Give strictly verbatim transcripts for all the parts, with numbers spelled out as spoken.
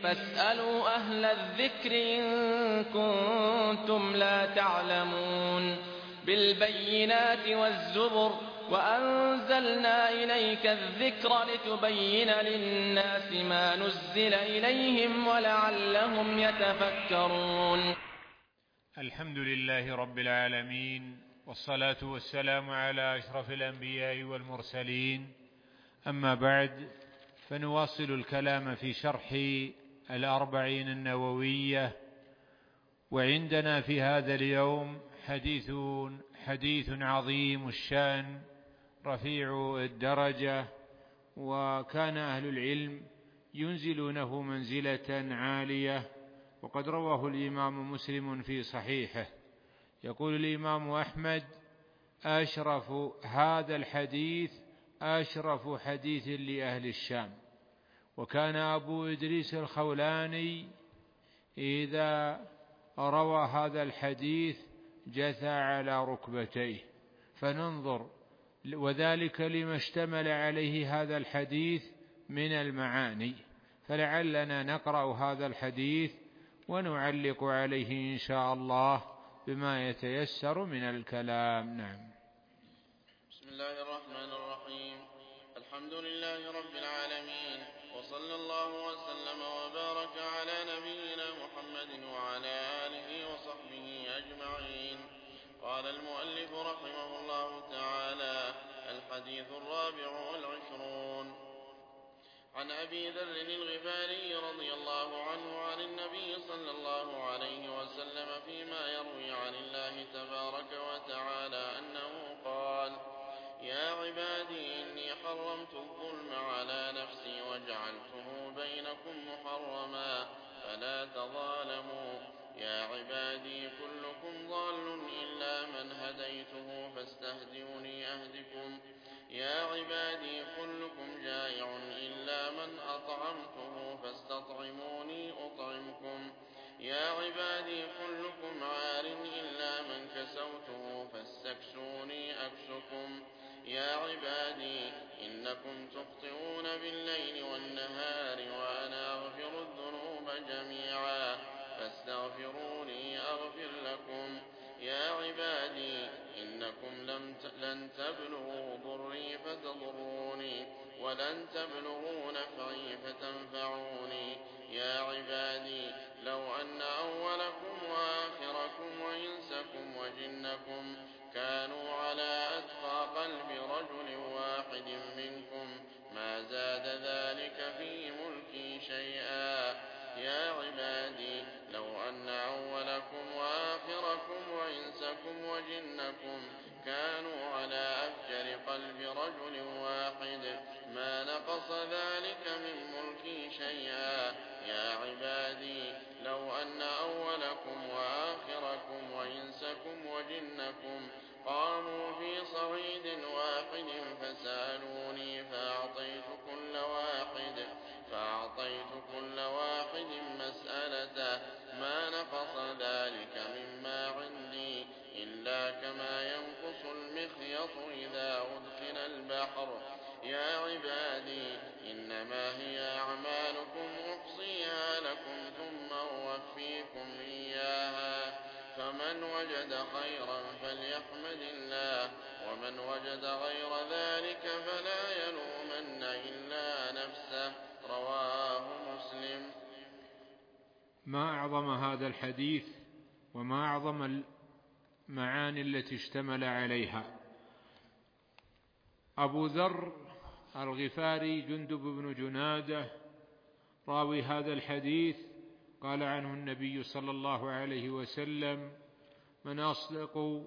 فاسألوا أهل الذكر إن كنتم لا تعلمون بالبينات والزبر وأنزلنا إليك الذكر لتبين للناس ما نزل إليهم ولعلهم يتفكرون. الحمد لله رب العالمين، والصلاة والسلام على أشرف الأنبياء والمرسلين. أما بعد، فنواصل الكلام في شرح الأربعين النووية، وعندنا في هذا اليوم حديث حديث عظيم الشأن رفيع الدرجة، وكان أهل العلم ينزلونه منزلة عالية، وقد رواه الإمام مسلم في صحيحه. يقول الإمام أحمد: أشرف هذا الحديث أشرف حديث لأهل الشام. وكان أبو إدريس الخولاني إذا روى هذا الحديث جثى على ركبتيه. فننظر، وذلك لما اشتمل عليه هذا الحديث من المعاني، فلعلنا نقرأ هذا الحديث ونعلق عليه إن شاء الله بما يتيسر من الكلام. نعم. بسم الله الرحمن الرحيم. الحمد لله رب العالمين، وصلى الله وسلم وبارك على نبينا محمد وعلى آله وصحبه أجمعين. قال المؤلف رحمه الله تعالى: الحديث الرابع والعشرون. عن أبي ذر الغفاري رضي الله عنه عن النبي صلى الله عليه وسلم فيما يروي عن الله تبارك وتعالى أنه قال: يا عبادي إني حرمت الظلم على نفسي وجعلته بينكم محرما فلا تظالموا. يا عبادي كلكم ضال إلا من هديته فاستهدوني أهدكم. يا عبادي كلكم جائع إلا من أطعمته فاستطعموني أطعمكم. يا عبادي كلكم عار إلا من كسوته فاستكسوني أكسكم. يا عبادي إنكم تخطئون بالليل والنهار وأنا أغفر الذنوب جميعا فاستغفروني أغفر لكم. يا عبادي إنكم لن تبلغوا ضري فتضروني ولن تبلغوا نفعي فتنفعوني. يا عبادي لو أن أولكم وآخركم وإنسكم وجنكم كانوا على أتقى قلب رجل واحد منكم ما زاد ذلك في ملكي شيئا. يا عبادي لو أن أولكم وآخركم وإنسكم وجنكم كانوا على أفجر قلب رجل واحد ما نقص ذلك من ملكي شيئا. يا عبادي لو أن أولكم وآخركم وإنسكم وجنكم قاموا في صعيد واحد فسألوني فأعطيت كل واحد فأعطيت كل واحد مسألته ما نقص ذلك مما عندي إلا كما ينقص المخيط إذا أدخل البحر. يا عبادي إنما هي أعمالكم أحصيها لكم ثم أوفيكم إياها. فمن وجد خيرا فليحمد الله ومن وجد غير ذلك فلا يلومن إلا نفسه. رواه مسلم. ما أعظم هذا الحديث وما أعظم المعاني التي اشتمل عليها. أبو ذر الغفاري جندب بن جنادة راوي هذا الحديث قال عنه النبي صلى الله عليه وسلم: من أصدق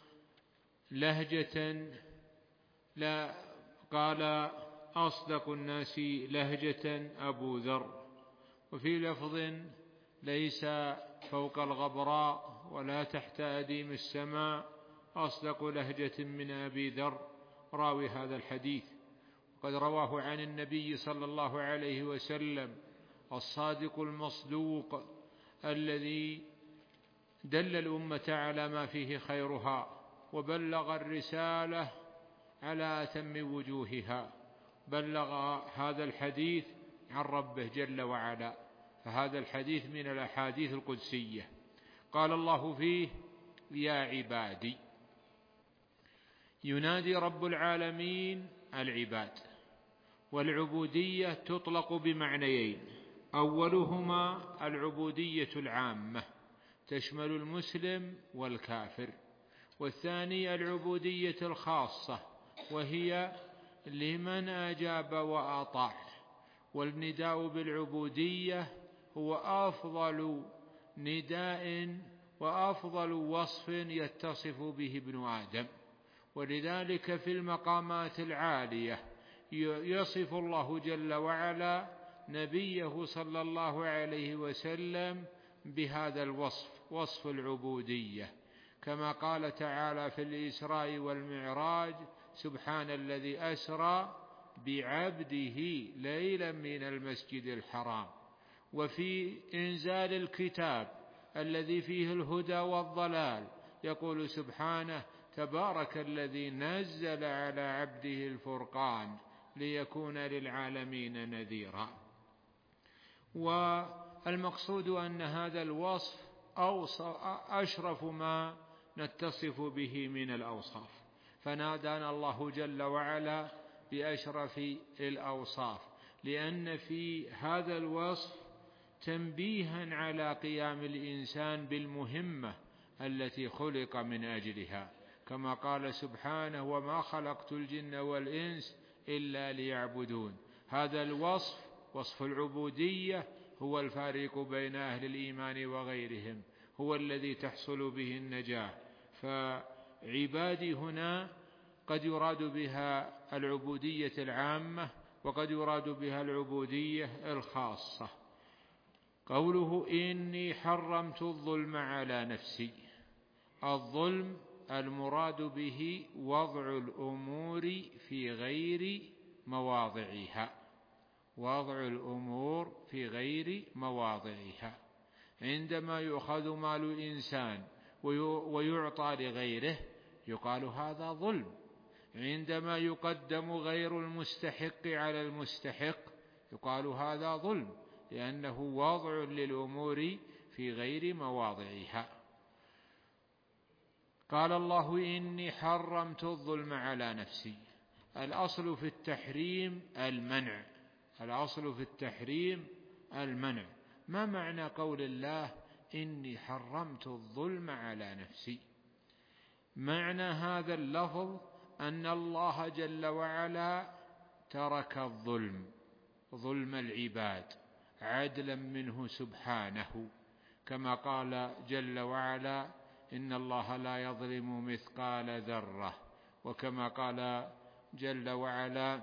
لهجة لا قال أصدق الناس لهجة أبو ذر. وفي لفظ: ليس فوق الغبراء ولا تحت أديم السماء أصدق لهجة من أبي ذر راوي هذا الحديث. وقد رواه عن النبي صلى الله عليه وسلم الصادق المصدوق الذي دل الأمة على ما فيه خيرها وبلغ الرسالة على أتم وجوهها. بلغ هذا الحديث عن ربه جل وعلا، فهذا الحديث من الأحاديث القدسية. قال الله فيه: يا عبادي. ينادي رب العالمين العباد، والعبودية تطلق بمعنيين: أولهما العبودية العامة تشمل المسلم والكافر، والثاني العبودية الخاصة وهي لمن أجاب وأطاع. والنداء بالعبودية هو أفضل نداء وأفضل وصف يتصف به ابن آدم، ولذلك في المقامات العالية يصف الله جل وعلا نبيه صلى الله عليه وسلم بهذا الوصف، وصف العبودية، كما قال تعالى في الإسراء والمعراج: سبحان الذي أسرى بعبده ليلا من المسجد الحرام. وفي إنزال الكتاب الذي فيه الهدى والضلال يقول سبحانه: تبارك الذي نزل على عبده الفرقان ليكون للعالمين نذيرا. والمقصود أن هذا الوصف أشرف ما نتصف به من الأوصاف، فنادانا الله جل وعلا بأشرف الأوصاف، لأن في هذا الوصف تنبيها على قيام الإنسان بالمهمة التي خلق من أجلها، كما قال سبحانه: وما خلقت الجن والإنس إلا ليعبدون. هذا الوصف، وصف العبودية، هو الفارق بين أهل الإيمان وغيرهم، هو الذي تحصل به النجاة. فعبادي هنا قد يراد بها العبودية العامة، وقد يراد بها العبودية الخاصة. قوله: إني حرمت الظلم على نفسي. الظلم المراد به وضع الأمور في غير مواضعها، وضع الأمور في غير مواضعها. عندما يؤخذ مال الإنسان ويعطى لغيره يقال هذا ظلم. عندما يقدم غير المستحق على المستحق يقال هذا ظلم، لأنه وضع للأمور في غير مواضعها. قال الله: إني حرمت الظلم على نفسي. الأصل في التحريم المنع، الأصل في التحريم المنع. ما معنى قول الله: إني حرمت الظلم على نفسي؟ معنى هذا اللفظ أن الله جل وعلا ترك الظلم، ظلم العباد، عدلا منه سبحانه، كما قال جل وعلا: إن الله لا يظلم مثقال ذرة. وكما قال جل وعلا: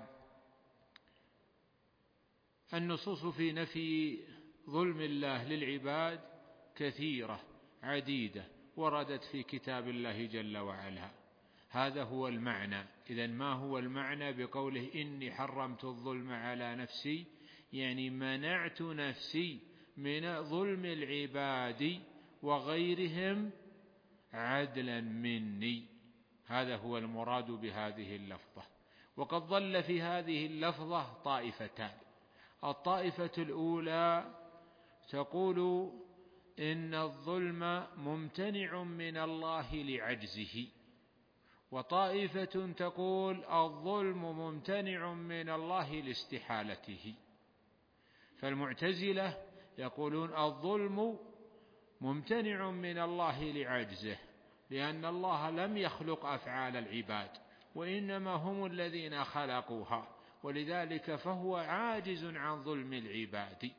النصوص في نفي ظلم الله للعباد كثيرة عديدة وردت في كتاب الله جل وعلا. هذا هو المعنى. إذن ما هو المعنى بقوله: إني حرمت الظلم على نفسي؟ يعني منعت نفسي من ظلم العباد وغيرهم عدلا مني. هذا هو المراد بهذه اللفظة. وقد ضل في هذه اللفظة طائفتان. الطائفة الأولى تقول إن الظلم ممتنع من الله لعجزه، وطائفة تقول الظلم ممتنع من الله لاستحالته. فالمعتزلة يقولون الظلم ممتنع من الله لعجزه، لأن الله لم يخلق أفعال العباد، وإنما هم الذين خلقوها، ولذلك فهو عاجز عن ظلم العباد.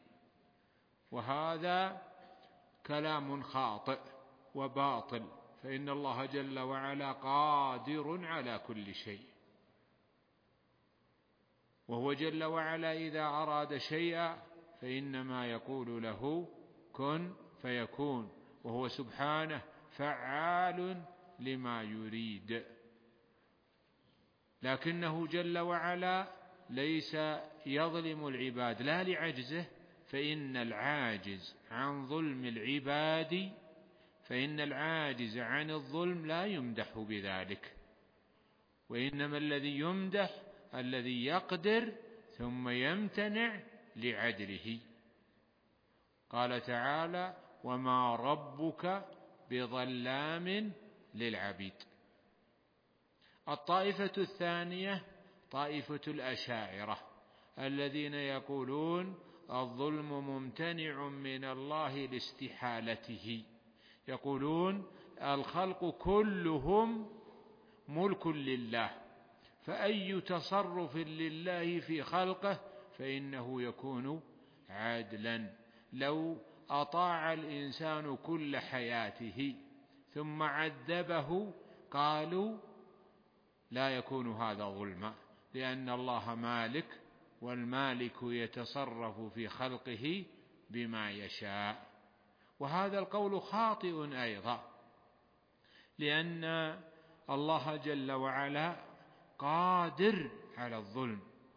وهذا كلام خاطئ وباطل، فإن الله جل وعلا قادر على كل شيء، وهو جل وعلا إذا أراد شيئا فإنما يقول له كن فيكون، وهو سبحانه فعال لما يريد. لكنه جل وعلا ليس يظلم العباد لا لعجزه، فإن العاجز عن ظلم العباد فإن العاجز عن الظلم لا يمدح بذلك، وإنما الذي يمدح الذي يقدر ثم يمتنع لعدله. قال تعالى: وما ربك بظلام للعبيد. الطائفة الثانية طائفة الأشاعرة الذين يقولون الظلم ممتنع من الله لاستحالته، يقولون الخلق كلهم ملك لله، فأي تصرف لله في خلقه فإنه يكون عدلا. لو أطاع الإنسان كل حياته ثم عذبه قالوا لا يكون هذا ظلما، لأن الله مالك، والمالك يتصرف في خلقه بما يشاء. وهذا القول خاطئ أيضا، لأن الله جل وعلا قادر على الظلم،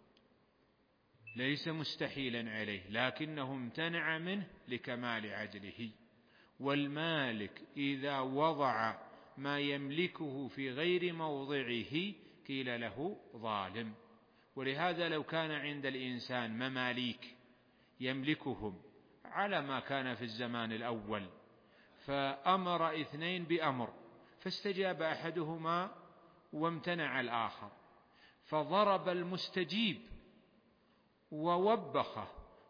ليس مستحيلا عليه، لكنه امتنع منه لكمال عدله. والمالك إذا وضع ما يملكه في غير موضعه قيل له ظالم. ولهذا لو كان عند الإنسان مماليك يملكهم على ما كان في الزمان الأول، فأمر اثنين بأمر فاستجاب أحدهما وامتنع الآخر، فضرب المستجيب ووبخه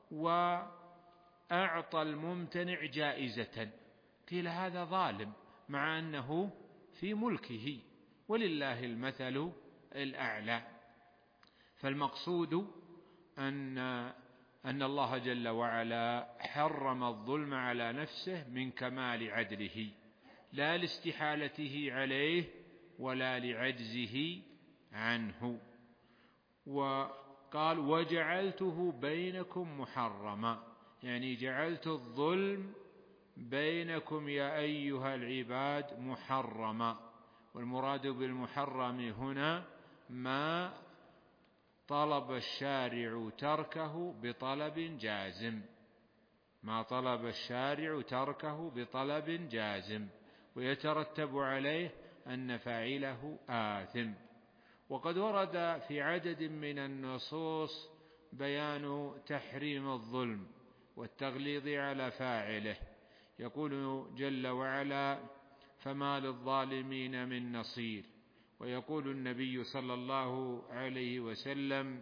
وأعطى الممتنع جائزة، قيل هذا ظالم مع أنه في ملكه، ولله المثل الأعلى. فالمقصود أن أن الله جل وعلا حرم الظلم على نفسه من كمال عدله، لا لاستحالته عليه ولا لعجزه عنه. وقال: وجعلته بينكم محرما، يعني جعلت الظلم بينكم يا أيها العباد محرما. والمراد بالمحرم هنا ما طلب الشارع تركه بطلب جازم، ما طلب الشارع تركه بطلب جازم، ويترتب عليه أن فاعله آثم. وقد ورد في عدد من النصوص بيان تحريم الظلم والتغليظ على فاعله. يقول جل وعلا: فما للظالمين من نصير. ويقول النبي صلى الله عليه وسلم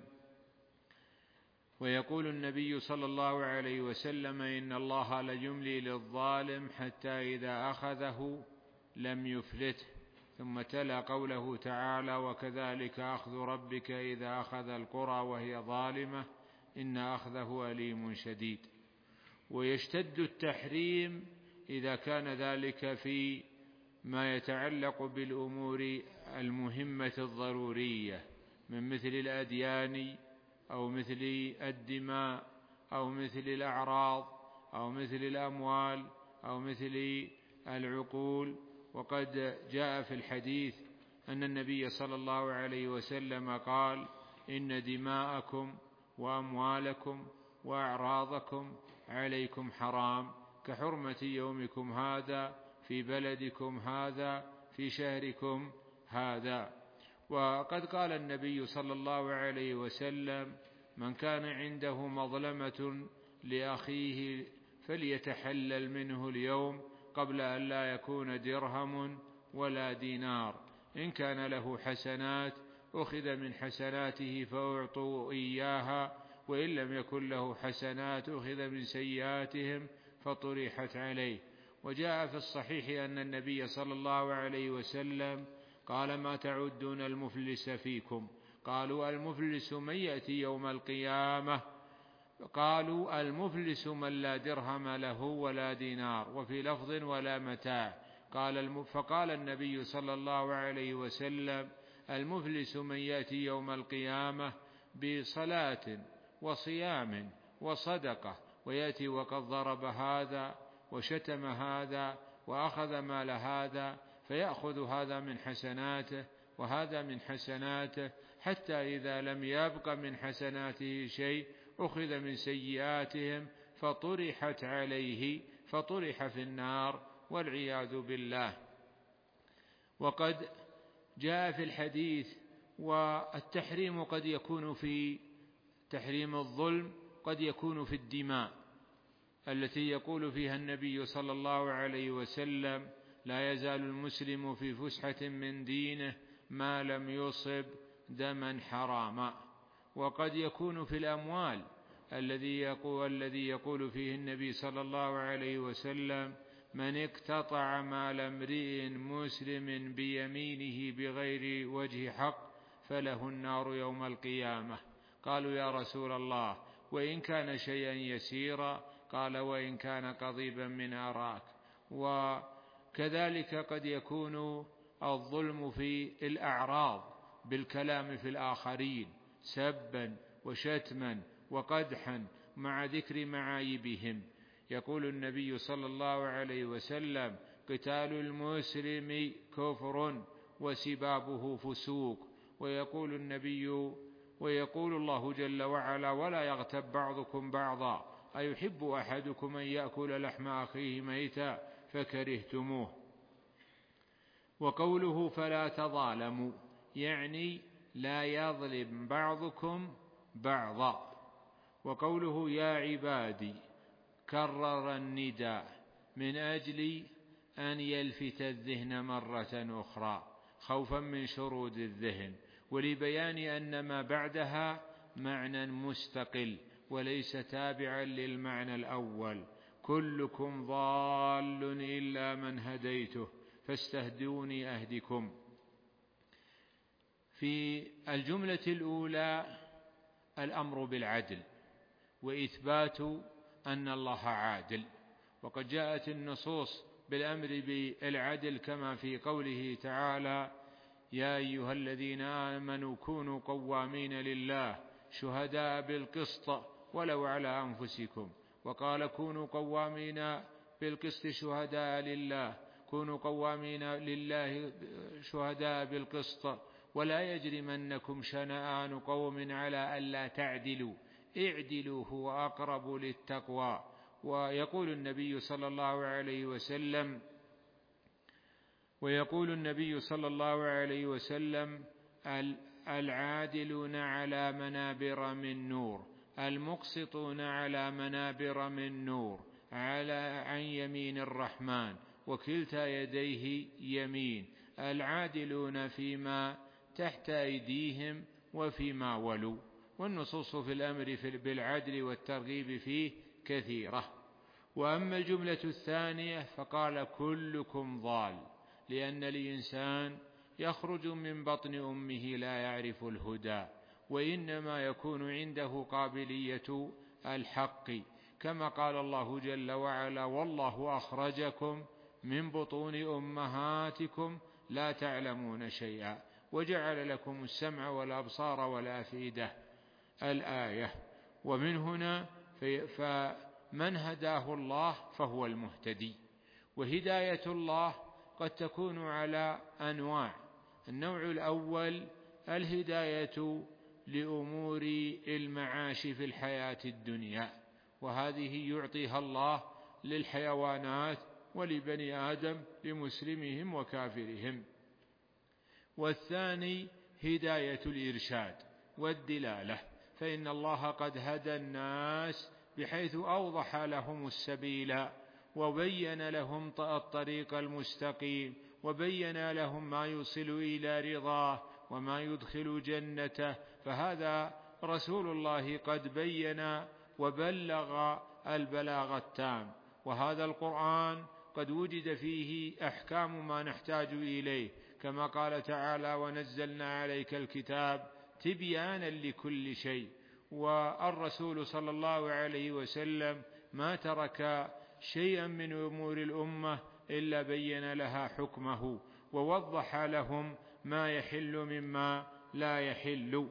ويقول النبي صلى الله عليه وسلم إن الله ليملي للظالم حتى إذا أخذه لم يفلته. ثم تلا قوله تعالى: وكذلك أخذ ربك إذا أخذ القرى وهي ظالمة إن أخذه أليم شديد. ويشتد التحريم إذا كان ذلك في ما يتعلق بالأمور المهمة الضرورية من مثل الأديان أو مثل الدماء أو مثل الأعراض أو مثل الأموال أو مثل العقول. وقد جاء في الحديث أن النبي صلى الله عليه وسلم قال: إن دماءكم وأموالكم وأعراضكم عليكم حرام كحرمة يومكم هذا في بلدكم هذا في شهركم هذا. وقد قال النبي صلى الله عليه وسلم: من كان عنده مظلمة لأخيه فليتحلل منه اليوم قبل أن لا يكون درهم ولا دينار. إن كان له حسنات أخذ من حسناته فأعطوا إياها، وإن لم يكن له حسنات أخذ من سيئاتهم فطرحت عليه. وجاء في الصحيح أن النبي صلى الله عليه وسلم قال: ما تعدون المفلس فيكم؟ قالوا: المفلس من يأتي يوم القيامة. قالوا: المفلس من لا درهم له ولا دينار، وفي لفظ ولا متاع. قال فقال النبي صلى الله عليه وسلم: المفلس من يأتي يوم القيامة بصلاة وصيام وصدقة، ويأتي وقد ضرب هذا وشتم هذا وأخذ مال هذا، فيأخذ هذا من حسناته وهذا من حسناته، حتى إذا لم يبق من حسناته شيء أخذ من سيئاتهم فطرحت عليه فطرح في النار والعياذ بالله. وقد جاء في الحديث: والتحريم قد يكون في تحريم الظلم قد يكون في الدماء، التي يقول فيها النبي صلى الله عليه وسلم: لا يزال المسلم في فسحة من دينه ما لم يصب دما حراما. وقد يكون في الأموال الذي يقول, الذي يقول فيه النبي صلى الله عليه وسلم: من اقتطع مال امرئ مسلم بيمينه بغير وجه حق فله النار يوم القيامة. قالوا: يا رسول الله، وإن كان شيئا يسيرا؟ قال: وإن كان قضيبا من أراك. وكذلك قد يكون الظلم في الأعراض بالكلام في الآخرين سبا وشتما وقدحا مع ذكر معايبهم. يقول النبي صلى الله عليه وسلم: قتال المسلم كفر وسبابه فسوق. ويقول النبي ويقول الله جل وعلا: ولا يغتب بعضكم بعضا أيحب أحدكم أن يأكل لحم أخيه ميتا فكرهتموه. وقوله: فلا تظالموا، يعني لا يظلم بعضكم بعضا. وقوله: يا عبادي، كرر النداء من أجل أن يلفت الذهن مرة أخرى خوفا من شرود الذهن، ولبيان أن ما بعدها معنى مستقل وليس تابعا للمعنى الأول: كلكم ضال إلا من هديته فاستهدوني أهدكم. في الجملة الأولى الأمر بالعدل وإثبات أن الله عادل، وقد جاءت النصوص بالأمر بالعدل كما في قوله تعالى: يا أيها الذين آمنوا كونوا قوامين لله شهداء بالقسط ولو على أنفسكم. وقال: كونوا قوامين بالقسط شهداء لله، كونوا قوامين لله شهداء بالقسط ولا يجرمنكم شنآن قوم على ألا تعدلوا اعدلوا هو أقرب للتقوى. ويقول النبي صلى الله عليه وسلم ويقول النبي صلى الله عليه وسلم: العادلون على منابر من نور، المقسطون على منابر من نور، على عن يمين الرحمن وكلتا يديه يمين، العادلون فيما تحت أيديهم وفيما ولوا. والنصوص في الأمر بالعدل والترغيب فيه كثيرة. وأما الجملة الثانية فقال: كلكم ضال، لأن الإنسان يخرج من بطن أمه لا يعرف الهدى، وإنما يكون عنده قابلية الحق، كما قال الله جل وعلا: والله أخرجكم من بطون أمهاتكم لا تعلمون شيئا وجعل لكم السمع والأبصار والأفئدة، الآية. ومن هنا فمن هداه الله فهو المهتدي. وهداية الله قد تكون على أنواع: النوع الأول الهداية لأمور المعاش في الحياة الدنيا، وهذه يعطيها الله للحيوانات ولبني آدم لمسلمهم وكافرهم. والثاني هداية الإرشاد والدلالة، فإن الله قد هدى الناس بحيث أوضح لهم السبيل وبين لهم الطريق المستقيم، وبين لهم ما يوصل إلى رضاه وما يدخل جنته. فهذا رسول الله قد بين وبلغ البلاغ التام، وهذا القرآن قد وجد فيه أحكام ما نحتاج إليه، كما قال تعالى: ونزلنا عليك الكتاب تبيانا لكل شيء. والرسول صلى الله عليه وسلم ما ترك شيئا من أمور الأمة إلا بين لها حكمه ووضح لهم ما يحل مما لا يحل.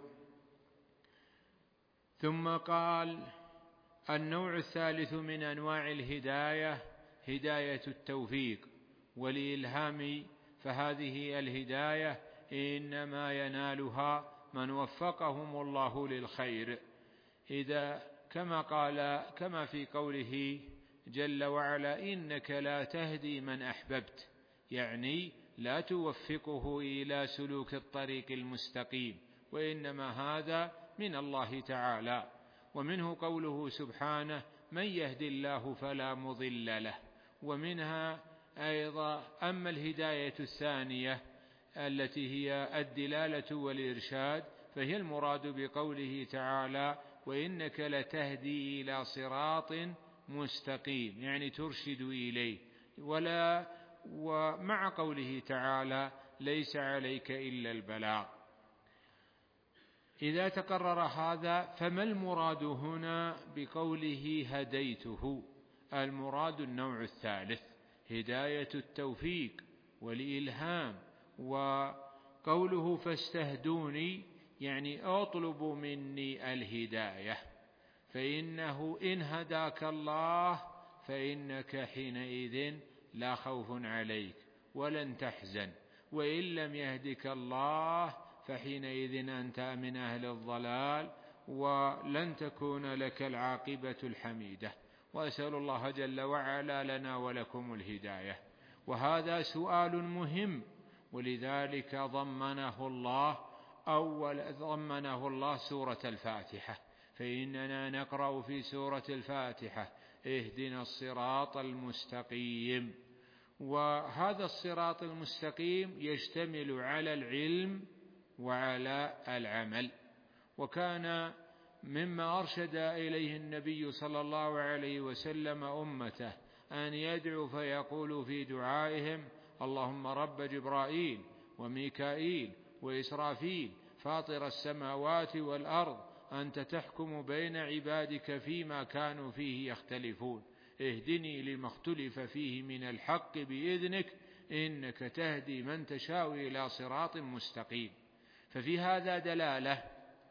ثم قال: النوع الثالث من أنواع الهداية هداية التوفيق والإلهام، فهذه الهداية إنما ينالها من وفقهم الله للخير، إذا كما قال كما في قوله جل وعلا: إنك لا تهدي من أحببت، يعني لا توفقه إلى سلوك الطريق المستقيم، وإنما هذا من الله تعالى. ومنه قوله سبحانه: من يهدي الله فلا مضل له. ومنها أيضا أما الهداية الثانية التي هي الدلالة والإرشاد فهي المراد بقوله تعالى وإنك لتهدي إلى صراط مستقيم، يعني ترشد إليه. ولا ومع قوله تعالى ليس عليك إلا البلاغ. إذا تقرر هذا فما المراد هنا بقوله هديته؟ المراد النوع الثالث، هداية التوفيق والإلهام. وقوله فاستهدوني يعني اطلبوا مني الهداية، فإنه إن هداك الله فإنك حينئذ لا خوف عليك ولن تحزن، وإن لم يهدك الله فحينئذ أنت من أهل الضلال ولن تكون لك العاقبة الحميدة. وأسأل الله جل وعلا لنا ولكم الهداية. وهذا سؤال مهم، ولذلك ضمنه الله أول ضمنه الله سورة الفاتحة، فإننا نقرأ في سورة الفاتحة اهدنا الصراط المستقيم. وهذا الصراط المستقيم يشتمل على العلم وعلى العمل. وكان مما أرشد إليه النبي صلى الله عليه وسلم أمته أن يدعو فيقول في دعائهم اللهم رب جبرائيل وميكائيل وإسرافيل فاطر السماوات والأرض أنت تحكم بين عبادك فيما كانوا فيه يختلفون اهدني لما اختلف فيه من الحق بإذنك إنك تهدي من تشاء إلى صراط مستقيم. ففي هذا دلالة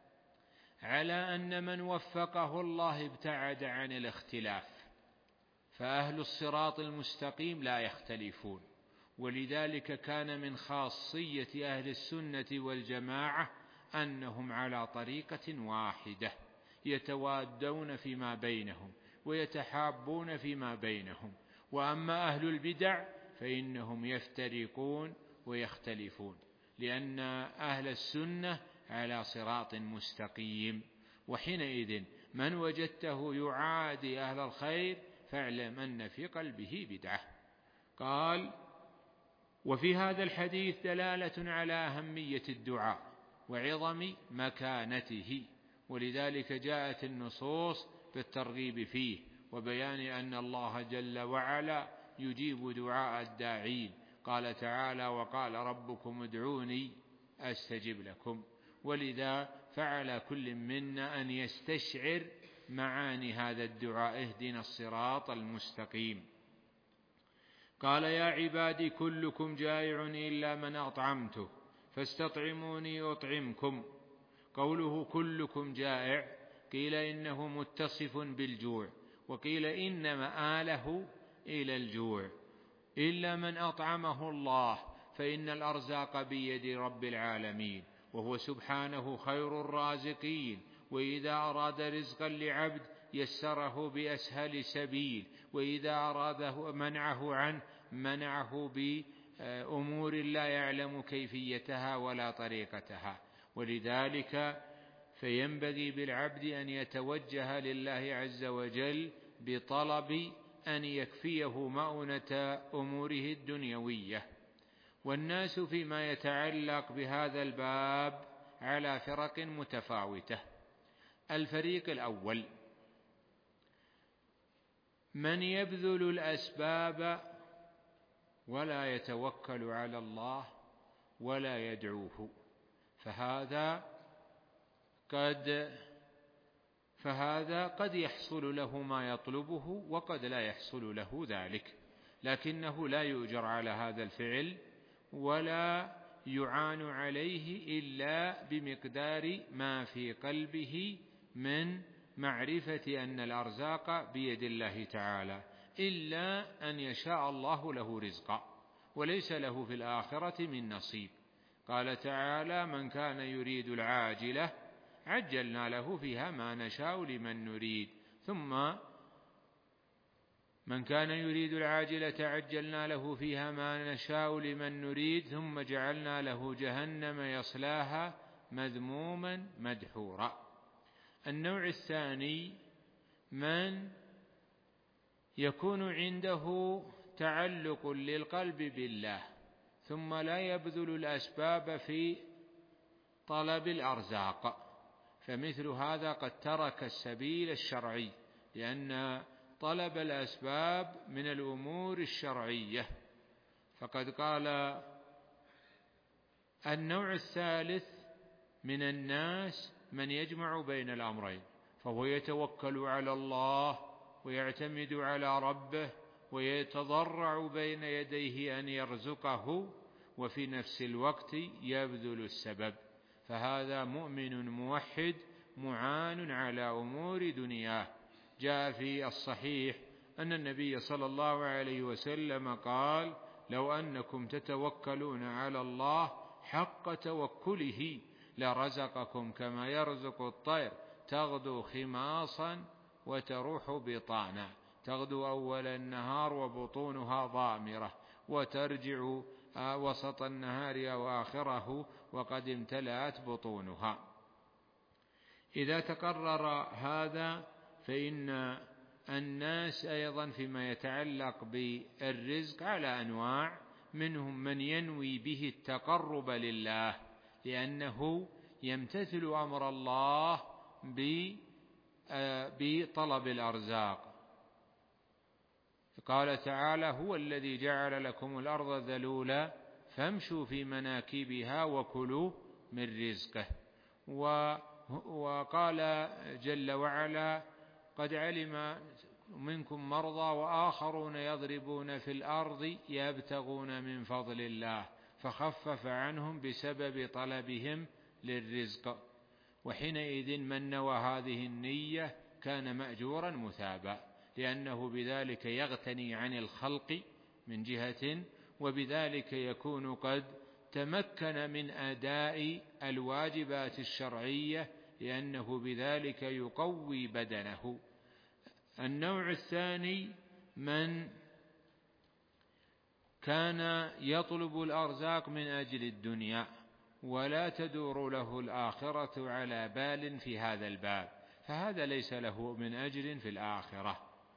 على أن من وفقه الله ابتعد عن الاختلاف، فأهل الصراط المستقيم لا يختلفون. ولذلك كان من خاصية أهل السنة والجماعة أنهم على طريقة واحدة يتوادون فيما بينهم ويتحابون فيما بينهم. وأما أهل البدع فإنهم يفترقون ويختلفون، لأن أهل السنة على صراط مستقيم. وحينئذ من وجدته يعادي أهل الخير فاعلم أن في قلبه بدعة. قال وفي هذا الحديث دلالة على أهمية الدعاء وعظم مكانته، ولذلك جاءت النصوص بالترغيب فيه وبيان أن الله جل وعلا يجيب دعاء الداعين. قال تعالى وقال ربكم ادعوني أستجب لكم. ولذا فعلى كل منا أن يستشعر معاني هذا الدعاء اهدنا الصراط المستقيم. قال يا عبادي كلكم جائع إلا من أطعمته فاستطعموني أطعمكم. قوله كلكم جائع قيل إنه متصف بالجوع، وقيل إن مآله إلى الجوع. إلا من أطعمه الله فإن الأرزاق بيد رب العالمين، وهو سبحانه خير الرازقين، وإذا أراد رزقا لعبد يسره بأسهل سبيل، وإذا أراده منعه عنه منعه بأمور لا يعلم كيفيتها ولا طريقتها. ولذلك فينبغي بالعبد أن يتوجه لله عز وجل بطلب أن يكفيه مؤونة أموره الدنيوية. والناس فيما يتعلق بهذا الباب على فرق متفاوتة. الفريق الأول من يبذل الأسباب ولا يتوكل على الله ولا يدعوه، فهذا قد فهذا قد يحصل له ما يطلبه وقد لا يحصل له ذلك، لكنه لا يؤجر على هذا الفعل ولا يعان عليه إلا بمقدار ما في قلبه من معرفة أن الأرزاق بيد الله تعالى، إلا أن يشاء الله له رزقا وليس له في الآخرة من نصيب. قال تعالى من كان يريد العاجلة عجلنا له فيها ما نشاء لمن نريد، ثم من كان يريد العاجلة عجلنا له فيها ما نشاء لمن نريد ثم جعلنا له جهنم يصلاها مذموما مدحورا. النوع الثاني من يكون عنده تعلق للقلب بالله ثم لا يبذل الأسباب في طلب الأرزاق، فمثل هذا قد ترك السبيل الشرعي، لأن طلب الأسباب من الأمور الشرعية. فقد قال النوع الثالث من الناس من يجمع بين الأمرين، فهو يتوكل على الله ويعتمد على ربه ويتضرع بين يديه أن يرزقه، وفي نفس الوقت يبذل السبب، فهذا مؤمن موحد معان على أمور دنياه. جاء في الصحيح أن النبي صلى الله عليه وسلم قال: لو أنكم تتوكلون على الله حق توكله لرزقكم كما يرزق الطير تغدو خماصا وتروح بطانا، تغدو أول النهار وبطونها ضامرة، وترجع وسط النهار أو آخره وقد امتلأت بطونها. إذا تقرر هذا فإن الناس أيضا فيما يتعلق بالرزق على أنواع، منهم من ينوي به التقرب لله لأنه يمتثل أمر الله بطلب الأرزاق. قال تعالى: هو الذي جعل لكم الأرض ذلولا فامشوا في مناكبها وكلوا من رزقه. وقال جل وعلا: قد علم منكم مرضى وآخرون يضربون في الأرض يبتغون من فضل الله فخفف عنهم بسبب طلبهم للرزق. وحينئذ من نوى هذه النية كان مأجورا مثابا، لأنه بذلك يغتني عن الخلق من جهة، وبذلك يكون قد تمكن من أداء الواجبات الشرعية، لأنه بذلك يقوي بدنه. النوع الثاني من كان يطلب الأرزاق من أجل الدنيا ولا تدور له الآخرة على بال في هذا الباب، فهذا ليس له من أجر في الآخرة.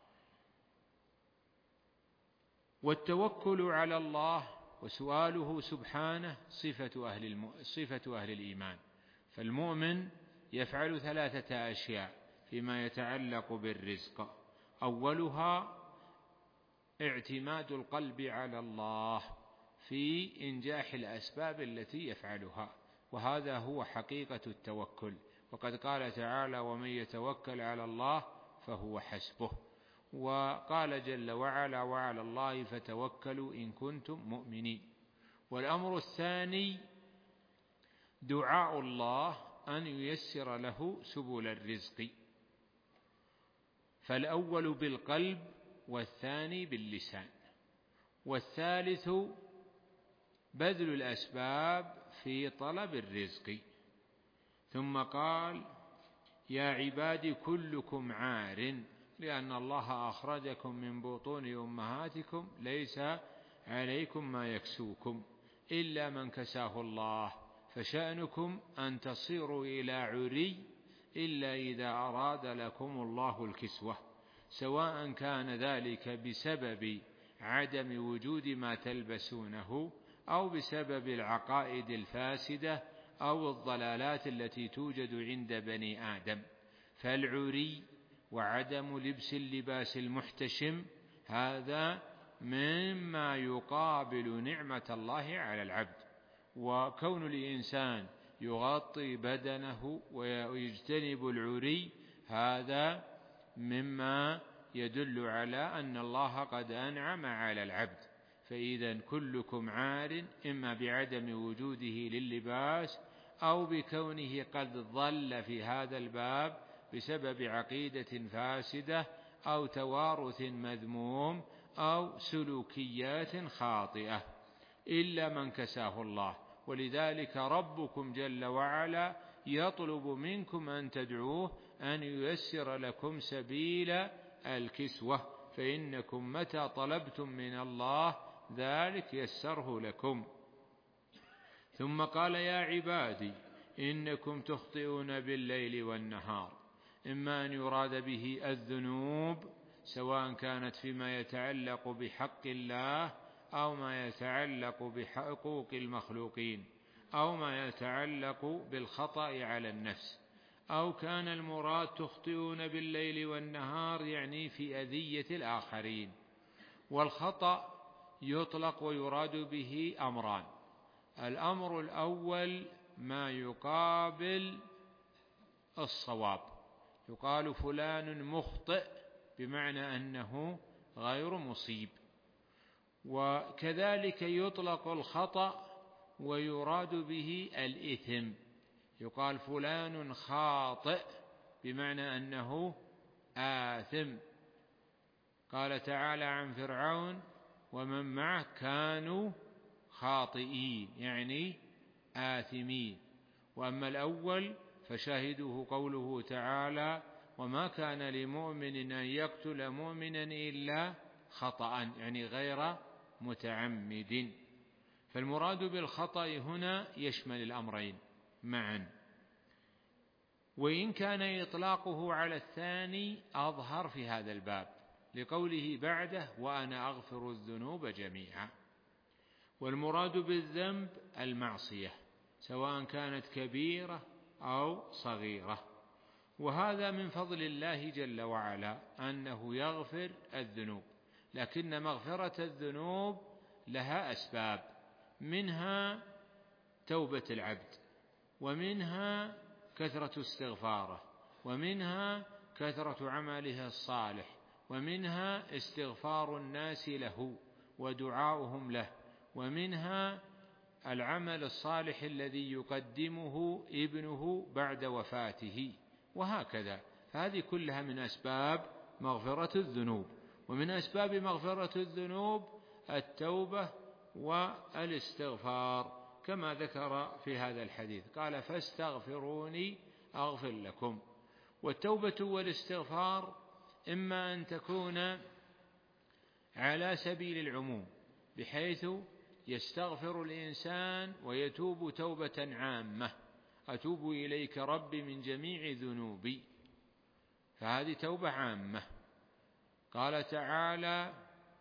والتوكل على الله وسؤاله سبحانه صفة أهل, الم... صفة أهل الإيمان، فالمؤمن يفعل ثلاثة أشياء فيما يتعلق بالرزق: أولها اعتماد القلب على الله في إنجاح الأسباب التي يفعلها، وهذا هو حقيقة التوكل، وقد قال تعالى: ومن يتوكل على الله فهو حسبه. وقال جل وعلا: وعلى الله فتوكلوا إن كنتم مؤمنين. والأمر الثاني دعاء الله أن ييسر له سبل الرزق، فالأول بالقلب والثاني باللسان، والثالث بذل الأسباب في طلب الرزق. ثم قال: يا عبادي كلكم عار، لأن الله أخرجكم من بطون أمهاتكم ليس عليكم ما يكسوكم إلا من كساه الله، فشأنكم أن تصيروا إلى عري إلا إذا أراد لكم الله الكسوة، سواء كان ذلك بسبب عدم وجود ما تلبسونه أو بسبب العقائد الفاسدة أو الضلالات التي توجد عند بني آدم. فالعري وعدم لبس اللباس المحتشم هذا مما يقابل نعمة الله على العبد، وكون الإنسان يغطي بدنه ويجتنب العري هذا مما يدل على أن الله قد أنعم على العبد. فإذا كلكم عار، إما بعدم وجوده لللباس أو بكونه قد ضل في هذا الباب بسبب عقيدة فاسدة أو توارث مذموم أو سلوكيات خاطئة، إلا من كساه الله. ولذلك ربكم جل وعلا يطلب منكم أن تدعوه أن ييسر لكم سبيل الكسوة، فإنكم متى طلبتم من الله ذلك يسره لكم. ثم قال: يا عبادي إنكم تخطئون بالليل والنهار، إما أن يراد به الذنوب سواء كانت فيما يتعلق بحق الله أو ما يتعلق بحقوق المخلوقين أو ما يتعلق بالخطأ على النفس، أو كان المراد تخطئون بالليل والنهار يعني في أذية الآخرين. والخطأ يطلق ويراد به أمران: الأمر الأول ما يقابل الصواب، يقال فلان مخطئ بمعنى أنه غير مصيب. وكذلك يطلق الخطأ ويراد به الإثم، يقال فلان خاطئ بمعنى أنه آثم. قال تعالى عن فرعون ومن معه كانوا خاطئين يعني آثمين. وأما الأول فشاهده قوله تعالى وما كان لمؤمن أن يقتل مؤمنا إلا خطأ يعني غير متعمد. فالمراد بالخطأ هنا يشمل الأمرين معا، وإن كان إطلاقه على الثاني أظهر في هذا الباب لقوله بعده وأنا أغفر الذنوب جميعا. والمراد بالذنب المعصية سواء كانت كبيرة أو صغيرة. وهذا من فضل الله جل وعلا أنه يغفر الذنوب، لكن مغفرة الذنوب لها أسباب، منها توبة العبد، ومنها كثرة استغفاره، ومنها كثرة عمله الصالح، ومنها استغفار الناس له ودعاؤهم له، ومنها العمل الصالح الذي يقدمه ابنه بعد وفاته، وهكذا. فهذه كلها من أسباب مغفرة الذنوب. ومن أسباب مغفرة الذنوب التوبة والاستغفار كما ذكر في هذا الحديث، قال فاستغفروني أغفر لكم. والتوبة والاستغفار إما أن تكون على سبيل العموم بحيث يستغفر الإنسان ويتوب توبة عامة، أتوب إليك ربي من جميع ذنوبي، فهذه توبة عامة. قال تعالى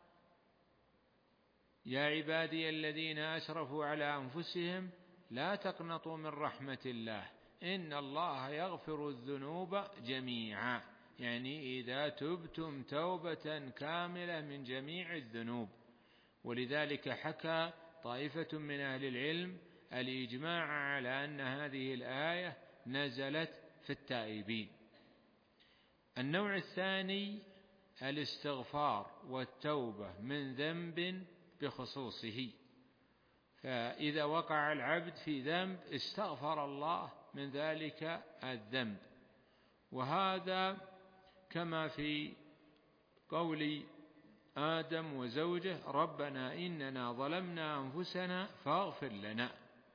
يا عبادي الذين أسرفوا على أنفسهم لا تقنطوا من رحمة الله إن الله يغفر الذنوب جميعا، يعني إذا تبتم توبة كاملة من جميع الذنوب. ولذلك حكى طائفة من أهل العلم الإجماع على أن هذه الآية نزلت في التائبين. النوع الثاني الاستغفار والتوبة من ذنب بخصوصه، فإذا وقع العبد في ذنب استغفر الله من ذلك الذنب، وهذا كما في قول آدم وزوجه ربنا إننا ظلمنا أنفسنا فاغفر لنا.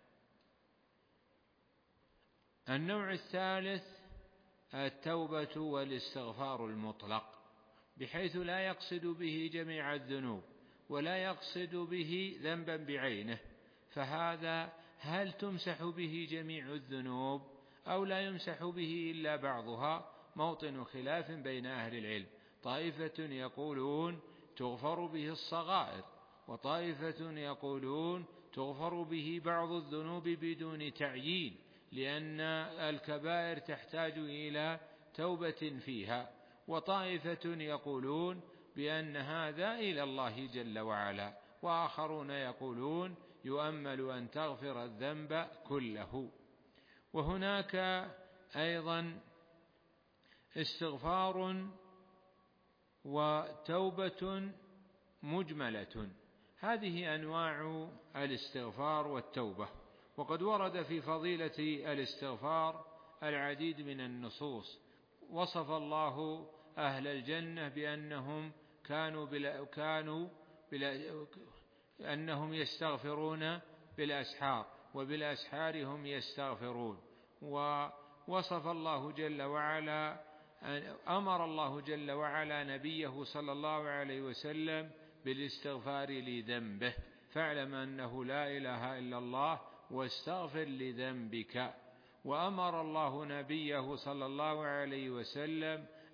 النوع الثالث التوبة والاستغفار المطلق، بحيث لا يقصد به جميع الذنوب ولا يقصد به ذنبا بعينه، فهذا هل تمسح به جميع الذنوب أو لا يمسح به إلا بعضها؟ موطن خلاف بين أهل العلم، طائفة يقولون تغفر به الصغائر، وطائفة يقولون تغفر به بعض الذنوب بدون تعيين، لأن الكبائر تحتاج إلى توبة فيها، وطائفة يقولون بأن هذا إلى الله جل وعلا، وآخرون يقولون يؤمل أن تغفر الذنب كله. وهناك أيضا استغفار وتوبة مجملة، هذه أنواع الاستغفار والتوبة. وقد ورد في فضيلة الاستغفار العديد من النصوص. وصف الله أهل الجنة بأنهم كانوا بلا كانوا بلا أنهم يستغفرون بالأسحار وبالأسحار هم يستغفرون. ووصف الله جل وعلا أمر الله جل وعلا نبيه صلى الله عليه وسلم بالاستغفار لذنبه، فاعلم أنه لا إله إلا الله واستغفر لذنبك. وأمر الله نبيه صلى الله عليه وسلم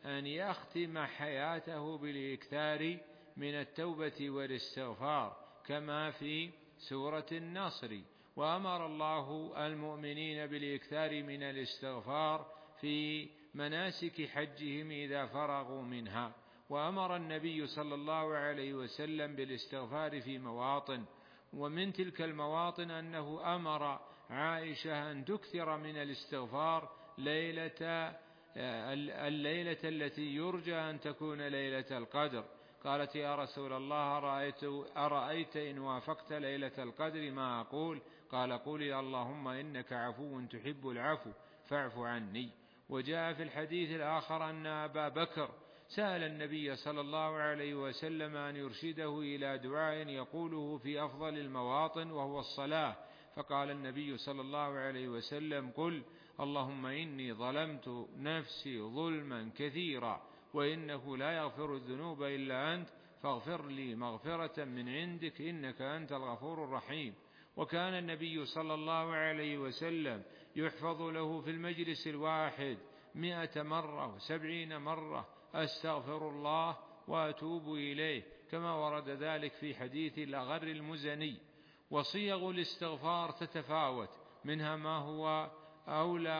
أن يختم حياته بالإكثار من التوبة والاستغفار كما في سورة النصر. وأمر الله المؤمنين بالإكثار من الاستغفار في مناسك حجهم إذا فرغوا منها. وأمر النبي صلى الله عليه وسلم بالاستغفار في مواطن، ومن تلك المواطن أنه أمر عائشة أن تكثر من الاستغفار ليلة الليلة التي يرجى أن تكون ليلة القدر. قالت: يا رسول الله، أرأيت, أرأيت إن وافقت ليلة القدر ما أقول؟ قال: قولي: اللهم إنك عفو تحب العفو فاعف عني. وجاء في الحديث الآخر أن أبا بكر سأل النبي صلى الله عليه وسلم أن يرشده إلى دعاء يقوله في أفضل المواطن وهو الصلاة، فقال النبي صلى الله عليه وسلم: قل اللهم إني ظلمت نفسي ظلما كثيرا وإنه لا يغفر الذنوب إلا أنت فاغفر لي مغفرة من عندك إنك أنت الغفور الرحيم. وكان النبي صلى الله عليه وسلم يحفظ له في المجلس الواحد مئة مرة وسبعين مرة: أستغفر الله وأتوب إليه، كما ورد ذلك في حديث الأغر المزني. وصيغ الاستغفار تتفاوت، منها ما هو أولى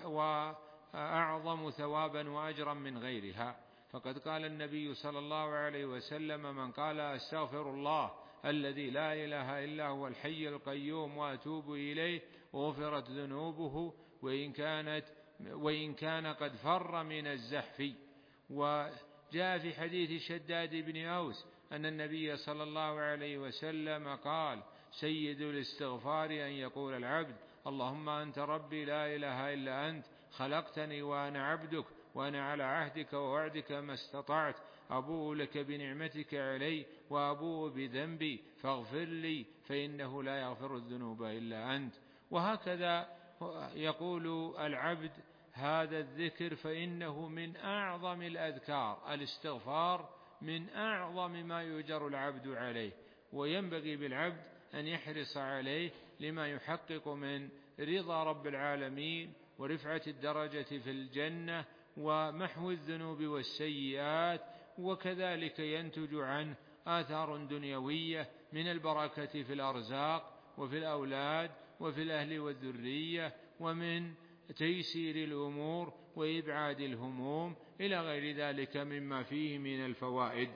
وأعظم ثوابا وأجرا من غيرها. فقد قال النبي صلى الله عليه وسلم: من قال أستغفر الله الذي لا إله إلا هو الحي القيوم وأتوب إليه غفرت ذنوبه وإن كانت وإن كان قد فر من الزحف. وجاء في حديث شداد بن أوس أن النبي صلى الله عليه وسلم قال: سيد الاستغفار أن يقول العبد: اللهم أنت ربي لا إله إلا أنت خلقتني وأنا عبدك وأنا على عهدك ووعدك ما استطعت أبوء لك بنعمتك علي وأبوء بذنبي فاغفر لي فإنه لا يغفر الذنوب إلا أنت. وهكذا يقول العبد هذا الذكر، فإنه من أعظم الأذكار. الاستغفار من أعظم ما يؤجر العبد عليه، وينبغي بالعبد أن يحرص عليه لما يحقق من رضا رب العالمين ورفعة الدرجة في الجنة ومحو الذنوب والسيئات، وكذلك ينتج عنه آثار دنيوية من البركة في الأرزاق وفي الأولاد وفي الأهل والذرية ومن تيسير الأمور وإبعاد الهموم إلى غير ذلك مما فيه من الفوائد.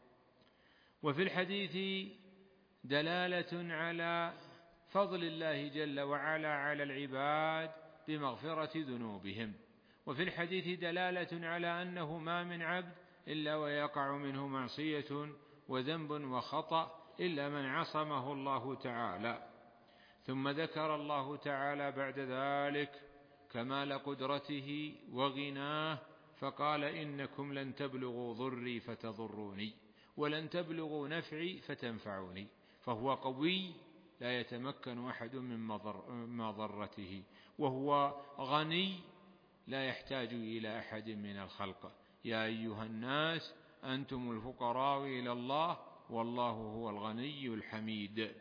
وفي الحديث دلالة على فضل الله جل وعلا على العباد بمغفرة ذنوبهم. وفي الحديث دلالة على أنه ما من عبد إلا ويقع منه معصية وذنب وخطأ إلا من عصمه الله تعالى. ثم ذكر الله تعالى بعد ذلك كمال قدرته وغناه فقال: إنكم لن تبلغوا ضري فتضروني ولن تبلغوا نفعي فتنفعوني. فهو قوي لا يتمكن أحد من مضرته، وهو غني لا يحتاج إلى أحد من الخلق. يا أيها الناس أنتم الفقراء إلى الله والله هو الغني الحميد.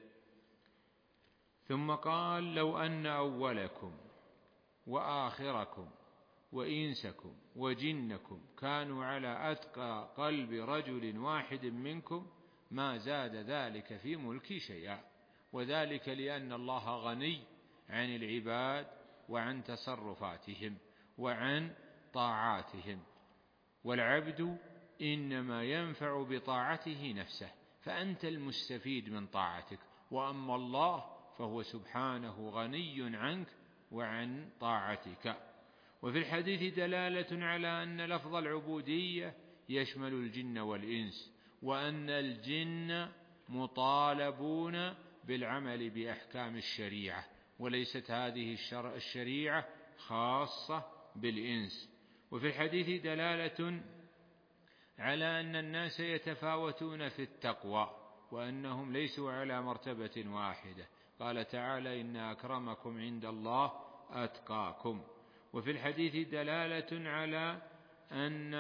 ثم قال: لو أن أولكم وآخركم وإنسكم وجنكم كانوا على أتقى قلب رجل واحد منكم ما زاد ذلك في ملكي شيئا. وذلك لأن الله غني عن العباد وعن تصرفاتهم وعن طاعاتهم، والعبد إنما ينفع بطاعته نفسه، فأنت المستفيد من طاعتك، وأما الله فهو سبحانه غني عنك وعن طاعتك. وفي الحديث دلالة على أن لفظ العبودية يشمل الجن والإنس، وأن الجن مطالبون بالعمل بأحكام الشريعة، وليست هذه الشريعة خاصة بالإنس. وفي الحديث دلالة على أن الناس يتفاوتون في التقوى وأنهم ليسوا على مرتبة واحدة. قال تعالى: إن أكرمكم عند الله أتقاكم. وفي الحديث دلالة على أن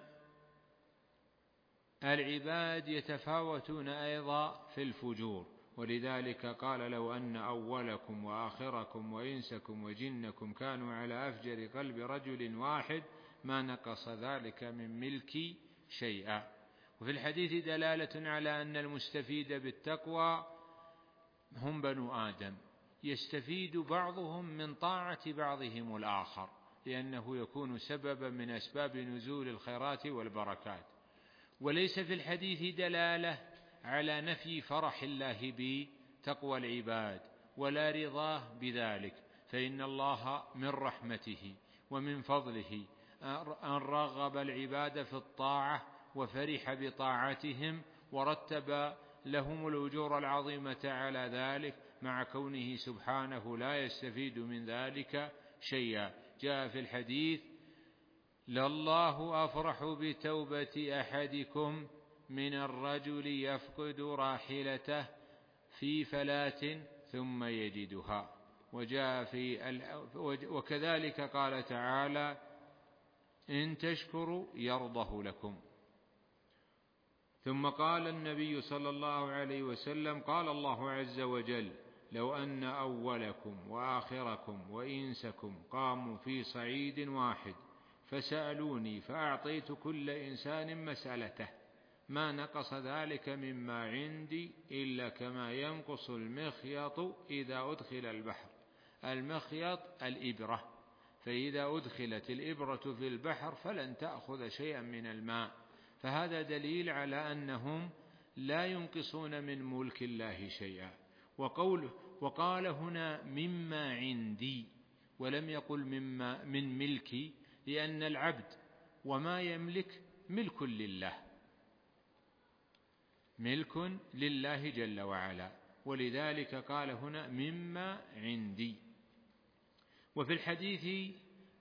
العباد يتفاوتون أيضا في الفجور، ولذلك قال: لو أن أولكم وآخركم وإنسكم وجنكم كانوا على أفجر قلب رجل واحد ما نقص ذلك من ملكي شيئا. وفي الحديث دلالة على أن المستفيد بالتقوى هم بنو آدم، يستفيد بعضهم من طاعة بعضهم الآخر، لأنه يكون سببا من أسباب نزول الخيرات والبركات. وليس في الحديث دلالة على نفي فرح الله بتقوى العباد ولا رضاه بذلك، فإن الله من رحمته ومن فضله أن رغب العباد في الطاعة وفرح بطاعتهم ورتب لهم الأجور العظيمة على ذلك، مع كونه سبحانه لا يستفيد من ذلك شيئا. جاء في الحديث: لله أفرح بتوبة أحدكم من الرجل يفقد راحلته في فلاة ثم يجدها. وجاء في ال... وكذلك قال تعالى: إن تشكروا يرضه لكم. ثم قال النبي صلى الله عليه وسلم: قال الله عز وجل: لو أن أولكم وآخركم وإنسكم قاموا في صعيد واحد فسألوني فأعطيت كل إنسان مسألته ما نقص ذلك مما عندي إلا كما ينقص المخيط إذا أدخل البحر. المخيط الإبرة، فإذا أدخلت الإبرة في البحر فلن تأخذ شيئا من الماء. فهذا دليل على أنهم لا ينقصون من ملك الله شيئا. وقوله وقال هنا: مما عندي، ولم يقل مما من ملكي، لأن العبد وما يملك ملك لله، ملك لله جل وعلا، ولذلك قال هنا: مما عندي. وفي الحديث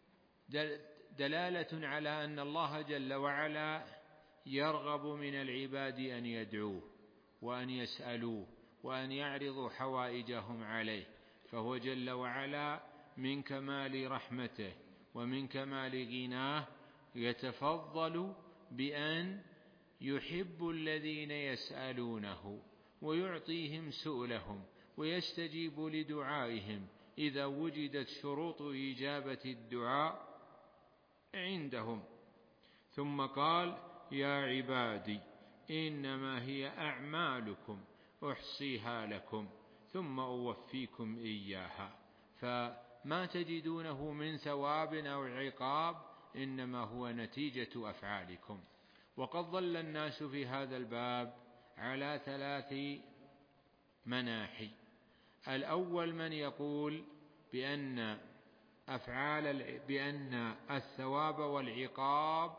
دلالة على أن الله جل وعلا يرغب من العباد أن يدعوه وأن يسألوه وأن يعرضوا حوائجهم عليه، فهو جل وعلا من كمال رحمته ومن كمال غناه يتفضل بأن يحب الذين يسألونه ويعطيهم سؤلهم ويستجيب لدعائهم إذا وجدت شروط إجابة الدعاء عندهم. ثم قال: يا عبادي إنما هي أعمالكم أحصيها لكم ثم أوفيكم إياها. فما تجدونه من ثواب أو عقاب إنما هو نتيجة أفعالكم. وقد ضل الناس في هذا الباب على ثلاث مناحي. الأول من يقول بأن أفعال بأن الثواب والعقاب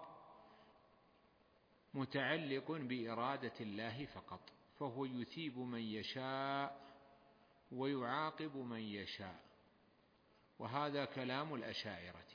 متعلق بإرادة الله فقط، فهو يثيب من يشاء ويعاقب من يشاء، وهذا كلام الأشاعرة،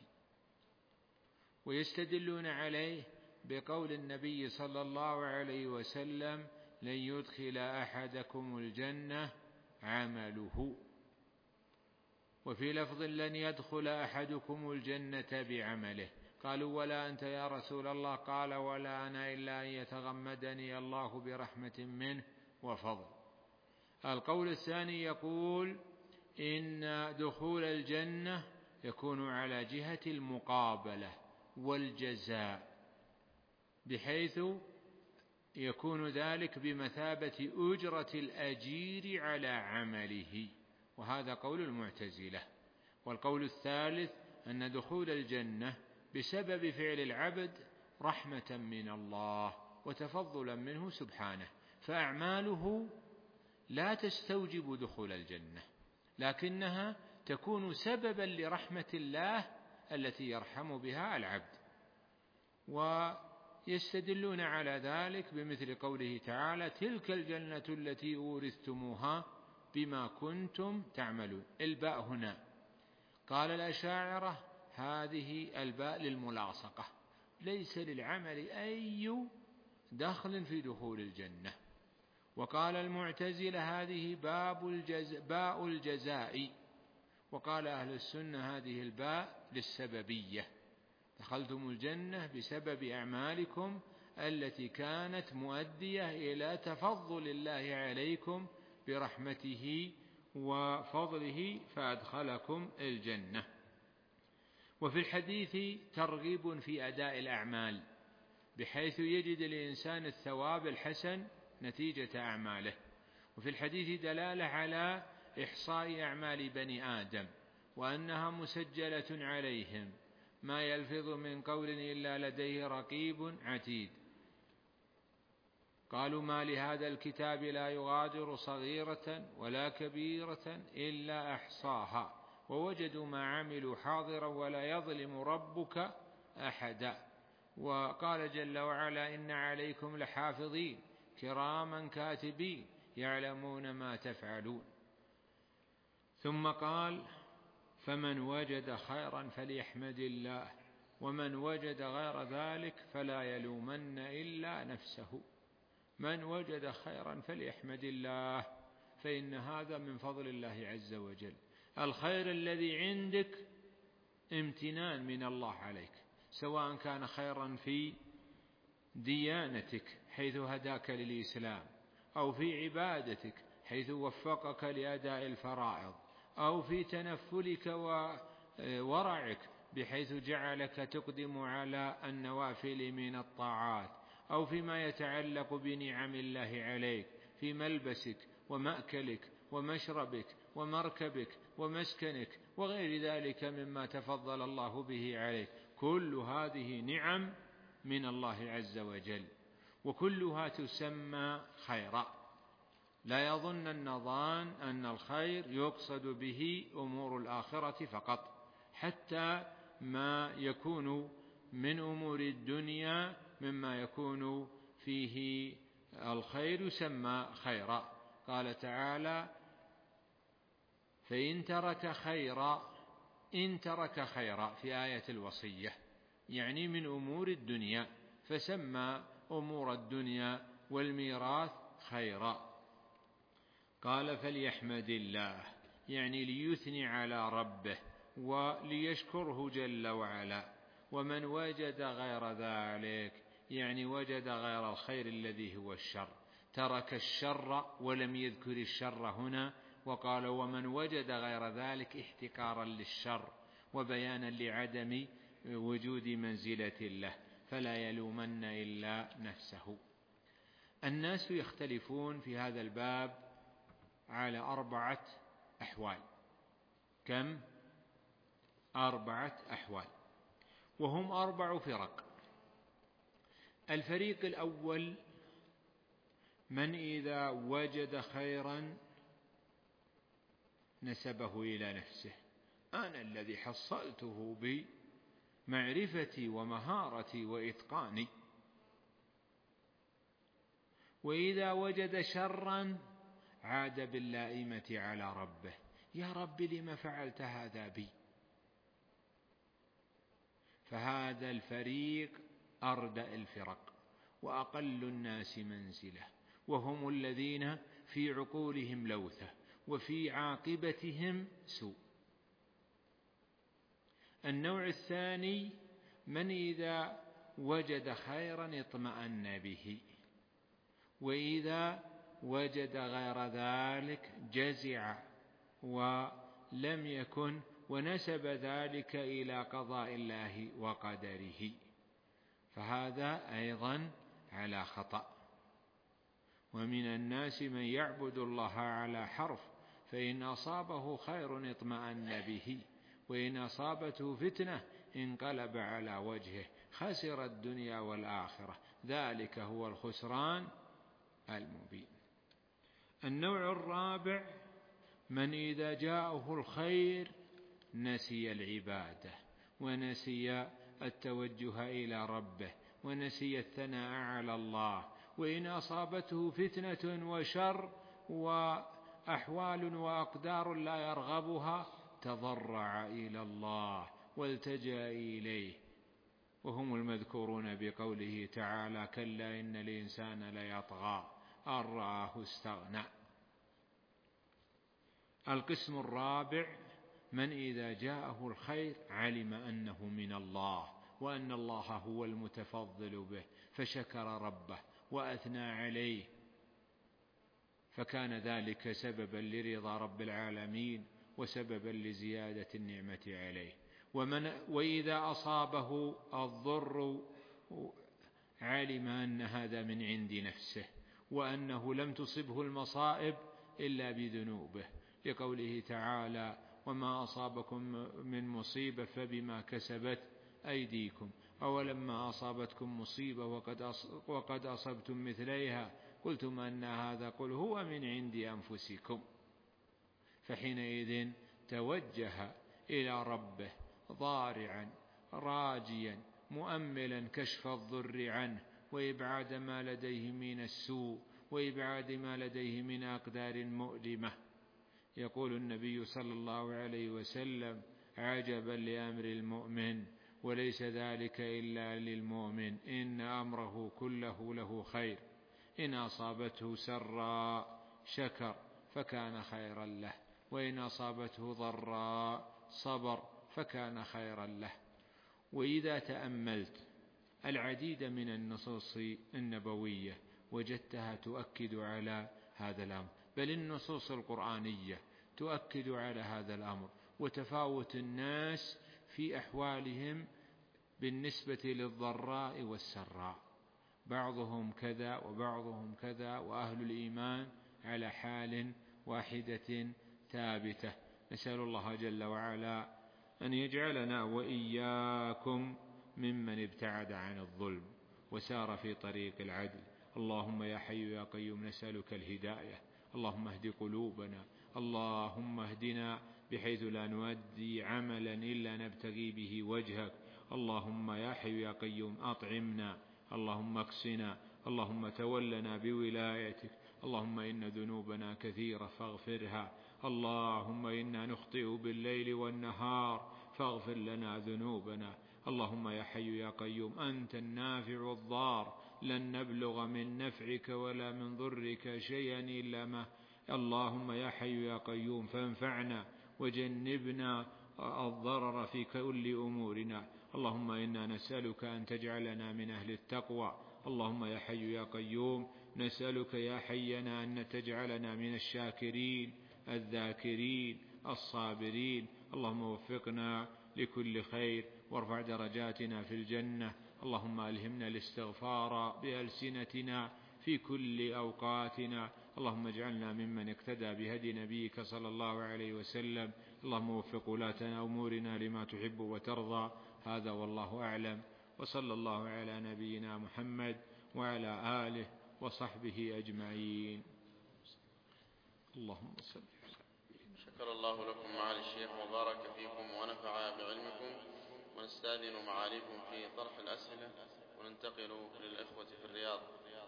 ويستدلون عليه بقول النبي صلى الله عليه وسلم: لن يدخل أحدكم الجنة عمله. وفي لفظ: لن يدخل أحدكم الجنة بعمله. قالوا: ولا أنت يا رسول الله؟ قال: ولا أنا إلا أن يتغمدني الله برحمة منه وفضل. القول الثاني يقول إن دخول الجنة يكون على جهة المقابلة والجزاء، بحيث يكون ذلك بمثابة أجرة الأجير على عمله، وهذا قول المعتزلة. والقول الثالث أن دخول الجنة بسبب فعل العبد رحمة من الله وتفضلا منه سبحانه، فأعماله لا تستوجب دخول الجنة، لكنها تكون سببا لرحمة الله التي يرحم بها العبد. ويستدلون على ذلك بمثل قوله تعالى: تلك الجنة التي أورثتموها بما كنتم تعملون. الباء هنا قال الأشاعرة هذه الباء للملاصقة، ليس للعمل أي دخل في دخول الجنة. وقال المعتزلة هذه باب الجز... باء الجزاء. وقال أهل السنة هذه الباء للسببية، دخلتم الجنة بسبب أعمالكم التي كانت مؤدية إلى تفضل الله عليكم برحمته وفضله فأدخلكم الجنة. وفي الحديث ترغيب في أداء الأعمال بحيث يجد الإنسان الثواب الحسن نتيجة أعماله، وفي الحديث دلالة على إحصاء أعمال بني آدم وأنها مسجلة عليهم، ما يلفظ من قول إلا لديه رقيب عتيد. قالوا ما لهذا الكتاب لا يغادر صغيرة ولا كبيرة إلا أحصاها ووجدوا ما عملوا حاضرا ولا يظلم ربك أحدا. وقال جل وعلا إن عليكم لحافظين كراما كاتبين يعلمون ما تفعلون. ثم قال فمن وجد خيرا فليحمد الله ومن وجد غير ذلك فلا يلومن إلا نفسه. من وجد خيرا فليحمد الله، فإن هذا من فضل الله عز وجل. الخير الذي عندك امتنان من الله عليك، سواء كان خيرا في ديانتك حيث هداك للإسلام، أو في عبادتك حيث وفقك لأداء الفرائض، أو في تنفلك وورعك بحيث جعلك تقدم على النوافل من الطاعات، أو فيما يتعلق بنعم الله عليك في ملبسك ومأكلك ومشربك ومركبك ومسكنك وغير ذلك مما تفضل الله به عليك. كل هذه نعم من الله عز وجل، وكلها تسمى خيرا. لا يظن النظان أن الخير يقصد به أمور الآخرة فقط، حتى ما يكون من أمور الدنيا مما يكون فيه الخير يسمى خيرا. قال تعالى فإن ترك خيرا، إن ترك خيرا في آية الوصية، يعني من أمور الدنيا، فسمى أمور الدنيا والميراث خيرا. قال فليحمد الله، يعني ليثني على ربه وليشكره جل وعلا. ومن وجد غير ذلك، يعني وجد غير الخير الذي هو الشر، ترك الشر ولم يذكر الشر هنا، وقال ومن وجد غير ذلك احتقارا للشر وبيانا لعدم وجود منزلة له، فلا يلومن إلا نفسه. الناس يختلفون في هذا الباب على أربعة أحوال. كم؟ أربعة أحوال، وهم أربع فرق. الفريق الأول من إذا وجد خيرا نسبه إلى نفسه، أنا الذي حصلته بمعرفتي ومهارتي وإتقاني. وإذا وجد شرا عاد باللائمة على ربه، يا رب لم فعلت هذا بي؟ فهذا الفريق أردأ الفرق وأقل الناس منزلة، وهم الذين في عقولهم لوثة وفي عاقبتهم سوء. النوع الثاني من إذا وجد خيرا اطمأن به، وإذا وجد غير ذلك جزع ولم يكن، ونسب ذلك إلى قضاء الله وقدره، فهذا أيضا على خطأ. ومن الناس من يعبد الله على حرف، فإن أصابه خير اطمأن به، وإن أصابته فتنة انقلب على وجهه، خسر الدنيا والآخرة، ذلك هو الخسران المبين. النوع الرابع من إذا جاءه الخير نسي العبادة ونسي التوجه إلى ربه ونسي الثناء على الله، وإن أصابته فتنة وشر وأحوال وأقدار لا يرغبها تضرع إلى الله والتجأ إليه، وهم المذكورون بقوله تعالى كلا إن الإنسان ليطغى أن رآه استغنى. القسم الرابع من إذا جاءه الخير علم أنه من الله وأن الله هو المتفضل به، فشكر ربه وأثنى عليه، فكان ذلك سببا لرضا رب العالمين وسببا لزيادة النعمة عليه. ومن وإذا أصابه الضر علم أن هذا من عند نفسه، وأنه لم تصبه المصائب إلا بذنوبه، لقوله تعالى: وما أصابكم من مصيبة فبما كسبت أيديكم، أولما أصابتكم مصيبة وقد وقد أصبتم مثليها قلتم أن هذا، قل هو من عند أنفسكم. فحينئذ توجه إلى ربه ضارعا راجيا مؤملا كشف الضر عنه وإبعاد ما لديه من السوء وإبعاد ما لديه من أقدار مؤلمة. يقول النبي صلى الله عليه وسلم: عجبا لأمر المؤمن، وليس ذلك إلا للمؤمن، إن أمره كله له خير، إن أصابته سراء شكر فكان خيرا له، وإن أصابته ضراء صبر فكان خيرا له. وإذا تأملت العديد من النصوص النبوية وجدتها تؤكد على هذا الأمر، بل النصوص القرآنية تؤكد على هذا الأمر، وتفاوت الناس في أحوالهم بالنسبة للضراء والسراء، بعضهم كذا وبعضهم كذا، وأهل الإيمان على حال واحدة ثابتة. نسأل الله جل وعلا أن يجعلنا وإياكم ممن ابتعد عن الظلم وسار في طريق العدل. اللهم يا حي يا قيوم نسألك الهداية، اللهم اهد قلوبنا، اللهم اهدنا بحيث لا نؤدي عملا إلا نبتغي به وجهك. اللهم يا حي يا قيوم أطعمنا، اللهم اكسنا، اللهم تولنا بولايتك. اللهم إن ذنوبنا كثيرة فاغفرها، اللهم إنا نخطئ بالليل والنهار فاغفر لنا ذنوبنا. اللهم يا حي يا قيوم أنت النافع الضار، لن نبلغ من نفعك ولا من ضرك شيئا إلا ما. اللهم يا حي يا قيوم فانفعنا وجنبنا الضرر في كل أمورنا. اللهم إنا نسألك أن تجعلنا من أهل التقوى. اللهم يا حي يا قيوم نسألك يا حينا أن تجعلنا من الشاكرين الذاكرين الصابرين. اللهم وفقنا لكل خير وارفع درجاتنا في الجنة. اللهم ألهمنا الاستغفار بألسنتنا في كل أوقاتنا. اللهم اجعلنا ممن اقتدى بهدي نبيك صلى الله عليه وسلم. اللهم وفق ولاة أمورنا لما تحب وترضى. هذا والله أعلم، وصلى الله على نبينا محمد وعلى آله وصحبه أجمعين. اللهم صل. شكر الله لكم معالي الشيخ وبارك فيكم ونفع بعلمكم، ونستأذن معاليكم في طرح الأسئلة وننتقل للإخوة في الرياض.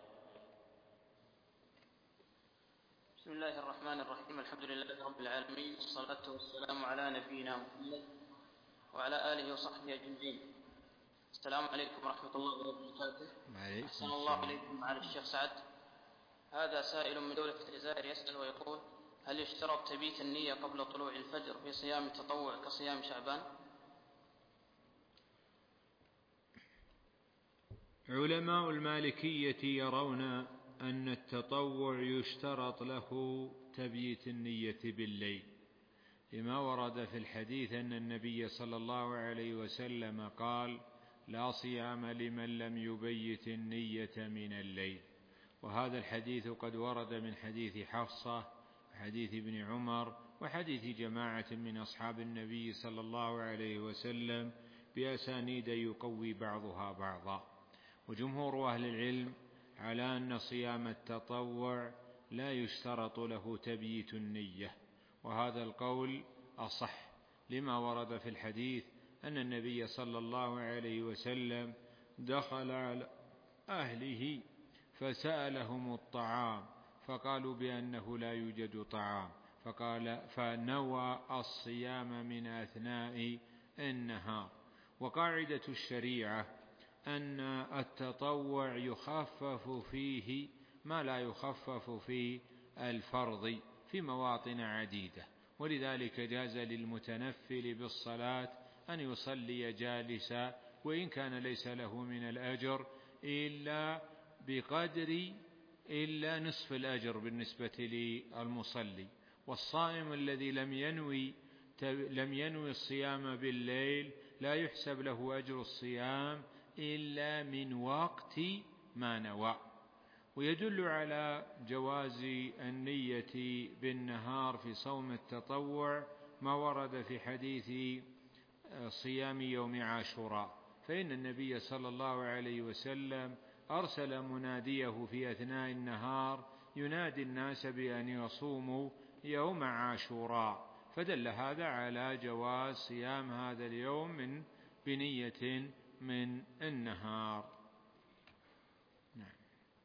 بسم الله الرحمن الرحيم. الحمد لله رب العالمين، والصلاة والسلام على نبينا محمد وعلى آله وصحبه أجمعين. السلام عليكم ورحمة الله وبركاته. أحسن الله عليكم معالي الشيخ سعد. هذا سائل من دولة الجزائر يسأل ويقول: هل يشترط تبيت النية قبل طلوع الفجر في صيام التطوع كصيام شعبان؟ علماء المالكية يرون أن التطوع يشترط له تبييت النية بالليل، لما ورد في الحديث أن النبي صلى الله عليه وسلم قال: لا صيام لمن لم يبيت النية من الليل. وهذا الحديث قد ورد من حديث حفصة وحديث ابن عمر وحديث جماعة من أصحاب النبي صلى الله عليه وسلم بأسانيد يقوي بعضها بعضا. وجمهور أهل العلم على أن صيام التطوع لا يشترط له تبييت النية، وهذا القول أصح لما ورد في الحديث أن النبي صلى الله عليه وسلم دخل على أهله فسألهم الطعام فقالوا بأنه لا يوجد طعام، فقال فنوى الصيام من أثناء النهار. وقاعدة الشريعة أن التطوع يخفف فيه ما لا يخفف في الفرض في مواطن عديدة، ولذلك جاز للمتنفل بالصلاة أن يصلي جالسا وإن كان ليس له من الأجر إلا بقدر إلا نصف الأجر بالنسبة للمصلي. والصائم الذي لم ينوي لم ينوي الصيام بالليل لا يحسب له أجر الصيام إلا من وقت ما نوى. ويدل على جواز النية بالنهار في صوم التطوع ما ورد في حديث صيام يوم عاشوراء، فإن النبي صلى الله عليه وسلم أرسل مناديه في أثناء النهار ينادي الناس بأن يصوموا يوم عاشوراء، فدل هذا على جواز صيام هذا اليوم من بنية من النهار. نعم.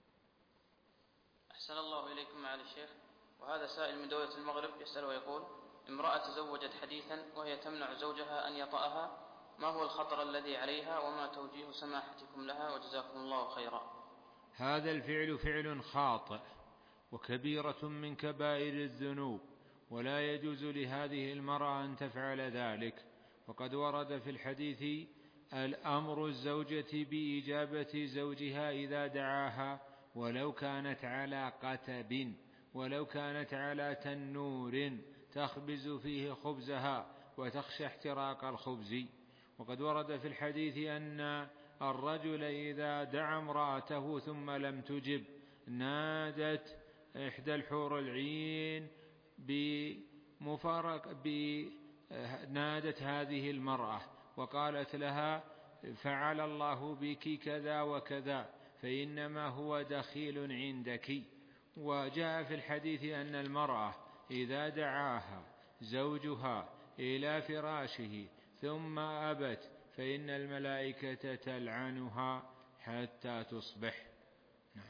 أحسن الله إليكم معالي الشيخ. وهذا سائل من دولة المغرب يسأل ويقول: امرأة تزوجت حديثا وهي تمنع زوجها أن يطأها، ما هو الخطر الذي عليها وما توجيه سماحتكم لها وجزاكم الله خيرا؟ هذا الفعل فعل خاطئ وكبيرة من كبائر الذنوب، ولا يجوز لهذه المرأة أن تفعل ذلك. وقد ورد في الحديث الأمر الزوجة بإجابة زوجها إذا دعاها ولو كانت على قتب، ولو كانت على تنور تخبز فيه خبزها وتخشى احتراق الخبز. وقد ورد في الحديث أن الرجل إذا دعا امرأته ثم لم تجب نادت إحدى الحور العين بمفارق نادت هذه المرأة وقالت لها: فعل الله بك كذا وكذا فإنما هو دخيل عندك. وجاء في الحديث أن المرأة إذا دعاها زوجها إلى فراشه ثم أبت فإن الملائكة تلعنها حتى تصبح. نعم.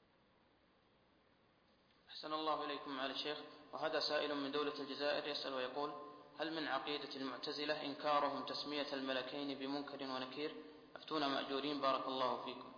أحسن الله إليكم معالي الشيخ. وهذا سائل من دولة الجزائر يسأل ويقول: هل من عقيدة المعتزلة إنكارهم تسمية الملكين بمنكر ونكير؟ أفتونا مأجورين بارك الله فيكم.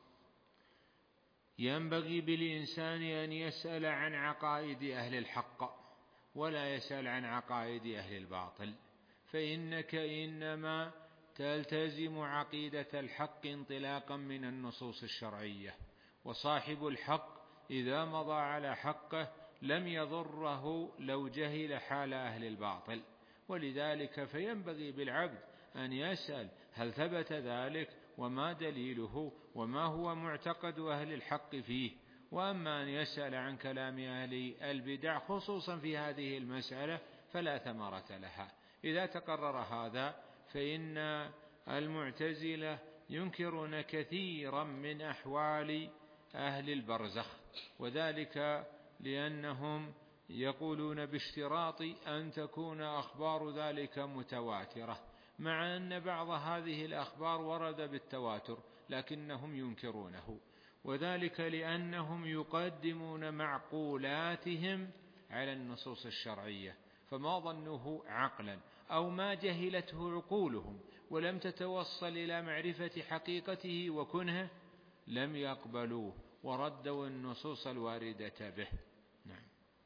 ينبغي بالإنسان أن يسأل عن عقائد أهل الحق ولا يسأل عن عقائد أهل الباطل، فإنك إنما تلتزم عقيدة الحق انطلاقا من النصوص الشرعية، وصاحب الحق إذا مضى على حقه لم يضره لو جهل حال أهل الباطل. ولذلك فينبغي بالعبد أن يسأل هل ثبت ذلك وما دليله وما هو معتقد أهل الحق فيه. وأما أن يسأل عن كلام أهل البدع خصوصا في هذه المسألة فلا ثمرة لها. إذا تقرر هذا فإن المعتزلة ينكرون كثيرا من أحوال أهل البرزخ، وذلك لأنهم يقولون باشتراط أن تكون أخبار ذلك متواترة، مع أن بعض هذه الأخبار ورد بالتواتر لكنهم ينكرونه، وذلك لأنهم يقدمون معقولاتهم على النصوص الشرعية، فما ظنوه عقلا أو ما جهلته عقولهم ولم تتوصل إلى معرفة حقيقته وكنهه لم يقبلوه وردوا النصوص الواردة به. نعم.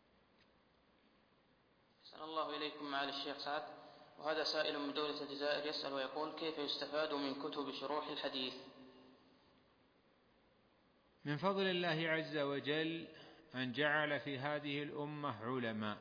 أحسن الله إليكم معالي الشيخ سعد. وهذا سائل من دولة الجزائر يسأل ويقول: كيف يستفاد من كتب شروح الحديث؟ من فضل الله عز وجل أن جعل في هذه الأمة علماء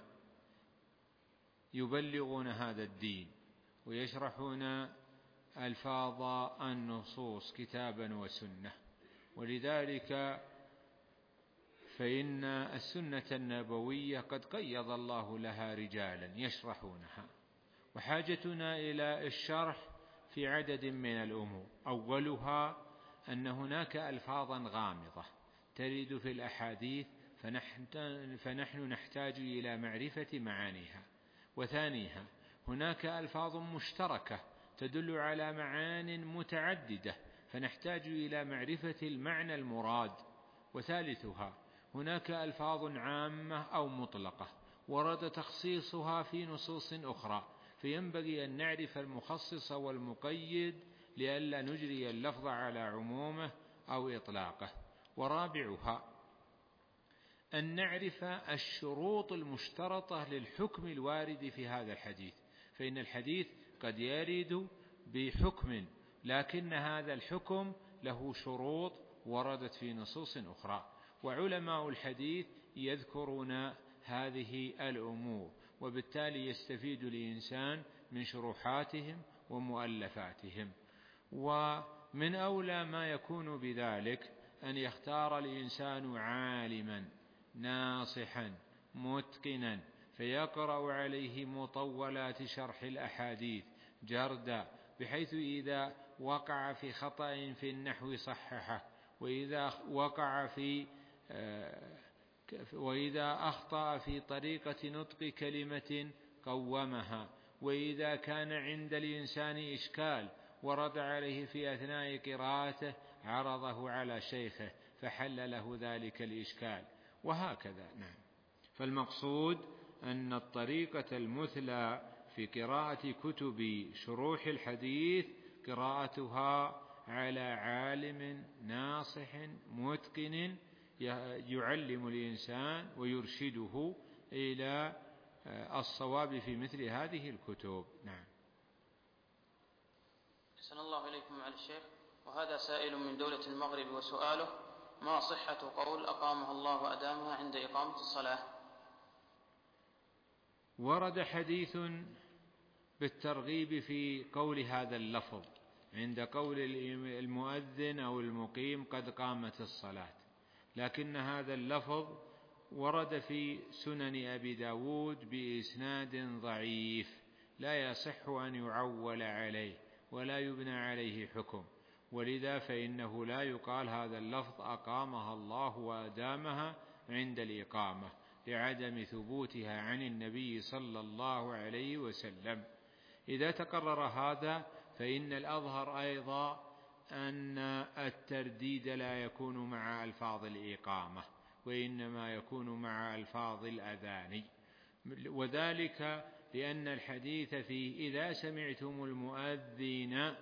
يبلغون هذا الدين ويشرحون ألفاظ النصوص كتابا وسنة، ولذلك فإن السنة النبوية قد قيض الله لها رجالا يشرحونها، وحاجتنا إلى الشرح في عدد من الأمور. أولها أن هناك ألفاظا غامضة ترد في الأحاديث فنحن نحتاج إلى معرفة معانيها. وثانيها هناك ألفاظ مشتركة تدل على معان متعددة فنحتاج إلى معرفة المعنى المراد. وثالثها هناك ألفاظ عامة أو مطلقة ورد تخصيصها في نصوص أخرى فينبغي أن نعرف المخصص والمقيد لئلا نجري اللفظ على عمومه أو إطلاقه. ورابعها أن نعرف الشروط المشترطة للحكم الوارد في هذا الحديث، فإن الحديث قد يرد بحكم لكن هذا الحكم له شروط وردت في نصوص أخرى، وعلماء الحديث يذكرون هذه الأمور وبالتالي يستفيد الإنسان من شروحاتهم ومؤلفاتهم. ومن أولى ما يكون بذلك أن يختار الإنسان عالما ناصحا متقنا فيقرأ عليه مطولات شرح الأحاديث جردا، بحيث إذا وقع في خطأ في النحو صححه، وإذا وقع في وإذا أخطأ في طريقة نطق كلمة قومها، وإذا كان عند الإنسان إشكال ورد عليه في أثناء قراءته عرضه على شيخه فحل له ذلك الإشكال، وهكذا. نعم. فالمقصود أن الطريقة المثلى في قراءة كتب شروح الحديث قراءتها على عالم ناصح متقن يعلم الإنسان ويرشده إلى الصواب في مثل هذه الكتب. نعم. أحسن الله إليكم على الشيخ. وهذا سائل من دولة المغرب، وسؤاله: ما صحة قول أقامها الله وأدامها عند إقامة الصلاة؟ ورد حديث بالترغيب في قول هذا اللفظ عند قول المؤذن أو المقيم قد قامت الصلاة، لكن هذا اللفظ ورد في سنن أبي داود بإسناد ضعيف لا يصح أن يعول عليه ولا يبنى عليه حكم، ولذا فإنه لا يقال هذا اللفظ أقامها الله وأدامها عند الإقامة لعدم ثبوتها عن النبي صلى الله عليه وسلم. إذا تقرر هذا فإن الأظهر أيضا أن الترديد لا يكون مع ألفاظ الإقامة، وإنما يكون مع ألفاظ الأذان، وذلك لأن الحديث فيه: إذا سمعتم المؤذن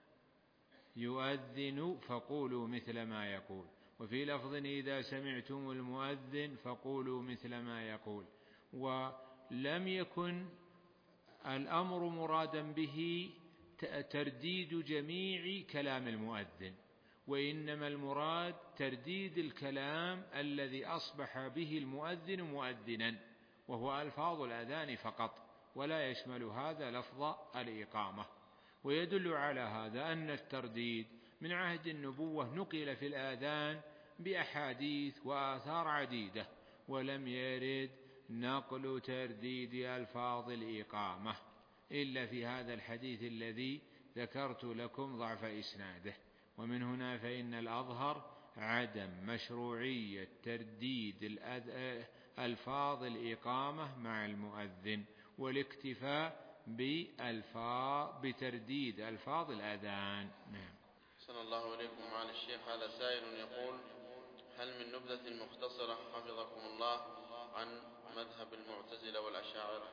يؤذن فقولوا مثل ما يقول، وفي لفظ: إذا سمعتم المؤذن فقولوا مثل ما يقول. ولم يكن الأمر مرادا به ترديد جميع كلام المؤذن، وإنما المراد ترديد الكلام الذي أصبح به المؤذن مؤذنا، وهو ألفاظ الأذان فقط، ولا يشمل هذا لفظ الإقامة. ويدل على هذا أن الترديد من عهد النبوة نقل في الآذان بأحاديث وآثار عديدة، ولم يرد نقل ترديد ألفاظ الإقامة إلا في هذا الحديث الذي ذكرت لكم ضعف إسناده. ومن هنا فإن الأظهر عدم مشروعية ترديد ألفاظ الإقامة مع المؤذن، والاكتفاء بألفاظ بترديد ألفاظ الأذان. نعم. أحسن الله إليكم معالي الشيخ. هذا سائل يقول: هل من نبذة مختصرة حفظكم الله عن مذهب المعتزلة والأشاعرة؟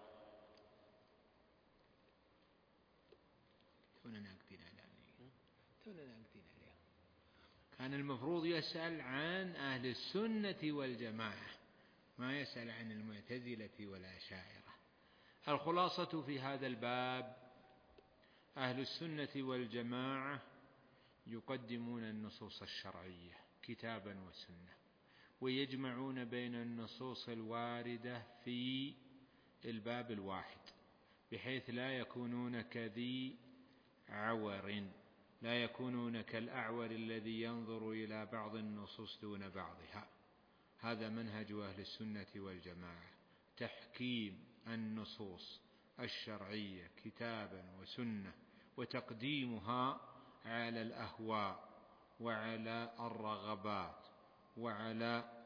تونا ناقدين عليه تونا ناقدين عليه كان المفروض يسأل عن أهل السنة والجماعة، ما يسأل عن المعتزلة والأشاعرة. الخلاصة في هذا الباب: أهل السنة والجماعة يقدمون النصوص الشرعية كتابا وسنة، ويجمعون بين النصوص الواردة في الباب الواحد، بحيث لا يكونون كذي عور، لا يكونون كالأعور الذي ينظر إلى بعض النصوص دون بعضها. هذا منهج أهل السنة والجماعة: تحكيم النصوص الشرعية كتابا وسنة، وتقديمها على الأهواء وعلى الرغبات وعلى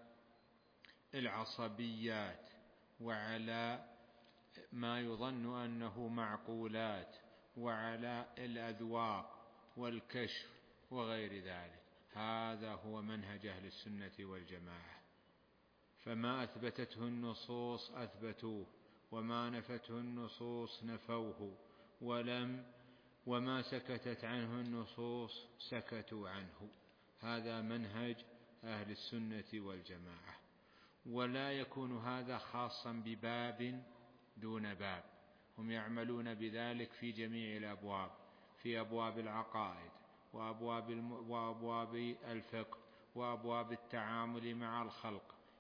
العصبيات وعلى ما يظن أنه معقولات وعلى الأذواق والكشف وغير ذلك. هذا هو منهج أهل السنة والجماعة. فما أثبتته النصوص أثبتوه، وما نفته النصوص نفوه، ولم وما سكتت عنه النصوص سكتوا عنه. هذا منهج أهل السنة والجماعة. ولا يكون هذا خاصا بباب دون باب، هم يعملون بذلك في جميع الأبواب، في أبواب العقائد وأبواب, الم... وأبواب الفقه وأبواب التعامل مع الخلق،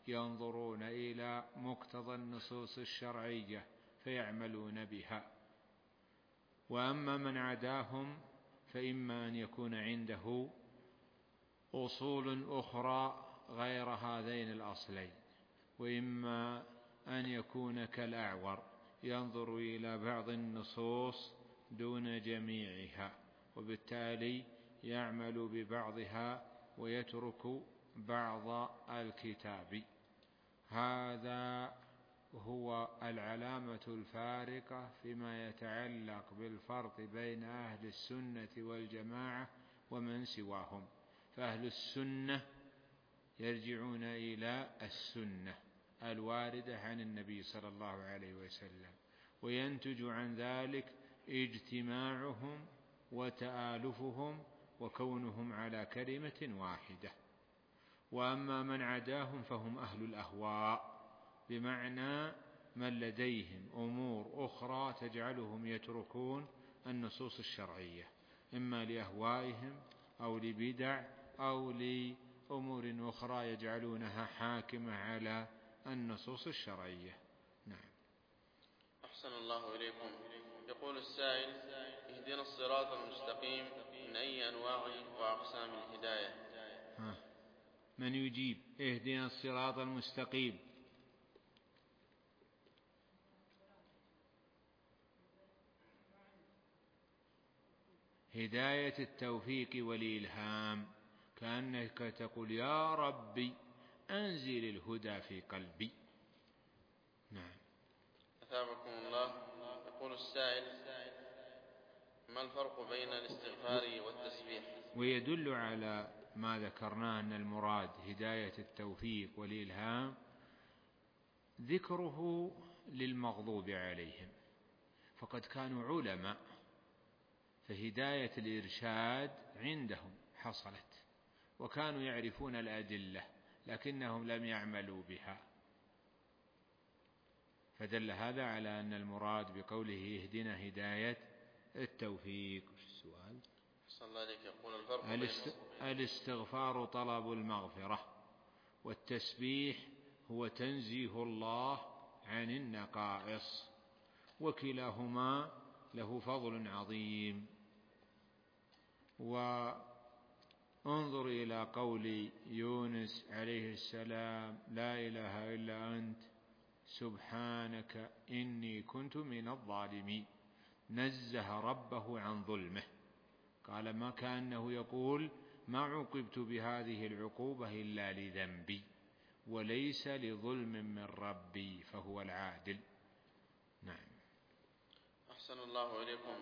ينظرون إلى مقتضى النصوص الشرعية فيعملون بها. وأما من عداهم فإما أن يكون عنده أصول أخرى غير هذين الأصلين، وإما أن يكون كالأعور ينظر إلى بعض النصوص دون جميعها، وبالتالي يعمل ببعضها ويترك بعض الكتاب. هذا هو العلامة الفارقة فيما يتعلق بالفرق بين أهل السنة والجماعة ومن سواهم. فأهل السنة يرجعون إلى السنة الواردة عن النبي صلى الله عليه وسلم، وينتج عن ذلك اجتماعهم وتآلفهم وكونهم على كلمة واحدة. وأما من عداهم فهم أهل الأهواء، بمعنى من لديهم أمور أخرى تجعلهم يتركون النصوص الشرعية، إما لأهوائهم أو لبدع أو لأمور أخرى يجعلونها حاكمة على النصوص الشرعية. نعم. أحسن الله إليكم. يقول السائل: اهدنا الصراط المستقيم، من أي أنواع وأقسام الهداية؟ ها. من يجيب؟ اهدنا الصراط المستقيم. هداية التوفيق والإلهام، كأنك تقول يا ربي أنزل الهدى في قلبي. نعم. أثابكم الله. يقول السائل: ما الفرق بين الاستغفار والتسبيح؟ ويدل على ما ذكرناه أن المراد هداية التوفيق والإلهام ذكره للمغضوب عليهم، فقد كانوا علماء، فهداية الإرشاد عندهم حصلت، وكانوا يعرفون الأدلة لكنهم لم يعملوا بها، فدل هذا على أن المراد بقوله اهدنا هداية التوفيق. وش السؤال؟ صلى عليك. يقول الفرق الاست... الاستغفار طلب المغفرة، والتسبيح هو تنزيه الله عن النقائص، وكلاهما له فضل عظيم. وانظر إلى قول يونس عليه السلام: لا إله إلا أنت سبحانك إني كنت من الظالمين. نزه ربه عن ظلمه، قال ما كأنه يقول ما عوقبت بهذه العقوبة إلا لذنبي وليس لظلم من ربي فهو العادل. نعم. أحسن الله إليكم.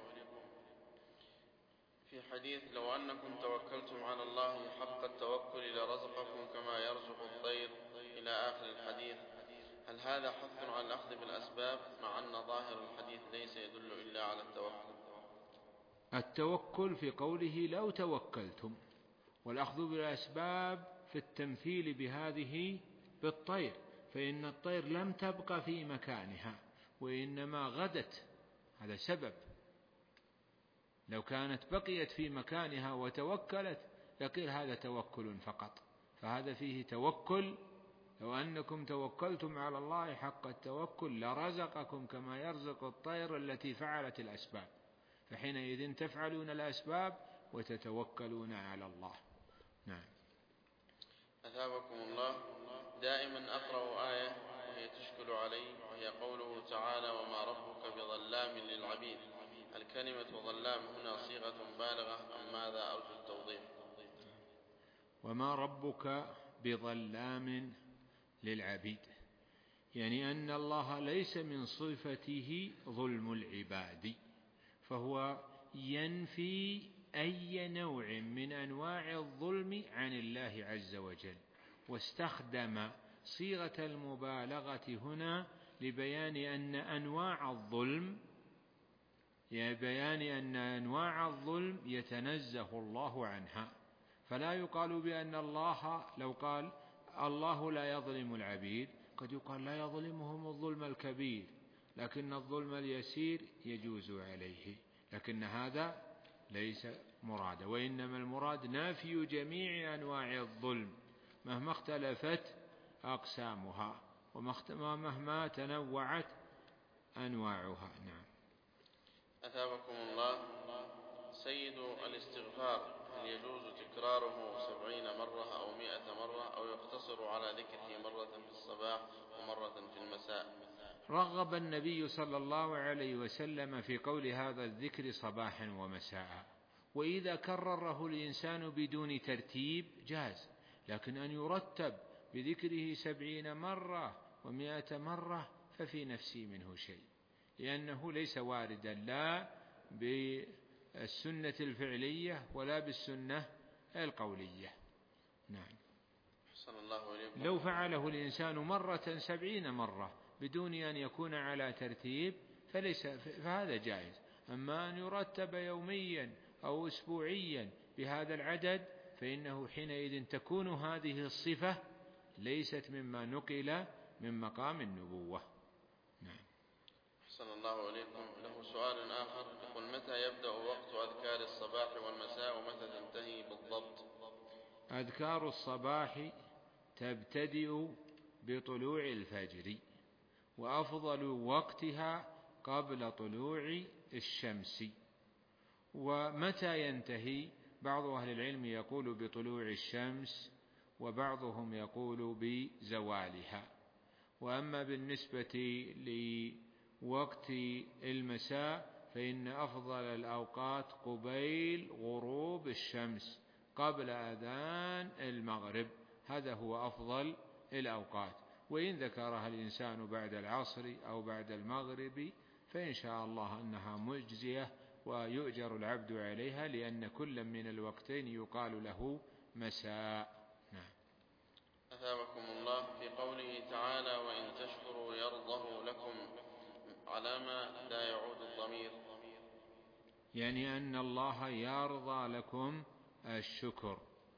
في حديث لو أنكم توكلتم على الله حق التوكل لرزقكم كما يرزق الطير إلى آخر الحديث، هل هذا حث على الأخذ بالأسباب مع أن ظاهر الحديث ليس يدل إلا على التوكل؟ التوكل في قوله لو توكلتم، والأخذ بالأسباب في التمثيل بهذه بالطير، فإن الطير لم تبقى في مكانها وإنما غدت، هذا سبب. لو كانت بقيت في مكانها وتوكلت لقيل هذا توكل فقط، فهذا فيه توكل. لو أنكم توكلتم على الله حق التوكل لرزقكم كما يرزق الطير التي فعلت الأسباب، فحينئذ تفعلون الأسباب وتتوكلون على الله. نعم. أثابكم الله. دائما أقرأ آية وهي تشكل علي، وهي قوله تعالى: وما ربك بظلام للعبيد. الكلمة ظلام هنا صيغة بالغة أم ماذا؟ أرجو التوضيح. وما ربك بظلام للعبيد، يعني أن الله ليس من صفته ظلم العباد، فهو ينفي أي نوع من أنواع الظلم عن الله عز وجل، واستخدم صيغة المبالغة هنا لبيان أن أنواع الظلم بيان أن أنواع الظلم يتنزه الله عنها. فلا يقال بأن الله، لو قال الله لا يظلم العبيد قد يقال لا يظلمهم الظلم الكبير، لكن الظلم اليسير يجوز عليه، لكن هذا ليس مرادا، وإنما المراد نافي جميع أنواع الظلم مهما اختلفت أقسامها ومهما تنوعت أنواعها. نعم. أثابكم الله. سيد الاستغفار هل يجوز تكراره سبعين مرة أو مئة مرة أو يقتصر على ذكره مرة في الصباح ومرة في المساء؟ رغب النبي صلى الله عليه وسلم في قول هذا الذكر صباحا ومساء، وإذا كرره الإنسان بدون ترتيب جاز، لكن أن يرتب بذكره سبعين مرة ومئة مرة ففي نفسي منه شيء، لأنه ليس واردا لا بالسنة الفعلية ولا بالسنة القولية. نعم. حسن الله إليكم. لو فعله الإنسان مرة سبعين مرة بدون أن يكون على ترتيب فليس فهذا جائز، أما أن يرتب يوميا أو أسبوعيا بهذا العدد فإنه حينئذ تكون هذه الصفة ليست مما نقل من مقام النبوة. نعم. أحسن الله إليكم. له سؤال آخر يقول: متى يبدأ وقت أذكار الصباح والمساء ومتى تنتهي بالضبط؟ أذكار الصباح تبتدئ بطلوع الفجر، وأفضل وقتها قبل طلوع الشمس. ومتى ينتهي؟ بعض أهل العلم يقول بطلوع الشمس، وبعضهم يقول بزوالها. وأما بالنسبة لوقت المساء فإن أفضل الأوقات قبيل غروب الشمس قبل أذان المغرب، هذا هو أفضل الأوقات. وإن ذكرها الإنسان بعد العصر أو بعد المغرب فإن شاء الله أنها مجزية ويؤجر العبد عليها، لأن كل من الوقتين يقال له مساء. نعم. أثابكم الله. في قوله تعالى: وإن تشكروا يرضه لكم، على ما لا يعود الضمير؟ يعني أن الله يرضى لكم الشكر،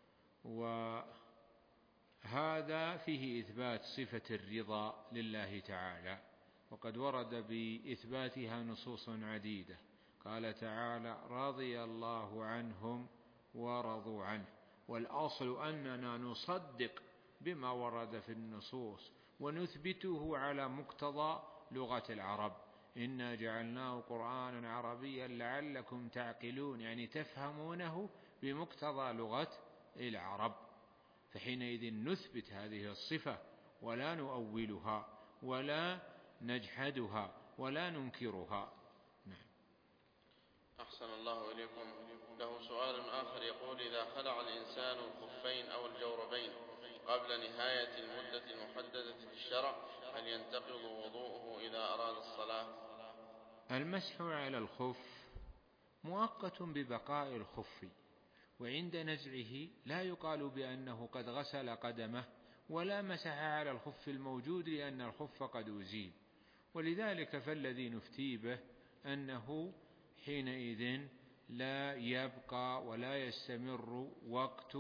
وهذا فيه إثبات صفة الرضا لله تعالى، وقد ورد بإثباتها نصوص عديدة. قال تعالى: رضي الله عنهم ورضوا عنه. والأصل أننا نصدق بما ورد في النصوص ونثبته على مقتضى لغة العرب. إنا جعلناه قرآنا عربيا لعلكم تعقلون، يعني تفهمونه بمقتضى لغة العرب. فحينئذ نثبت هذه الصفة ولا نؤولها ولا نجحدها ولا ننكرها. نعم. أحسن الله إليكم. له سؤال آخر يقول: إذا خلع الإنسان الخفين أو الجوربين قبل نهاية المدة المحددة في الشرع هل ينتقض وضوءه إذا أراد الصلاة؟ المسح على الخف مؤقت ببقاء الخف، وعند نزعه لا يقال بأنه قد غسل قدمه ولا مسح على الخف الموجود، لأن الخف قد أزيل. ولذلك فالذي نفتي به أنه حينئذ لا يبقى ولا يستمر وقت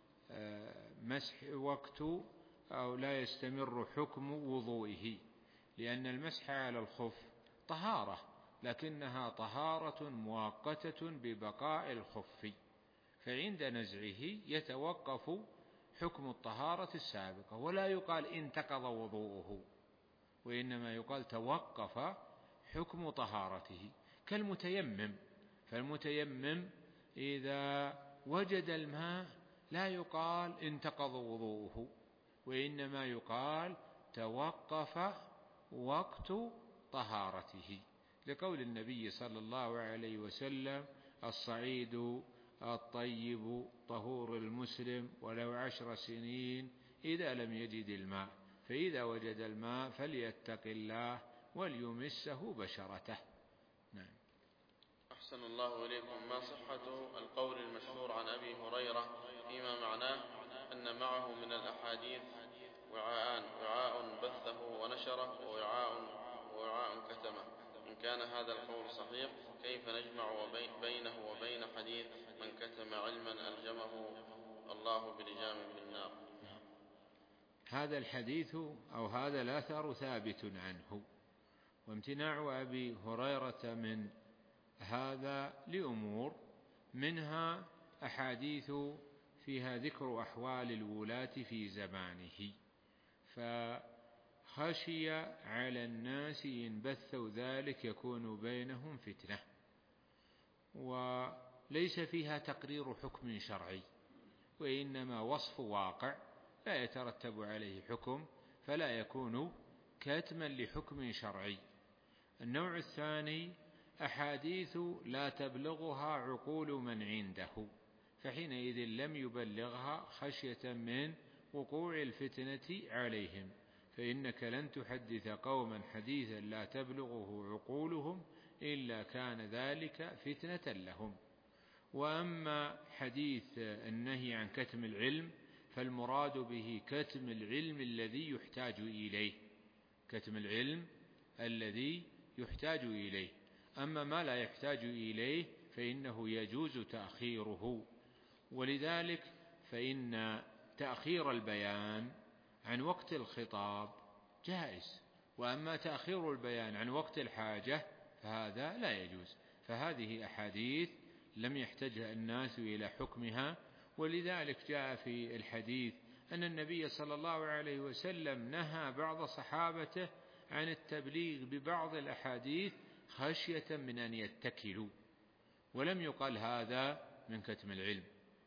مسح وقت أو لا يستمر حكم وضوئه، لأن المسح على الخف طهارة، لكنها طهارة مؤقتة ببقاء الخف، فعند نزعه يتوقف حكم الطهارة السابقة، ولا يقال انتقض وضوءه، وإنما يقال توقف حكم طهارته، كالمتيمم. فالمتيمم إذا وجد الماء لا يقال انتقض وضوءه، وإنما يقال توقف وقت طهارته، لقول النبي صلى الله عليه وسلم: الصعيد الطيب طهور المسلم ولو عشر سنين إذا لم يجد الماء، فإذا وجد الماء فليتق الله وليمسه بشرته. نعم. أحسن الله إليكم. ما صحة القول المشهور عن أبي هريرة فيما معناه أن معه من الأحاديث وعاءان: وعاء بثه ونشره ووعاء ووعاء كتمه؟ إن كان هذا القول صحيح كيف نجمع بينه وبين حديث: من كتم علما ألجمه الله بلجام من النار؟ هذا الحديث أو هذا الأثر ثابت عنه، وامتناع أبي هريرة من هذا لأمور، منها أحاديث فيها ذكر أحوال الولاة في زمانه، فخشي على الناس إن بثوا ذلك يكون بينهم فتنة، وليس فيها تقرير حكم شرعي، وإنما وصف واقع لا يترتب عليه حكم، فلا يكون كاتما لحكم شرعي. النوع الثاني أحاديث لا تبلغها عقول من عنده، فحينئذ لم يبلغها خشية من وقوع الفتنة عليهم، فإنك لن تحدث قوما حديثا لا تبلغه عقولهم إلا كان ذلك فتنة لهم. وأما حديث النهي عن كتم العلم فالمراد به كتم العلم الذي يحتاج إليه، كتم العلم الذي يحتاج إليه. أما ما لا يحتاج إليه فإنه يجوز تأخيره، ولذلك فإن تأخير البيان عن وقت الخطاب جائز، وأما تأخير البيان عن وقت الحاجة فهذا لا يجوز. فهذه أحاديث لم يحتجها الناس إلى حكمها، ولذلك جاء في الحديث أن النبي صلى الله عليه وسلم نهى بعض صحابته عن التبليغ ببعض الأحاديث خشية من أن يتكلوا، ولم يقل هذا من كتم العلم.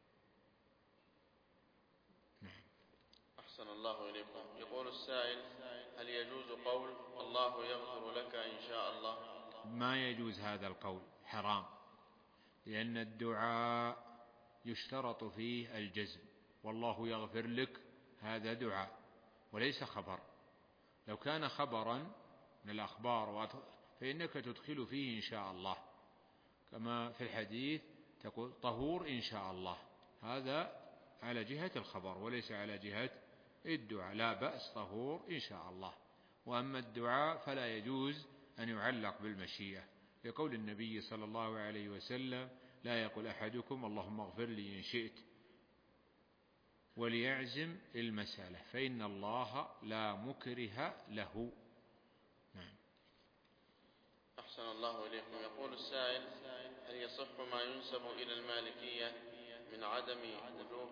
نعم. أحسن الله إليكم. يقول السائل: هل يجوز قول الله يغفر لك إن شاء الله؟ ما يجوز هذا القول، حرام، لأن الدعاء يشترط فيه الجزم، والله يغفر لك هذا دعاء وليس خبر. لو كان خبرا من الأخبار فإنك تدخل فيه إن شاء الله، كما في الحديث تقول طهور إن شاء الله، هذا على جهة الخبر وليس على جهة الدعاء. لا بأس طهور إن شاء الله. وأما الدعاء فلا يجوز أن يعلق بالمشيئة، لقول النبي صلى الله عليه وسلم: لا يقول أحدكم اللهم اغفر لي إن شئت، وليعزم المسألة، فإن الله لا مكره له. نعم. أحسن الله إليكم. يقول السائل: هل يصح ما ينسب إلى المالكية من عدم وجوب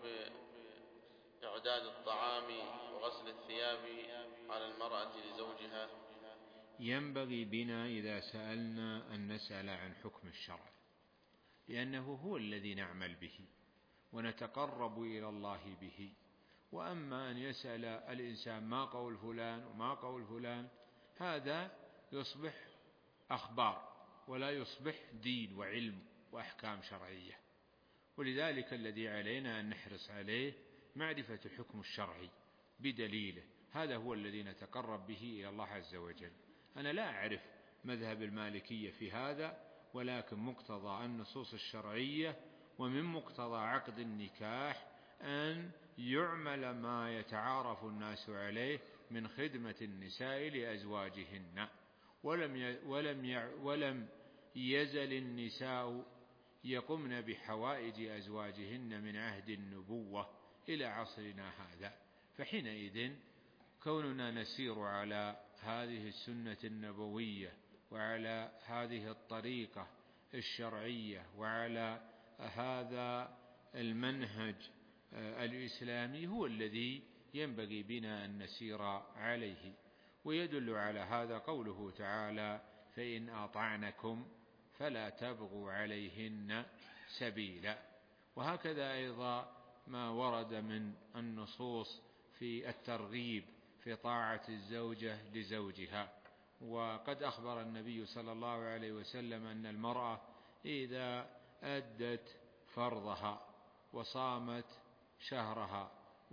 إعداد الطعام وغسل الثياب على المرأة لزوجها؟ ينبغي بنا إذا سألنا أن نسأل عن حكم الشرع، لأنه هو الذي نعمل به ونتقرب إلى الله به. وأما أن يسأل الإنسان ما قول فلان وما قول فلان، هذا يصبح أخبار ولا يصبح دين وعلم وأحكام شرعية. ولذلك الذي علينا أن نحرص عليه معرفة الحكم الشرعي بدليله، هذا هو الذي نتقرب به إلى الله عز وجل. أنا لا أعرف مذهب المالكية في هذا، ولكن مقتضى النصوص الشرعية ومن مقتضى عقد النكاح أن يعمل ما يتعارف الناس عليه من خدمة النساء لأزواجهن، ولم ولم ولم يزل النساء يقمن بحوائج أزواجهن من عهد النبوة إلى عصرنا هذا. فحينئذ كوننا نسير على هذه السنة النبوية وعلى هذه الطريقة الشرعية وعلى هذا المنهج الإسلامي هو الذي ينبغي بنا أن نسير عليه. ويدل على هذا قوله تعالى: فإن أطعنكم فلا تبغوا عليهن سبيلا. وهكذا أيضا ما ورد من النصوص في الترغيب في طاعة الزوجة لزوجها. وقد أخبر النبي صلى الله عليه وسلم أن المرأة إذا أدت فرضها وصامت شهرها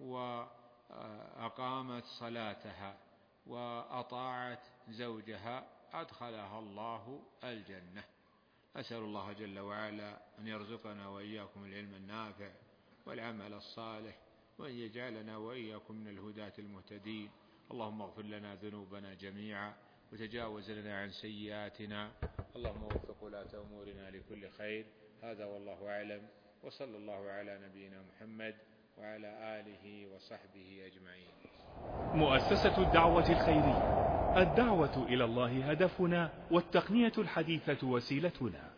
وأقامت صلاتها وأطاعت زوجها أدخلها الله الجنة. أسأل الله جل وعلا أن يرزقنا وإياكم العلم النافع والعمل الصالح، وأن يجعلنا وإياكم من الهداة المهتدين. اللهم اغفر لنا ذنوبنا جميعا وتجاوز لنا عن سيئاتنا. اللهم وفق ولاة أمورنا لكل خير. هذا والله أعلم، وصلى الله على نبينا محمد وعلى آله وصحبه أجمعين. مؤسسة الدعوة الخيرية، الدعوة إلى الله هدفنا، والتقنية الحديثة وسيلتنا.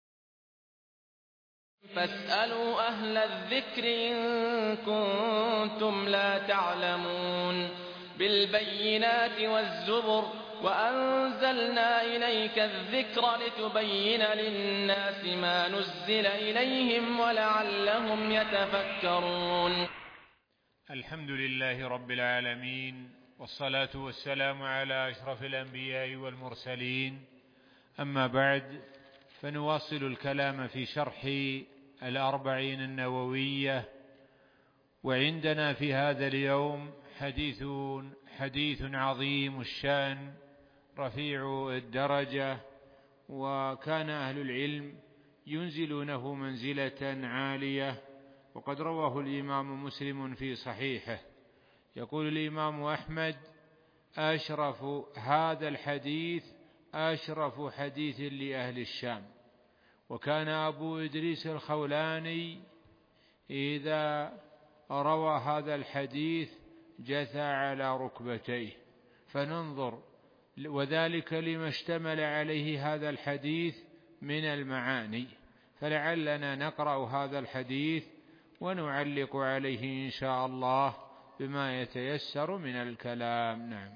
فاسألوا أهل الذكر إن كنتم لا تعلمون. بالبينات والزبر وأنزلنا إليك الذكر لتبين للناس ما نزل إليهم ولعلهم يتفكرون. الحمد لله رب العالمين، والصلاة والسلام على أشرف الأنبياء والمرسلين. أما بعد، فنواصل الكلام في شرح الأربعين النووية، وعندنا في هذا اليوم حديث حديث عظيم الشأن رفيع الدرجة، وكان أهل العلم ينزلونه منزلة عالية، وقد رواه الإمام مسلم في صحيحه. يقول الإمام أحمد: أشرف هذا الحديث أشرف حديث لأهل الشام. وكان أبو إدريس الخولاني إذا روى هذا الحديث جثى على ركبتيه. فننظر، وذلك لما اشتمل عليه هذا الحديث من المعاني. فلعلنا نقرأ هذا الحديث ونعلق عليه إن شاء الله بما يتيسر من الكلام. نعم.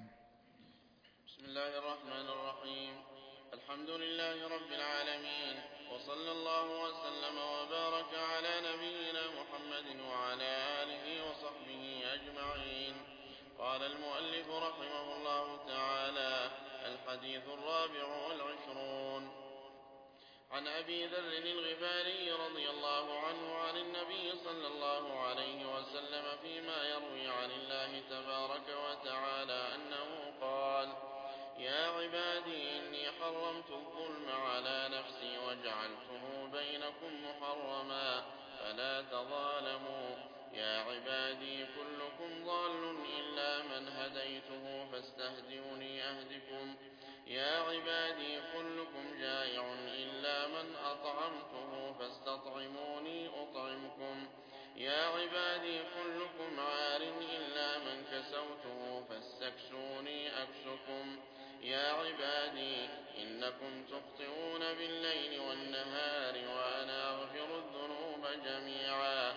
بسم الله الرحمن الرحيم. الحمد لله رب العالمين، وصلى الله وسلم وبارك على نبينا محمد وعلى آله وصحبه أجمعين. قال المؤلف رحمه الله تعالى: الحديث الرابع والعشرون. عن أبي ذر الغفاري رضي الله عنه عن النبي صلى الله عليه وسلم فيما يروي عن الله تبارك وتعالى أنه قال: يا عبادي إني حرمت الظلم على نفسي وجعلته بينكم محرما فلا تظالموا. يا عبادي كلكم ضال إلا من هديته فاستهدوني أهدكم. يا عبادي كلكم جائع إلا من أطعمته فاستطعموني أطعمكم. يا عبادي كلكم عار إلا من كسوته فاستكسوني أكسكم. يا عبادي إنكم تخطئون بالليل والنهار وأنا أغفر الذنوب جميعا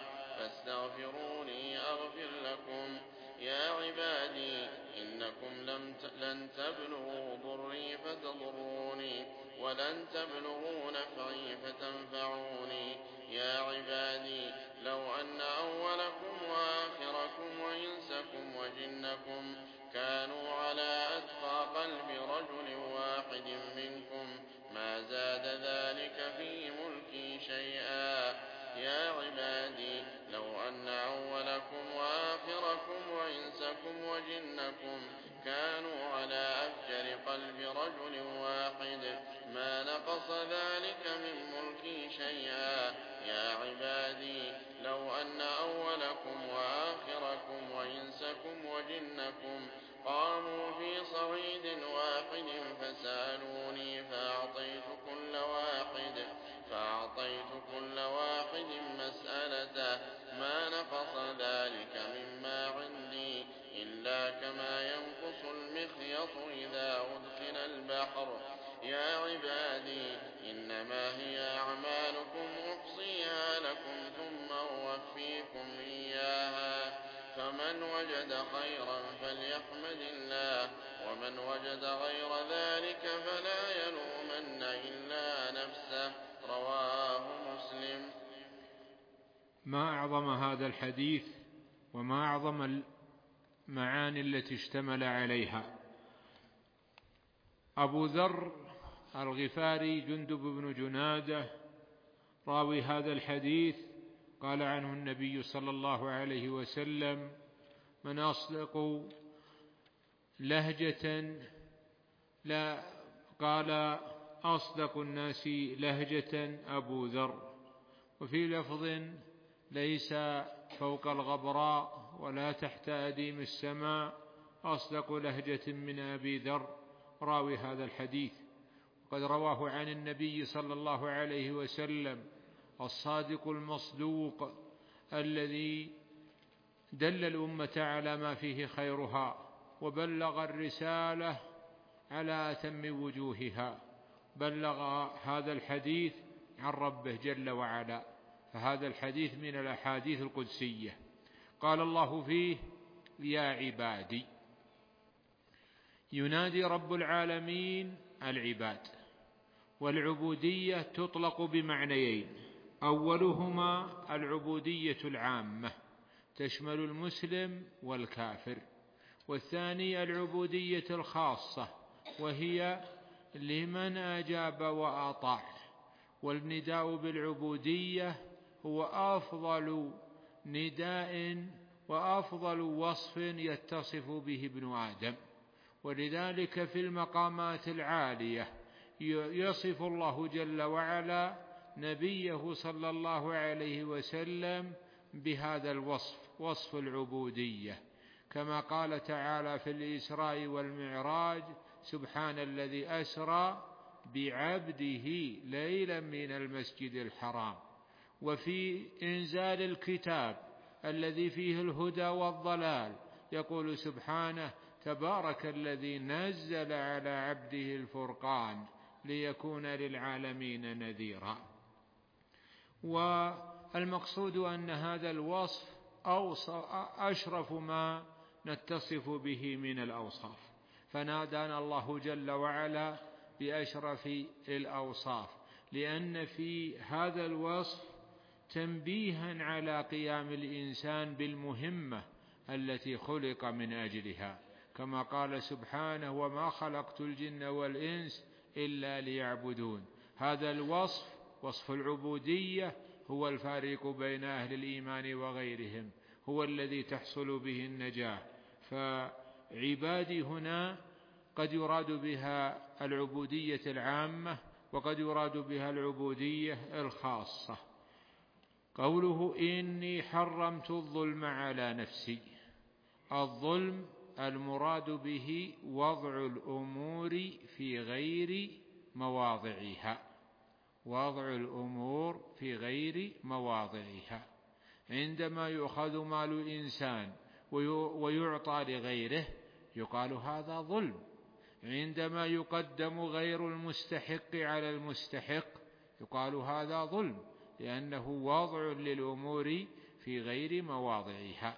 فاستغفروني أغفر لكم. يا عبادي إنكم لن تبلغوا ضري فتضروني ولن تبلغوا نفعي فتنفعوني. يا عبادي لو أن أولكم وآخركم وإنسكم وجنكم كانوا على أتقى قلب رجل واحد منكم ما زاد ذلك في ملكي شيئا. يا عبادي لو أن أولكم وآخركم وإنسكم وجنكم كانوا على أفجر قلب رجل واحد ما نقص ذلك من ملكي شيئا. يا عبادي لو أن أولكم وآخركم وإنسكم وجنكم قاموا في صعيد واحد فسألوني فأعطيت كل واحد فأعطيت كل واحد مسألته ما نقص ذلك مما عندي إلا كما ينقص المخيط إذا أدخل البحر. يا عبادي إنما هي أعمالكم أحصيها لكم ثم أوفيكم إياها. فمن وجد خيرا فليحمد الله ومن وجد غير ذلك فلا يلومن إلا نفسه. رواه مسلم. ما أعظم هذا الحديث وما أعظم المعاني التي اشتمل عليها. أبو ذر الغفاري جندب بن جنادة راوي هذا الحديث قال عنه النبي صلى الله عليه وسلم: من أصدق لهجة لا قال أصدق الناس لهجة أبو ذر. وفي لفظ: ليس فوق الغبراء ولا تحت أديم السماء أصدق لهجة من أبي ذر راوي هذا الحديث. وقد رواه عن النبي صلى الله عليه وسلم الصادق المصدوق الذي دل الأمة على ما فيه خيرها وبلغ الرسالة على أتم وجوهها. بلغ هذا الحديث عن ربه جل وعلا، فهذا الحديث من الأحاديث القدسية. قال الله فيه: يا عبادي. ينادي رب العالمين العباد، والعبودية تطلق بمعنيين: أولهما العبودية العامة تشمل المسلم والكافر، والثاني العبودية الخاصة وهي لمن أجاب وأطاع. والنداء بالعبودية هو أفضل نداء وأفضل وصف يتصف به ابن آدم، ولذلك في المقامات العالية يصف الله جل وعلا نبيه صلى الله عليه وسلم بهذا الوصف، وصف العبودية، كما قال تعالى في الإسراء والمعراج: سبحان الذي أسرى بعبده ليلا من المسجد الحرام. وفي إنزال الكتاب الذي فيه الهدى والضلال يقول سبحانه: تبارك الذي نزل على عبده الفرقان ليكون للعالمين نذيرا. والمقصود أن هذا الوصف أشرف ما نتصف به من الأوصاف، فنادانا الله جل وعلا بأشرف الأوصاف، لأن في هذا الوصف تنبيها على قيام الإنسان بالمهمة التي خلق من أجلها، كما قال سبحانه: وما خلقت الجن والإنس إلا ليعبدون. هذا الوصف، وصف العبودية، هو الفارق بين أهل الإيمان وغيرهم، هو الذي تحصل به النجاة. فعبادي هنا قد يراد بها العبودية العامة، وقد يراد بها العبودية الخاصة. قوله: إني حرمت الظلم على نفسي. الظلم المراد به وضع الأمور في غير مواضعها، وضع الأمور في غير مواضعها. عندما يؤخذ مال الإنسان ويعطى لغيره يقال هذا ظلم. عندما يقدم غير المستحق على المستحق يقال هذا ظلم، لأنه وضع للأمور في غير مواضعها.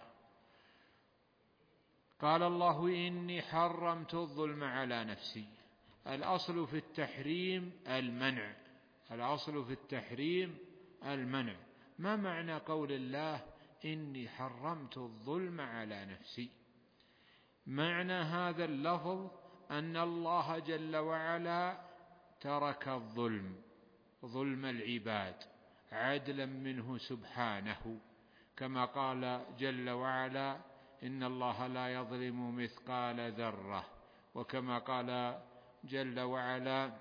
قال الله: إني حرمت الظلم على نفسي. الأصل في التحريم المنع، الأصل في التحريم المنع. ما معنى قول الله: إني حرمت الظلم على نفسي؟ معنى هذا اللفظ أن الله جل وعلا ترك الظلم، ظلم العباد، عدلا منه سبحانه، كما قال جل وعلا: إن الله لا يظلم مثقال ذرة. وكما قال جل وعلا: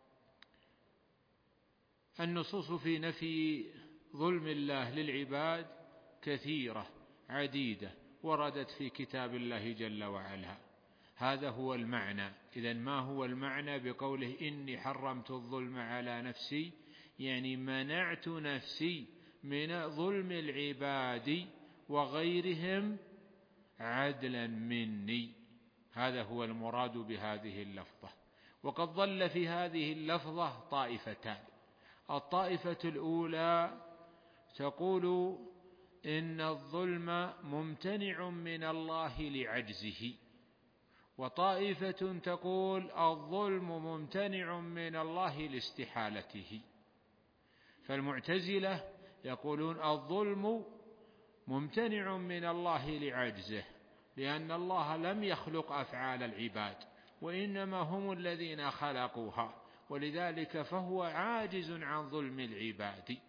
النصوص في نفي ظلم الله للعباد كثيرة عديدة وردت في كتاب الله جل وعلا. هذا هو المعنى. إذن ما هو المعنى بقوله: إني حرمت الظلم على نفسي؟ يعني منعت نفسي من ظلم العباد وغيرهم عدلا مني. هذا هو المراد بهذه اللفظة. وقد ضل في هذه اللفظة طائفتان. الطائفة الأولى تقول إن الظلم ممتنع من الله لعجزه، وطائفة تقول الظلم ممتنع من الله لاستحالته. فالمعتزلة يقولون الظلم ممتنع من الله لعجزه، لأن الله لم يخلق أفعال العباد، وإنما هم الذين خلقوها، ولذلك فهو عاجز عن ظلم العباد.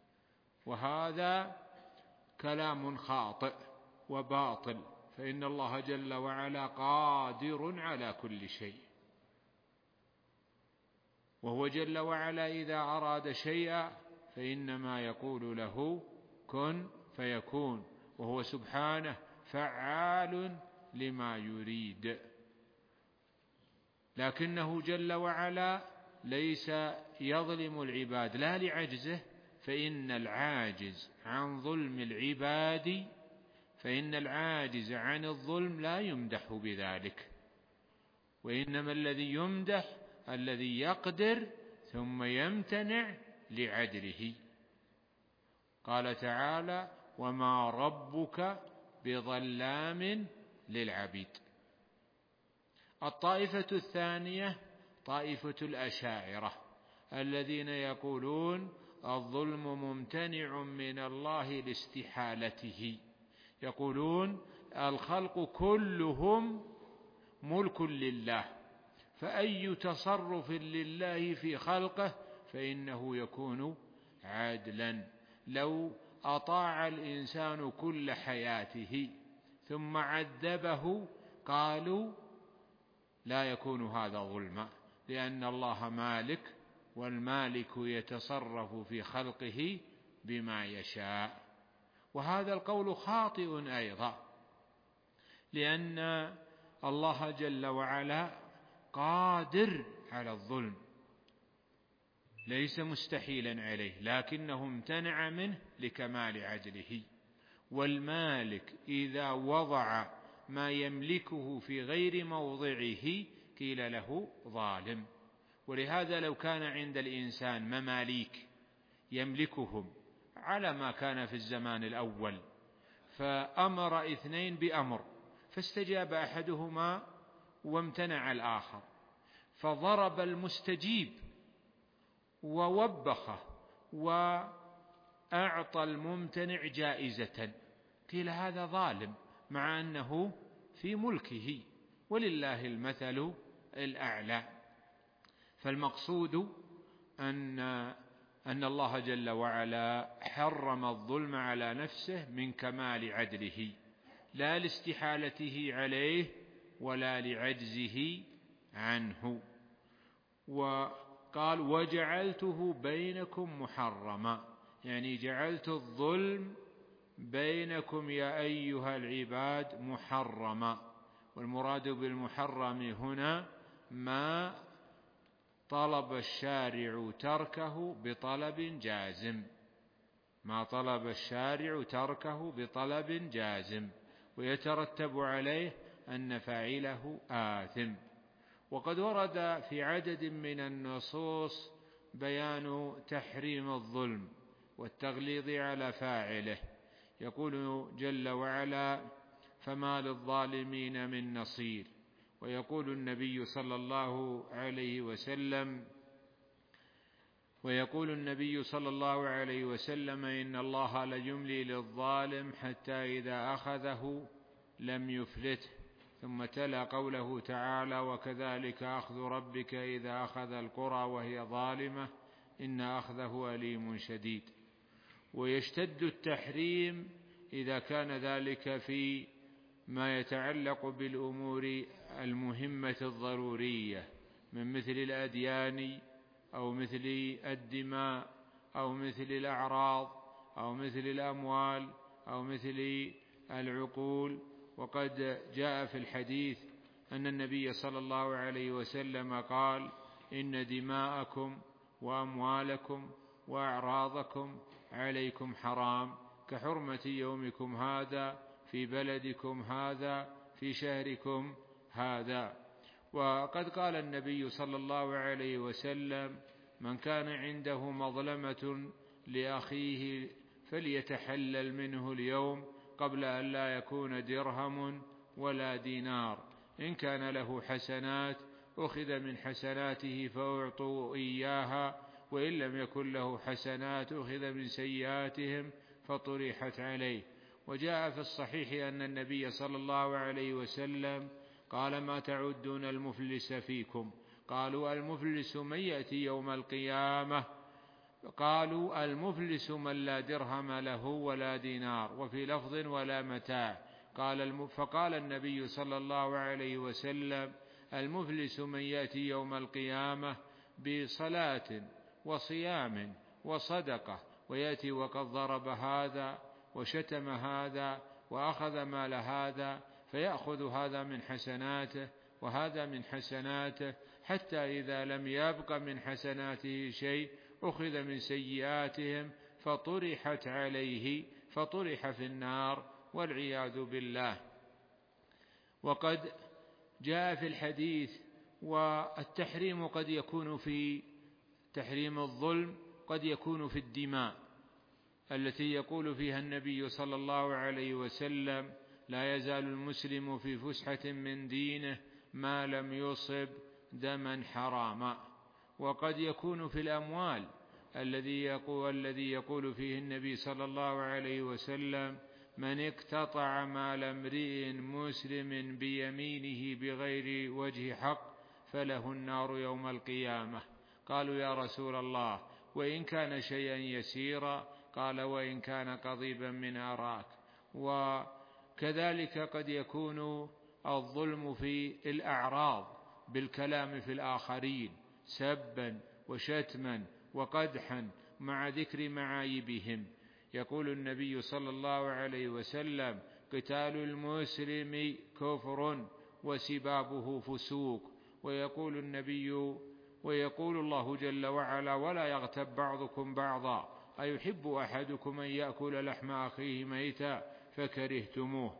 وهذا كلام خاطئ وباطل، فإن الله جل وعلا قادر على كل شيء، وهو جل وعلا إذا أراد شيئا فإنما يقول له كن فيكون، وهو سبحانه فعال لما يريد. لكنه جل وعلا ليس يظلم العباد لا لعجزه، فإن العاجز عن ظلم العباد فإن العاجز عن الظلم لا يمدح بذلك، وإنما الذي يمدح الذي يقدر ثم يمتنع لعدله. قال تعالى: وما ربك بظلام للعبيد. الطائفة الثانية طائفة الأشاعرة الذين يقولون الظلم ممتنع من الله لاستحالته، يقولون الخلق كلهم ملك لله، فأي تصرف لله في خلقه فإنه يكون عدلا. لو أطاع الإنسان كل حياته ثم عذبه قالوا لا يكون هذا ظلما، لأن الله مالك، والمالك يتصرف في خلقه بما يشاء. وهذا القول خاطئ أيضا، لأن الله جل وعلا قادر على الظلم، ليس مستحيلا عليه، لكنه امتنع منه لكمال عدله. والمالك إذا وضع ما يملكه في غير موضعه قيل له ظالم. ولهذا لو كان عند الإنسان مماليك يملكهم على ما كان في الزمان الأول، فأمر اثنين بأمر فاستجاب أحدهما وامتنع الآخر، فضرب المستجيب ووبخه وأعطى الممتنع جائزة، قيل هذا ظالم مع أنه في ملكه، ولله المثل الأعلى. فالمقصود أن أن الله جل وعلا حرم الظلم على نفسه من كمال عدله، لا لاستحالته عليه ولا لعجزه عنه. وقال وجعلته بينكم محرما، يعني جعلت الظلم بينكم يا أيها العباد محرما. والمراد بالمحرم هنا ما طلب الشارع تركه بطلب جازم، ما طلب الشارع تركه بطلب جازم، ويترتب عليه أن فاعله آثم. وقد ورد في عدد من النصوص بيان تحريم الظلم والتغليظ على فاعله. يقول جل وعلا فما للظالمين من نصير. ويقول النبي صلى الله عليه وسلم ويقول النبي صلى الله عليه وسلم إن الله ليملي للظالم حتى إذا أخذه لم يفلته. ثم تلا قوله تعالى وكذلك أخذ ربك إذا أخذ القرى وهي ظالمة إن أخذه أليم شديد. ويشتد التحريم إذا كان ذلك في ما يتعلق بالأمور المهمة الضرورية من مثل الأديان أو مثل الدماء أو مثل الأعراض أو مثل الأموال أو مثل العقول. وقد جاء في الحديث أن النبي صلى الله عليه وسلم قال إن دماءكم وأموالكم وأعراضكم عليكم حرام كحرمة يومكم هذا في بلدكم هذا في شهركم هذا. وقد قال النبي صلى الله عليه وسلم من كان عنده مظلمة لأخيه فليتحلل منه اليوم قبل أن لا يكون درهم ولا دينار. إن كان له حسنات أخذ من حسناته فأعطوا إياها، وإن لم يكن له حسنات أخذ من سيئاتهم فطرحت عليه. وجاء في الصحيح أن النبي صلى الله عليه وسلم قال ما تعدون المفلس فيكم؟ قالوا المفلس من يأتي يوم القيامة قالوا المفلس من لا درهم له ولا دينار، وفي لفظ ولا متاع. قال فقال النبي صلى الله عليه وسلم المفلس من يأتي يوم القيامة بصلاة وصيام وصدقة ويأتي وقد ضرب هذا وشتم هذا وأخذ مال هذا، فيأخذ هذا من حسناته وهذا من حسناته، حتى إذا لم يبق من حسناته شيء أخذ من سيئاتهم فطرحت عليه فطرح في النار والعياذ بالله. وقد جاء في الحديث والتحريم قد يكون في تحريم الظلم قد يكون في الدماء التي يقول فيها النبي صلى الله عليه وسلم لا يزال المسلم في فسحة من دينه ما لم يصب دما حراما. وقد يكون في الأموال الذي يقول, الذي يقول فيه النبي صلى الله عليه وسلم: من اقتطع مال امرئ مسلم بيمينه بغير وجه حق فله النار يوم القيامة. قالوا: يا رسول الله، وإن كان شيئا يسيرا؟ قال: وإن كان قضيبا من أراك. وكذلك قد يكون الظلم في الأعراض بالكلام في الآخرين سبا وشتما وقدحا مع ذكر معايبهم. يقول النبي صلى الله عليه وسلم: قتال المسلم كفر وسبابه فسوق. ويقول النبي ويقول الله جل وعلا: ولا يغتب بعضكم بعضا أيحب أحدكم أن يأكل لحم أخيه ميتا فكرهتموه.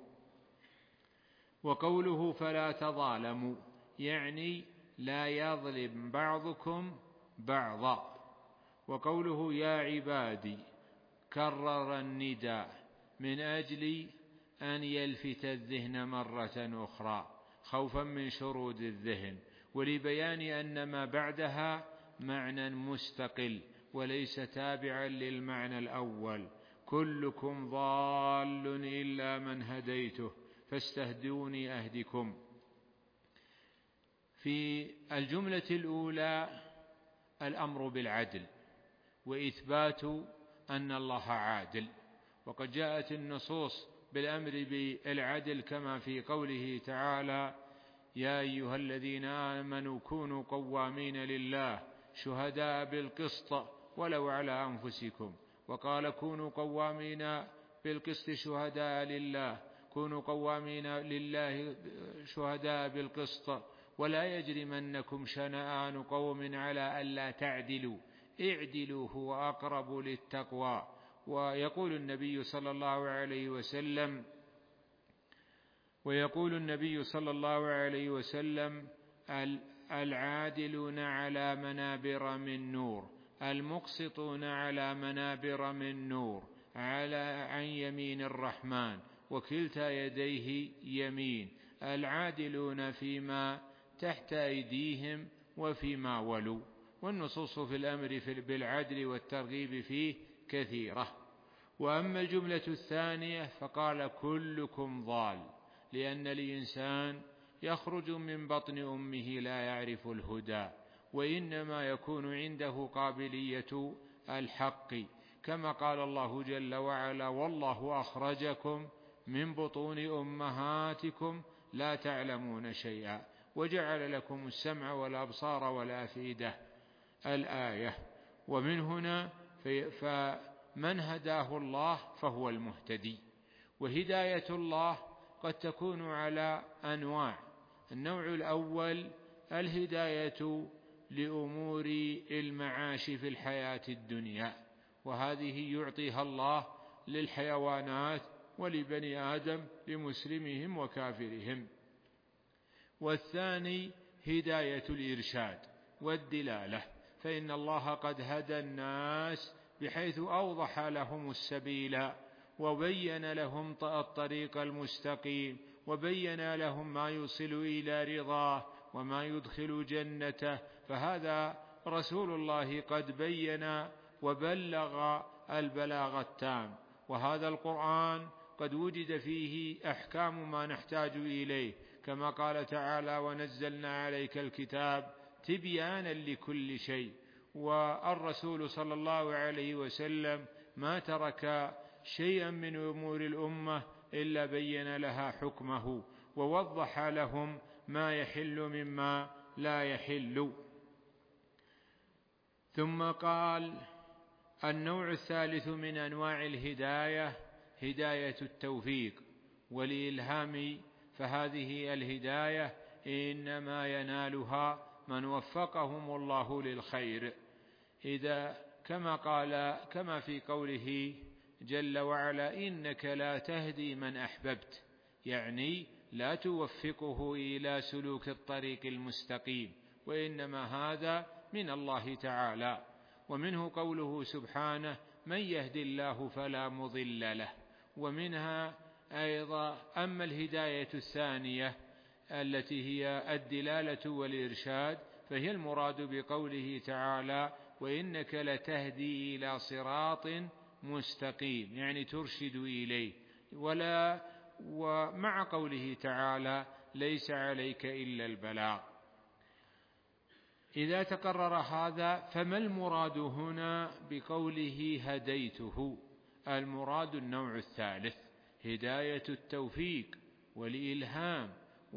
وقوله: فلا تظالموا، يعني لا يظلم بعضكم بعضا. وقوله: يا عبادي، كرر النداء من أجل أن يلفت الذهن مرة أخرى خوفا من شرود الذهن، ولبيان أن ما بعدها معنى مستقل وليس تابعا للمعنى الأول: كلكم ضال إلا من هديته فاستهدوني أهدكم. في الجملة الأولى الأمر بالعدل وإثبات أن الله عادل، وقد جاءت النصوص بالأمر بالعدل كما في قوله تعالى: يا أيها الذين آمنوا كونوا قوامين لله شهداء بالقسط ولو على أنفسكم. وقال: كونوا قوامين بالقسط شهداء لله، كونوا قوامين لله شهداء بالقسط ولا يجرمنكم شنآن قوم على ألا تعدلوا اعدلوا هو أقرب للتقوى. ويقول النبي صلى الله عليه وسلم ويقول النبي صلى الله عليه وسلم: العادلون على منابر من نور، المقسطون على منابر من نور، على عن يمين الرحمن وكلتا يديه يمين، العادلون فيما تحت أيديهم وفيما ولوا. والنصوص في الأمر بالعدل والترغيب فيه كثيرة. وأما الجملة الثانية فقال: كلكم ضال، لأن الإنسان يخرج من بطن أمه لا يعرف الهدى، وإنما يكون عنده قابلية الحق، كما قال الله جل وعلا: والله أخرجكم من بطون أمهاتكم لا تعلمون شيئا وجعل لكم السمع والأبصار والأفئدة، الآية. ومن هنا فمن هداه الله فهو المهتدي. وهداية الله قد تكون على أنواع: النوع الأول الهداية لأمور المعاش في الحياة الدنيا، وهذه يعطيها الله للحيوانات ولبني آدم لمسلمهم وكافرهم. والثاني هداية الإرشاد والدلالة، فإن الله قد هدى الناس بحيث أوضح لهم السبيل وبين لهم الطريق المستقيم، وبين لهم ما يوصل إلى رضاه وما يدخل جنته. فهذا رسول الله قد بين وبلغ البلاغ التام، وهذا القرآن قد وجد فيه أحكام ما نحتاج إليه، كما قال تعالى: ونزلنا عليك الكتاب تبيانا لكل شيء. والرسول صلى الله عليه وسلم ما ترك شيئا من أمور الأمة إلا بين لها حكمه ووضح لهم ما يحل مما لا يحل. ثم قال: النوع الثالث من أنواع الهداية هداية التوفيق والإلهام، فهذه الهداية إنما ينالها من وفقهم الله للخير، إذا كما قال كما في قوله جل وعلا: إنك لا تهدي من أحببت، يعني لا توفقه إلى سلوك الطريق المستقيم، وإنما هذا من الله تعالى. ومنه قوله سبحانه: من يهدي الله فلا مضل له. ومنها أيضا أما الهداية الثانية التي هي الدلالة والإرشاد، فهي المراد بقوله تعالى وإنك لتهدي إلى صراط مستقيم، يعني ترشد إليه. ولا ومع قوله تعالى ليس عليك إلا البلاغ. إذا تقرر هذا فما المراد هنا بقوله هديته؟ المراد النوع الثالث، هداية التوفيق والإلهام.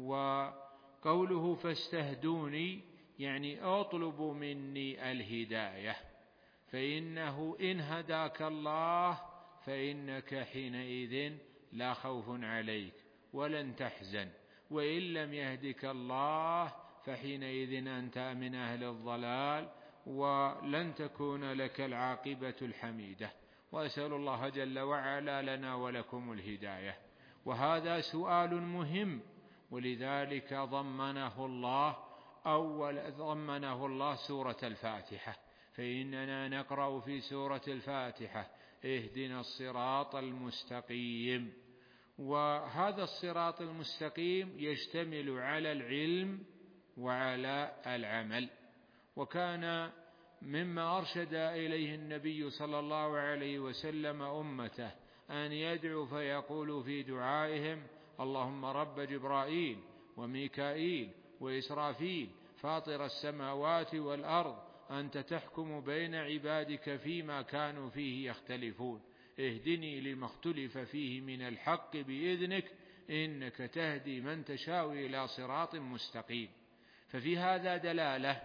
وقوله فاستهدوني يعني اطلبوا مني الهداية، فإنه إن هداك الله فإنك حينئذ لا خوف عليك ولن تحزن، وإن لم يهدك الله فحينئذ أنت من أهل الضلال ولن تكون لك العاقبة الحميدة. وأسأل الله جل وعلا لنا ولكم الهداية. وهذا سؤال مهم، ولذلك ضمنه الله أول ضمنه الله سورة الفاتحة، فإننا نقرأ في سورة الفاتحة اهدنا الصراط المستقيم. وهذا الصراط المستقيم يشتمل على العلم وعلى العمل. وكان مما أرشد إليه النبي صلى الله عليه وسلم أمته أن يدعو فيقول في دعائهم اللهم رب جبرائيل وميكائيل وإسرافيل فاطر السماوات والأرض أنت تحكم بين عبادك فيما كانوا فيه يختلفون اهدني لما اختلف فيه من الحق بإذنك إنك تهدي من تشاء إلى صراط مستقيم. ففي هذا دلالة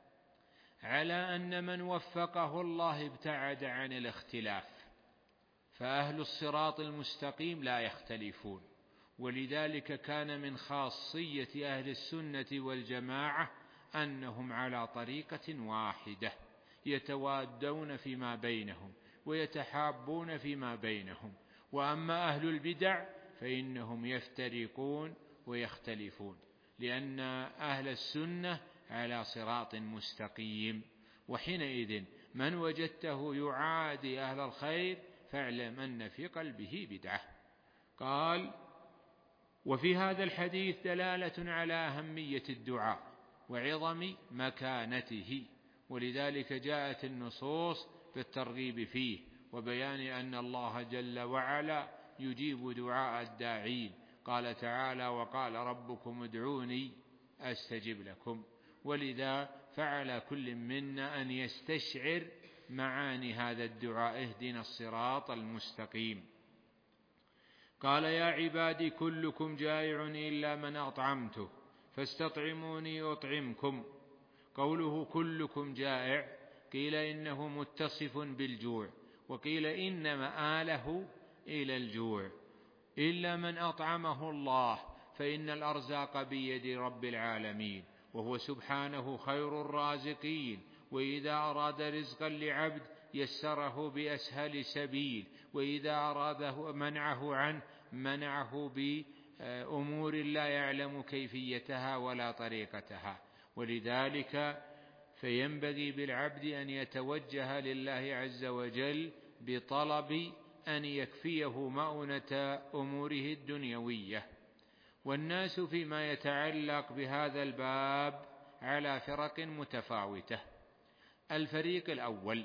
على أن من وفقه الله ابتعد عن الاختلاف، فأهل الصراط المستقيم لا يختلفون. ولذلك كان من خاصية أهل السنة والجماعة أنهم على طريقة واحدة يتوادون فيما بينهم ويتحابون فيما بينهم. وأما أهل البدع فإنهم يفترقون ويختلفون، لأن أهل السنة على صراط مستقيم. وحينئذ من وجدته يعادي أهل الخير فاعلم أن في قلبه بدعة. قال وفي هذا الحديث دلالة على أهمية الدعاء وعظم مكانته، ولذلك جاءت النصوص بالترغيب فيه وبيان أن الله جل وعلا يجيب دعاء الداعين. قال تعالى وقال ربكم ادعوني أستجب لكم. ولذا فعلى كل منا أن يستشعر معاني هذا الدعاء اهدنا الصراط المستقيم. قال يا عبادي كلكم جائع إلا من أطعمته فاستطعموني أطعمكم. قوله كلكم جائع قيل إنه متصف بالجوع، وقيل إن مآله إلى الجوع. إلا من أطعمه الله فإن الأرزاق بيد رب العالمين، وهو سبحانه خير الرازقين، وإذا أراد رزقا لعبد يسره بأسهل سبيل، وإذا أراده منعه عنه منعه بأمور لا يعلم كيفيتها ولا طريقتها. ولذلك فينبغي بالعبد أن يتوجه لله عز وجل بطلب أن يكفيه مؤونة أموره الدنيوية. والناس فيما يتعلق بهذا الباب على فرق متفاوتة. الفريق الأول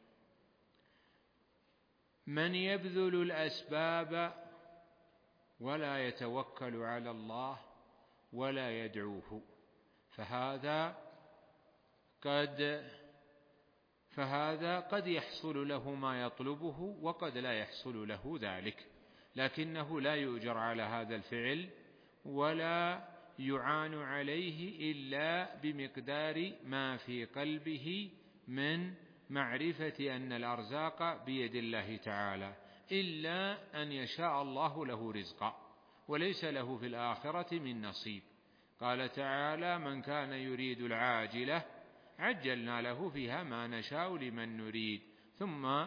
من يبذل الأسباب ولا يتوكل على الله ولا يدعوه، فهذا قد فهذا قد يحصل له ما يطلبه وقد لا يحصل له ذلك، لكنه لا يؤجر على هذا الفعل ولا يعان عليه إلا بمقدار ما في قلبه من معرفة أن الأرزاق بيد الله تعالى، إلا أن يشاء الله له رزقا وليس له في الآخرة من نصيب. قال تعالى من كان يريد العاجلة عجلنا له فيها ما نشاء لمن نريد، ثم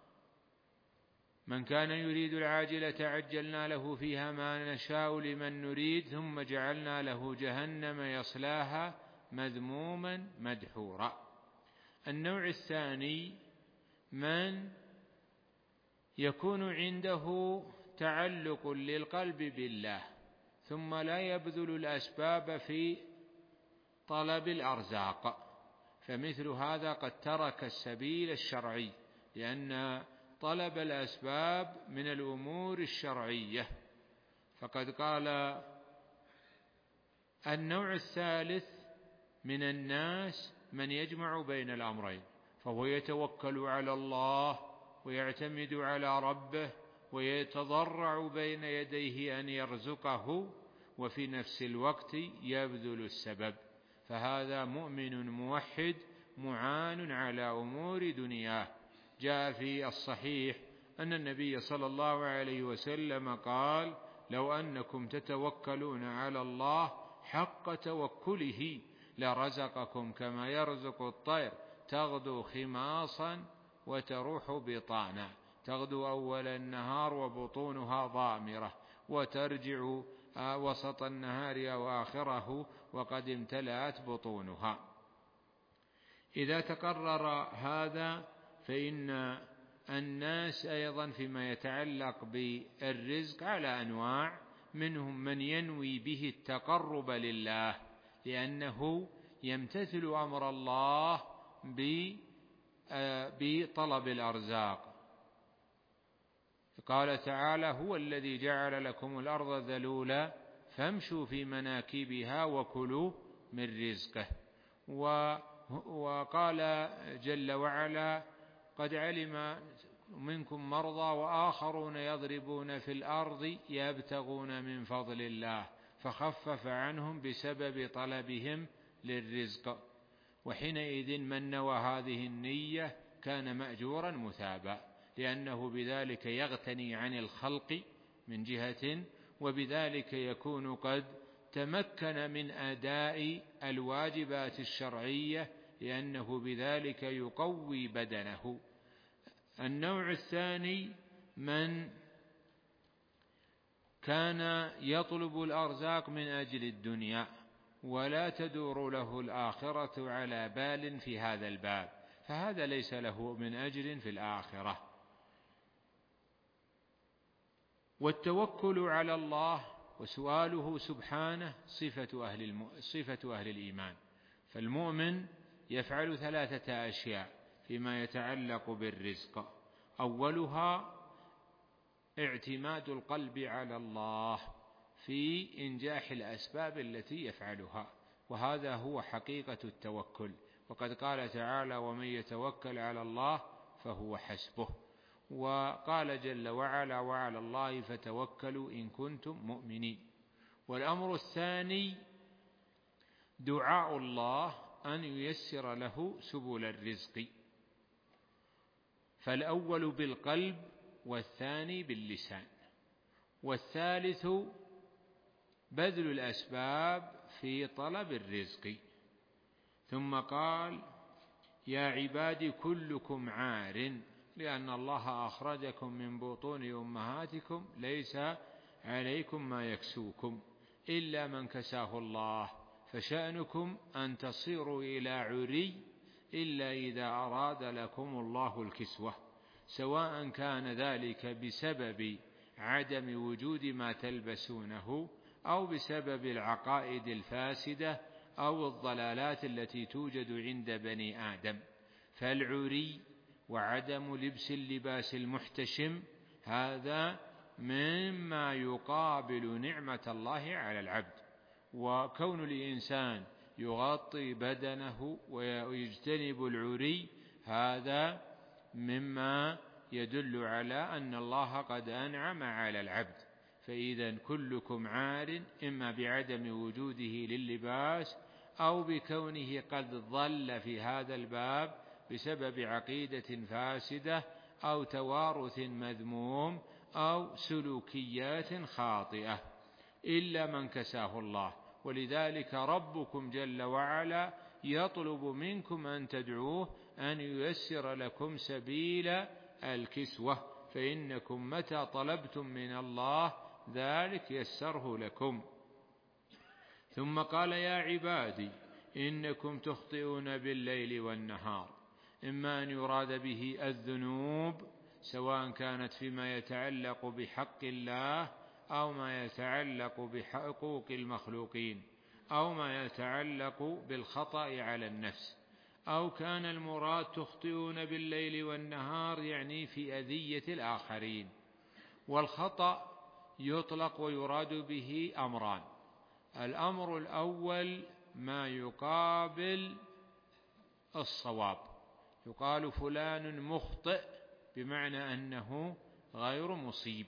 من كان يريد العاجلة عجلنا له فيها ما نشاء لمن نريد ثم جعلنا له جهنم يصلاها مذموما مدحورا. النوع الثاني من يكون عنده تعلق للقلب بالله ثم لا يبذل الأسباب في طلب الأرزاق، فمثل هذا قد ترك السبيل الشرعي، لأن طلب الأسباب من الأمور الشرعية. فقد قال النوع الثالث من الناس من يجمع بين الأمرين، فهو يتوكل على الله ويعتمد على ربه ويتضرع بين يديه أن يرزقه، وفي نفس الوقت يبذل السبب، فهذا مؤمن موحد معان على أمور دنياه. جاء في الصحيح أن النبي صلى الله عليه وسلم قال: لو أنكم تتوكلون على الله حق توكله لرزقكم كما يرزق الطير تغدو خماصا وتروح بطانا، تغدو أول النهار وبطونها ضامرة، وترجع وسط النهار أو آخره وقد امتلأت بطونها. إذا تقرر هذا فإن الناس أيضا فيما يتعلق بالرزق على أنواع، منهم من ينوي به التقرب لله لأنه يمتثل أمر الله بطلب الأرزاق. قال تعالى: هو الذي جعل لكم الأرض ذلولا فامشوا في مناكبها وكلوا من رزقه. وقال جل وعلا: قد علم منكم مرضى وآخرون يضربون في الأرض يبتغون من فضل الله فخفف عنهم بسبب طلبهم للرزق. وحينئذ من نوى هذه النية كان مأجورا مثابا، لأنه بذلك يغتني عن الخلق من جهة، وبذلك يكون قد تمكن من أداء الواجبات الشرعية، لأنه بذلك يقوي بدنه. النوع الثاني من كان يطلب الأرزاق من أجل الدنيا ولا تدور له الآخرة على بال في هذا الباب، فهذا ليس له من أجر في الآخرة. والتوكل على الله وسؤاله سبحانه صفة أهل, الم... صفة أهل الإيمان. فالمؤمن يفعل ثلاثة أشياء فيما يتعلق بالرزق: أولها اعتماد القلب على الله في إنجاح الأسباب التي يفعلها، وهذا هو حقيقة التوكل. وقد قال تعالى: ومن يتوكل على الله فهو حسبه. وقال جل وعلا: وعلى الله فتوكلوا إن كنتم مؤمنين. والأمر الثاني دعاء الله أن ييسر له سبل الرزق، فالأول بالقلب والثاني باللسان، والثالث بذل الأسباب في طلب الرزق. ثم قال: يا عبادي كلكم عار، لأن الله أخرجكم من بطون أمهاتكم ليس عليكم ما يكسوكم إلا من كساه الله، فشأنكم أن تصيروا إلى عري إلا إذا أراد لكم الله الكسوة، سواء كان ذلك بسبب عدم وجود ما تلبسونه أو بسبب العقائد الفاسدة أو الضلالات التي توجد عند بني آدم. فالعري وعدم لبس اللباس المحتشم هذا مما يقابل نعمة الله على العبد، وكون الإنسان يغطي بدنه ويجتنب العري هذا مما يدل على أن الله قد أنعم على العبد. فإذا كلكم عار، إما بعدم وجوده لللباس أو بكونه قد ضل في هذا الباب بسبب عقيدة فاسدة أو توارث مذموم أو سلوكيات خاطئة، إلا من كساه الله. ولذلك ربكم جل وعلا يطلب منكم أن تدعوه أن ييسر لكم سبيل الكسوة، فإنكم متى طلبتم من الله ذلك يسره لكم. ثم قال: يا عبادي إنكم تخطئون بالليل والنهار، إما أن يراد به الذنوب سواء كانت فيما يتعلق بحق الله أو ما يتعلق بحقوق المخلوقين أو ما يتعلق بالخطأ على النفس، أو كان المراد تخطئون بالليل والنهار يعني في أذية الآخرين. والخطأ يطلق ويراد به أمران: الأمر الأول ما يقابل الصواب، يقال فلان مخطئ بمعنى أنه غير مصيب.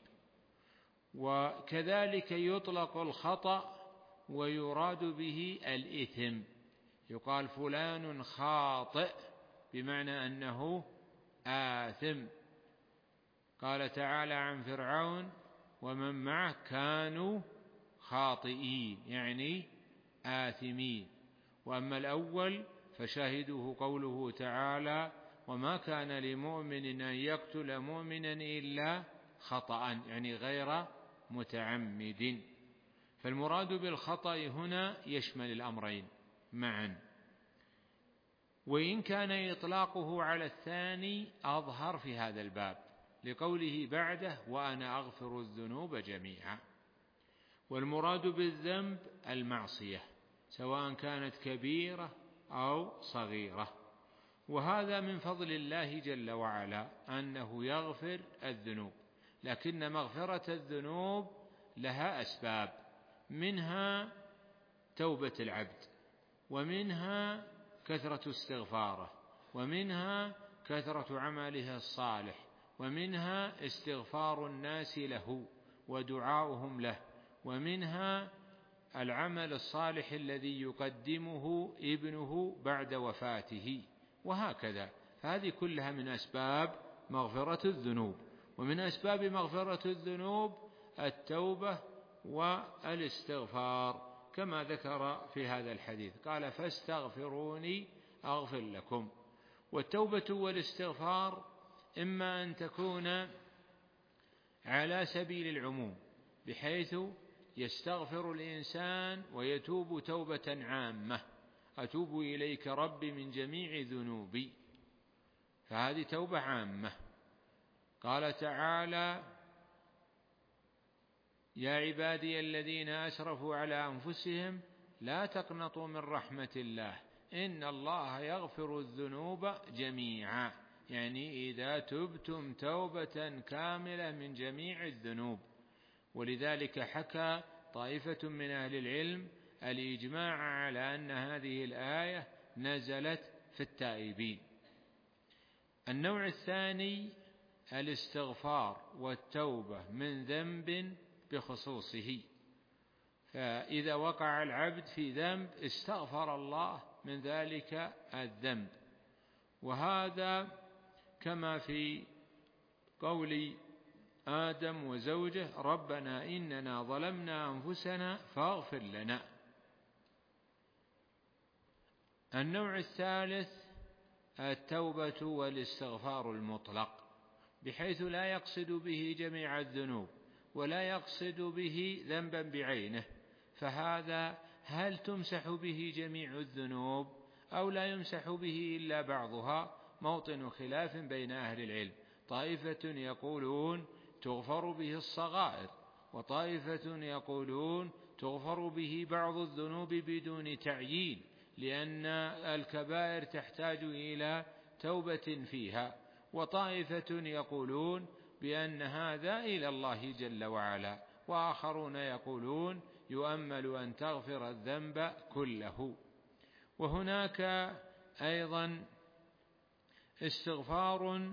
وكذلك يطلق الخطأ ويراد به الإثم، يقال فلان خاطئ بمعنى أنه آثم. قال تعالى عن فرعون ومن معه كانوا خاطئين يعني آثمين. وأما الأول فشاهده قوله تعالى وما كان لمؤمن أن يقتل مؤمنا إلا خطأ يعني غير متعمد. فالمراد بالخطأ هنا يشمل الأمرين معا، وإن كان إطلاقه على الثاني أظهر في هذا الباب لقوله بعده وأنا أغفر الذنوب جميعا. والمراد بالذنب المعصية سواء كانت كبيرة أو صغيرة، وهذا من فضل الله جل وعلا أنه يغفر الذنوب، لكن مغفرة الذنوب لها أسباب، منها توبة العبد، ومنها كثرة استغفاره، ومنها كثرة عمله الصالح، ومنها استغفار الناس له ودعاؤهم له، ومنها العمل الصالح الذي يقدمه ابنه بعد وفاته، وهكذا. فهذه كلها من أسباب مغفرة الذنوب. ومن أسباب مغفرة الذنوب التوبة والاستغفار كما ذكر في هذا الحديث، قال فاستغفروني أغفر لكم. والتوبة والاستغفار إما أن تكون على سبيل العموم بحيث يستغفر الإنسان ويتوب توبة عامة، أتوب إليك ربي من جميع ذنوبي، فهذه توبة عامة. قال تعالى يا عبادي الذين أسرفوا على أنفسهم لا تقنطوا من رحمة الله إن الله يغفر الذنوب جميعا، يعني إذا تبتم توبة كاملة من جميع الذنوب. ولذلك حكى طائفة من أهل العلم الإجماع على أن هذه الآية نزلت في التائبين. النوع الثاني الاستغفار والتوبة من ذنب بخصوصه، فإذا وقع العبد في ذنب استغفر الله من ذلك الذنب، وهذا كما في قول آدم وزوجه ربنا إننا ظلمنا أنفسنا فاغفر لنا. النوع الثالث التوبة والاستغفار المطلق، بحيث لا يقصد به جميع الذنوب ولا يقصد به ذنبا بعينه، فهذا هل تمسح به جميع الذنوب أو لا يمسح به إلا بعضها؟ موطن خلاف بين أهل العلم، طائفة يقولون تغفر به الصغائر، وطائفة يقولون تغفر به بعض الذنوب بدون تعيين، لأن الكبائر تحتاج إلى توبة فيها، وطائفة يقولون بأن هذا إلى الله جل وعلا، وآخرون يقولون يؤمل أن تغفر الذنب كله. وهناك أيضا استغفار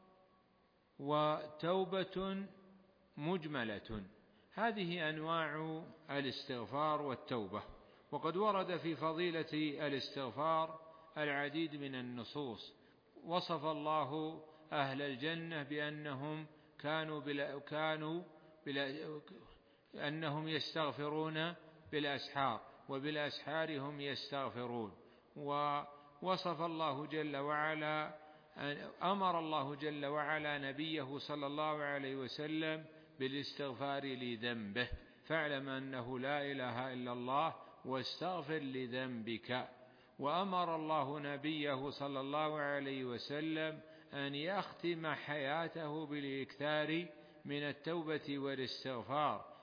وتوبة مجملة، هذه أنواع الاستغفار والتوبة. وقد ورد في فضيلة الاستغفار العديد من النصوص، وصف الله أهل الجنة بأنهم كانوا بلا كانوا بلا أنهم يستغفرون بالأسحار وبالأسحار هم يستغفرون. ووصف الله جل وعلا أمر الله جل وعلا نبيه صلى الله عليه وسلم بالاستغفار لذنبه، فاعلم أنه لا إله إلا الله واستغفر لذنبك. وأمر الله نبيه صلى الله عليه وسلم أن يختم حياته بالإكثار من التوبة والاستغفار،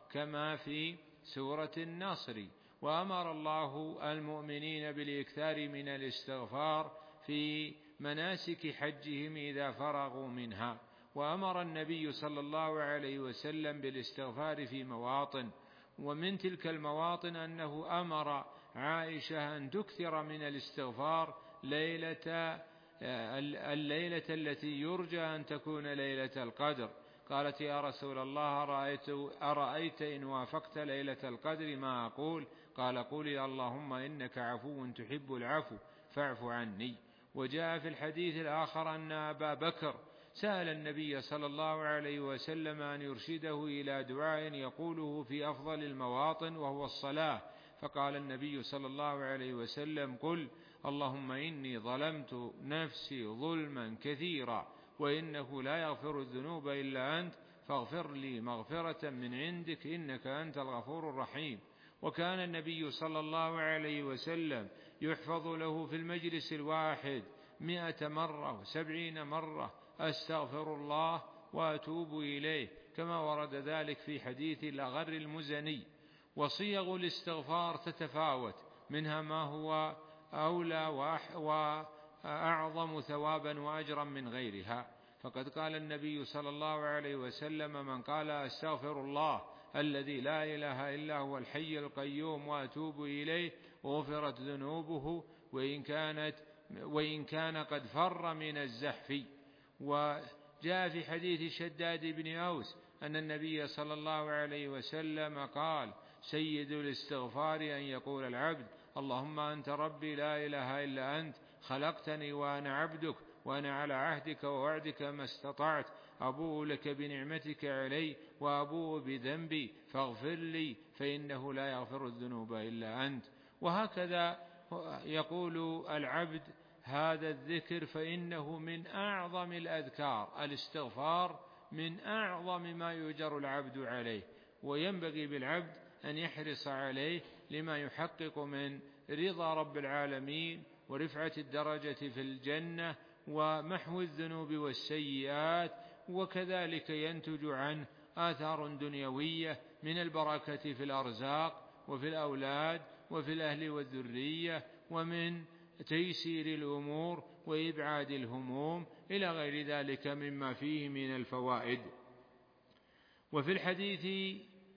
كما في سورة النصر. وأمر الله المؤمنين بالإكثار من الاستغفار في مناسك حجهم إذا فرغوا منها. وأمر النبي صلى الله عليه وسلم بالاستغفار في مواطن، ومن تلك المواطن أنه أمر عائشة أن تكثر من الاستغفار ليلة الليلة التي يرجى أن تكون ليلة القدر. قالت: يا رسول الله، أرأيت, أرأيت إن وافقت ليلة القدر ما أقول؟ قال: قولي: اللهم إنك عفو تحب العفو فاعف عني. وجاء في الحديث الآخر أن أبا بكر سأل النبي صلى الله عليه وسلم أن يرشده إلى دعاء يقوله في أفضل المواطن وهو الصلاة، فقال النبي صلى الله عليه وسلم: قل اللهم إني ظلمت نفسي ظلما كثيرا وإنه لا يغفر الذنوب إلا أنت فاغفر لي مغفرة من عندك إنك أنت الغفور الرحيم. وكان النبي صلى الله عليه وسلم يحفظ له في المجلس الواحد مئة مرة وسبعين مرة: أستغفر الله وأتوب إليه، كما ورد ذلك في حديث الأغر المزني. وصيغ الاستغفار تتفاوت، منها ما هو أولى وأعظم ثوابا وأجرا من غيرها. فقد قال النبي صلى الله عليه وسلم: من قال أستغفر الله الذي لا إله إلا هو الحي القيوم وأتوب إليه غفرت ذنوبه وإن كانت وإن كان قد فر من الزحف. وجاء في حديث شداد بن أوس أن النبي صلى الله عليه وسلم قال: سيد الاستغفار أن يقول العبد: اللهم أنت ربي لا إله إلا أنت خلقتني وأنا عبدك وأنا على عهدك ووعدك ما استطعت أبوء لك بنعمتك علي وأبوء بذنبي فاغفر لي فإنه لا يغفر الذنوب إلا أنت. وهكذا يقول العبد هذا الذكر، فإنه من أعظم الأذكار. الاستغفار من أعظم ما يؤجر العبد عليه، وينبغي بالعبد أن يحرص عليه لما يحقق من رضا رب العالمين ورفعة الدرجة في الجنة ومحو الذنوب والسيئات، وكذلك ينتج عنه آثار دنيوية من البركة في الأرزاق وفي الأولاد وفي الأهل والذرية ومن تيسير الأمور وإبعاد الهموم إلى غير ذلك مما فيه من الفوائد. وفي الحديث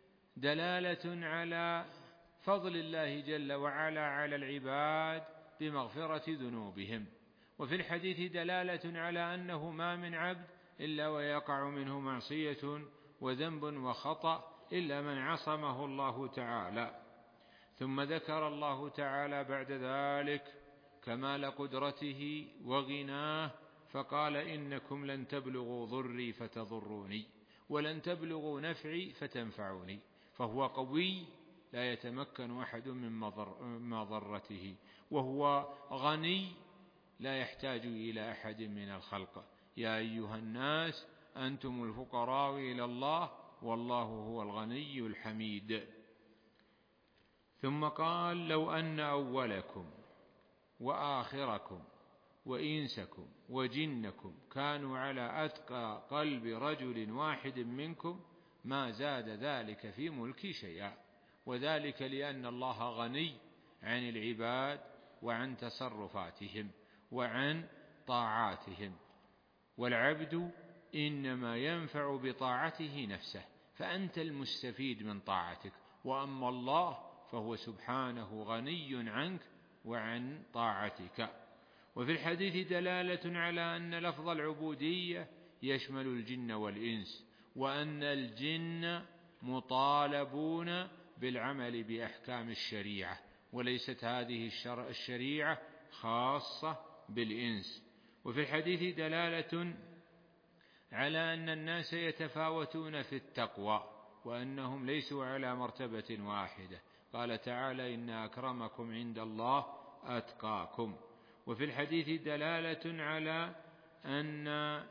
دلالة على فضل الله جل وعلا على العباد بمغفرة ذنوبهم. وفي الحديث دلالة على أنه ما من عبد إلا ويقع منه معصية وذنب وخطأ إلا من عصمه الله تعالى. ثم ذكر الله تعالى بعد ذلك كمال قدرته وغناه فقال: إنكم لن تبلغوا ضري فتضروني ولن تبلغوا نفعي فتنفعوني. فهو قوي لا يتمكن أحد من مضرته، وهو غني لا يحتاج إلى أحد من الخلق. يا أيها الناس أنتم الفقراء إلى الله والله هو الغني الحميد. ثم قال: لو أن أولكم وآخركم وإنسكم وجنكم كانوا على أتقى قلب رجل واحد منكم ما زاد ذلك في ملكي شيئا. وذلك لأن الله غني عن العباد وعن تصرفاتهم وعن طاعاتهم، والعبد إنما ينفع بطاعته نفسه، فأنت المستفيد من طاعتك، وأما الله فهو سبحانه غني عنك وعن طاعتك. وفي الحديث دلالة على أن لفظ العبودية يشمل الجن والإنس، وأن الجن مطالبون بالعمل بأحكام الشريعة، وليست هذه الشريعة خاصة بالإنس. وفي الحديث دلالة على أن الناس يتفاوتون في التقوى وأنهم ليسوا على مرتبة واحدة. قال تعالى: إن أكرمكم عند الله أتقاكم. وفي الحديث دلالة على أن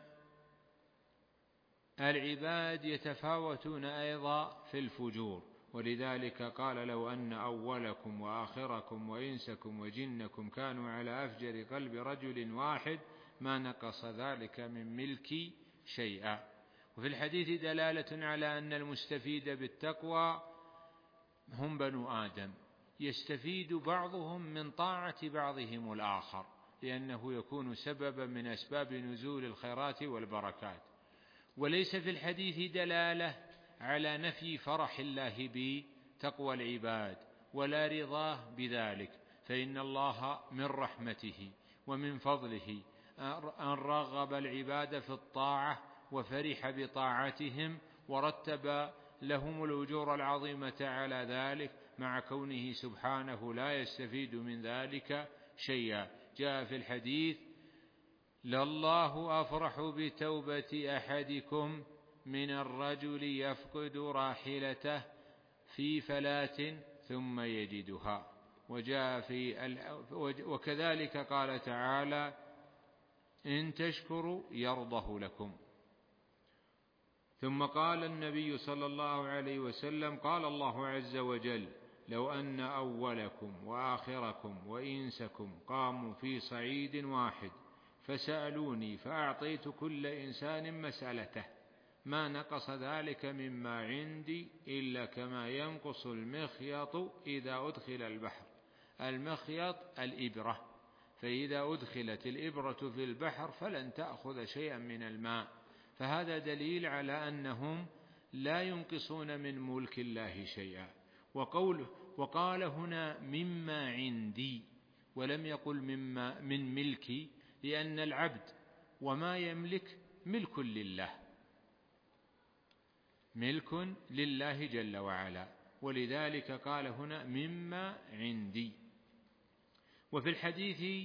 العباد يتفاوتون أيضا في الفجور، ولذلك قال: لو أن أولكم وآخركم وإنسكم وجنكم كانوا على أفجر قلب رجل واحد ما نقص ذلك من ملكي شيئا. وفي الحديث دلالة على أن المستفيد بالتقوى هم بنو آدم، يستفيد بعضهم من طاعة بعضهم الآخر، لأنه يكون سببا من أسباب نزول الخيرات والبركات. وليس في الحديث دلالة على نفي فرح الله بتقوى العباد ولا رضاه بذلك، فإن الله من رحمته ومن فضله أن رغب العباد في الطاعة وفرح بطاعتهم ورتب لهم الأجور العظيمة على ذلك، مع كونه سبحانه لا يستفيد من ذلك شيئا. جاء في الحديث: لله أفرح بتوبة أحدكم من الرجل يفقد راحلته في فلاة ثم يجدها. وجاء في ال... وكذلك قال تعالى: إن تشكروا يرضه لكم. ثم قال النبي صلى الله عليه وسلم: قال الله عز وجل: لو أن أولكم وآخركم وإنسكم قاموا في صعيد واحد فسألوني فأعطيت كل إنسان مسألته ما نقص ذلك مما عندي إلا كما ينقص المخيط إذا أدخل البحر. المخيط الإبرة، فإذا أدخلت الإبرة في البحر فلن تأخذ شيئا من الماء. فهذا دليل على أنهم لا ينقصون من ملك الله شيئا. وقوله وقال هنا: مما عندي، ولم يقل مما من ملكي، لأن العبد وما يملك ملك لله، ملك لله جل وعلا، ولذلك قال هنا: مما عندي. وفي الحديث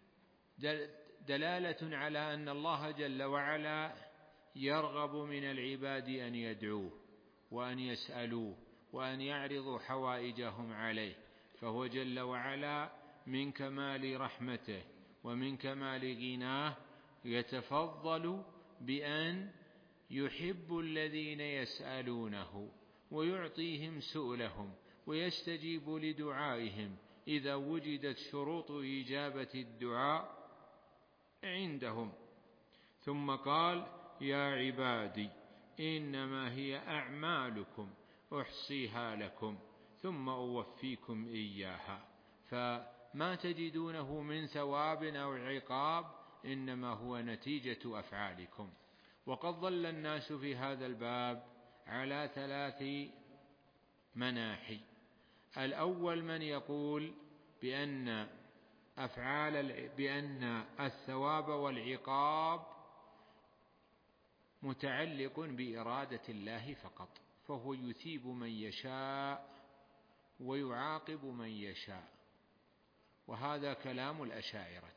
دلالة على أن الله جل وعلا يرغب من العباد أن يدعوه وأن يسألوه وأن يعرضوا حوائجهم عليه، فهو جل وعلا من كمال رحمته ومن كمال غناه يتفضل بأن يحب الذين يسألونه ويعطيهم سؤلهم ويستجيب لدعائهم إذا وجدت شروط إجابة الدعاء عندهم. ثم قال: يا عبادي إنما هي أعمالكم أحصيها لكم ثم أوفيكم إياها. فما تجدونه من ثواب أو عقاب إنما هو نتيجة أفعالكم. وقد ظل الناس في هذا الباب على ثلاث مناحي. الأول من يقول بأن أفعال بأن الثواب والعقاب متعلق بإرادة الله فقط، فهو يثيب من يشاء ويعاقب من يشاء، وهذا كلام الأشاعرة،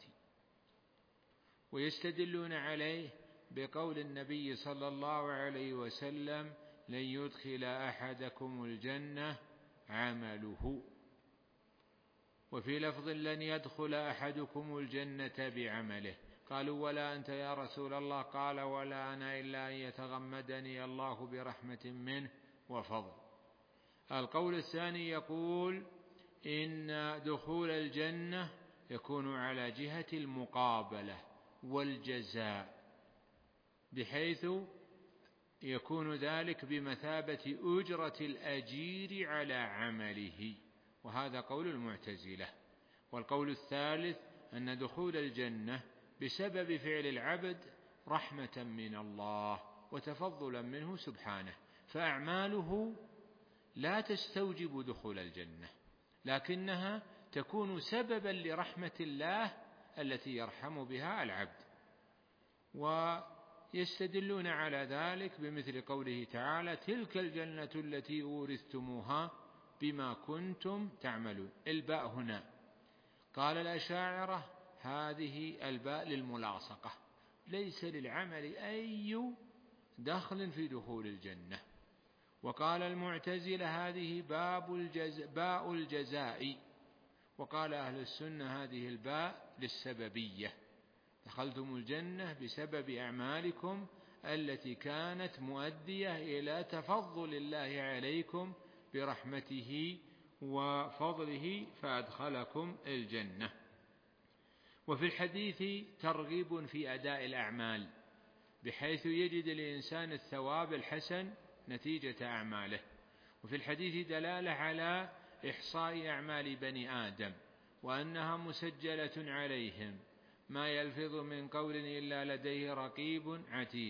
ويستدلون عليه بقول النبي صلى الله عليه وسلم: لن يدخل أحدكم الجنة عمله. وفي لفظ: لن يدخل أحدكم الجنة بعمله. قالوا: ولا أنت يا رسول الله؟ قال: ولا أنا إلا أن يتغمدني الله برحمة منه وفضل. القول الثاني يقول إن دخول الجنة يكون على جهة المقابلة والجزاء، بحيث يكون ذلك بمثابة أجرة الأجير على عمله، وهذا قول المعتزلة. والقول الثالث أن دخول الجنة بسبب فعل العبد رحمة من الله وتفضلا منه سبحانه، فأعماله لا تستوجب دخول الجنة، لكنها تكون سببا لرحمة الله التي يرحم بها العبد. ويستدلون على ذلك بمثل قوله تعالى: تلك الجنة التي أورثتموها بما كنتم تعملون. الباء هنا قال الأشاعرة هذه الباء للملاصقة، ليس للعمل أي دخل في دخول الجنة. وقال المعتزلة هذه باب الجز... باء الجزاء. وقال أهل السنة هذه الباء للسببية، دخلتم الجنة بسبب أعمالكم التي كانت مؤدية إلى تفضل الله عليكم برحمته وفضله فأدخلكم الجنة. وفي الحديث ترغيب في أداء الأعمال، بحيث يجد الإنسان الثواب الحسن نتيجة أعماله. وفي الحديث دلالة على إحصاء أعمال بني آدم وأنها مسجلة عليهم، ما يلفظ من قول إلا لديه رقيب عتيد.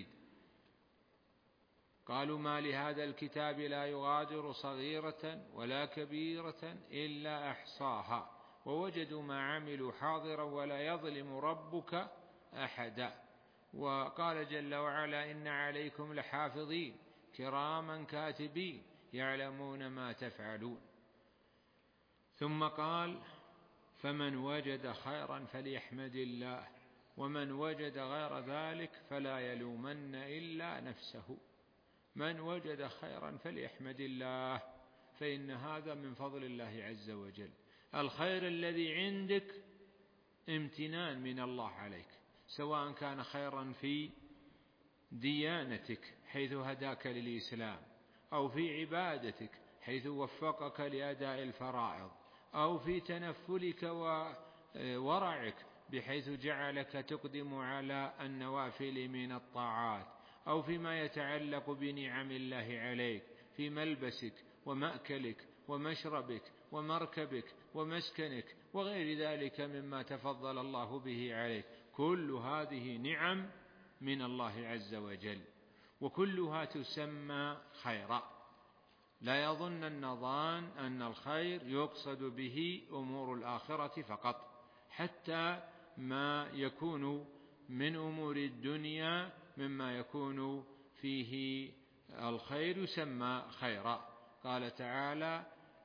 قالوا ما لهذا الكتاب لا يغادر صغيرة ولا كبيرة إلا أحصاها ووجدوا ما عملوا حاضرا ولا يظلم ربك أحدا. وقال جل وعلا إن عليكم لحافظين كراما كاتبين يعلمون ما تفعلون. ثم قال فمن وجد خيرا فليحمد الله ومن وجد غير ذلك فلا يلومن إلا نفسه. من وجد خيرا فليحمد الله، فإن هذا من فضل الله عز وجل. الخير الذي عندك امتنان من الله عليك، سواء كان خيرا في ديانتك حيث هداك للإسلام، أو في عبادتك حيث وفقك لأداء الفرائض، أو في تنفلك وورعك بحيث جعلك تقدم على النوافل من الطاعات، أو فيما يتعلق بنعم الله عليك في ملبسك ومأكلك ومشربك ومركبك ومسكنك وغير ذلك مما تفضل الله به عليك. كل هذه نعم من الله عز وجل، وكلها تسمى خيرا. لا يظن النظان أن الخير يقصد به أمور الآخرة فقط، حتى ما يكون من أمور الدنيا مما يكون فيه الخير يسمى خيرا. قال تعالى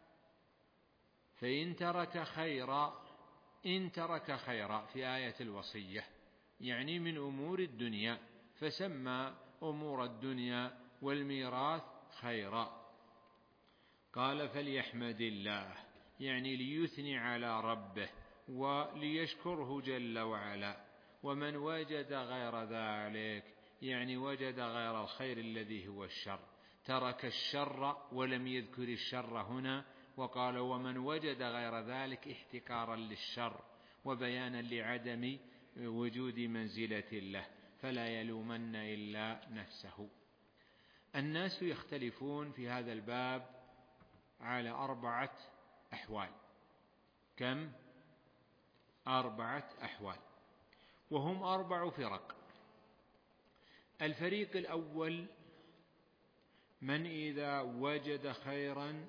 فإن ترك خيرا، إن ترك خيرا في آية الوصية، يعني من أمور الدنيا، فسمى أمور الدنيا والميراث خيرا. قال فليحمد الله، يعني ليثني على ربه وليشكره جل وعلا. ومن وجد غير ذلك، يعني وجد غير الخير الذي هو الشر، ترك الشر ولم يذكر الشر هنا، وقال ومن وجد غير ذلك احتقارا للشر وبيانا لعدم وجود منزلة له، فلا يلومن إلا نفسه. الناس يختلفون في هذا الباب على أربعة أحوال. كم؟ أربعة أحوال، وهم أربع فرق. الفريق الأول من إذا وجد خيرا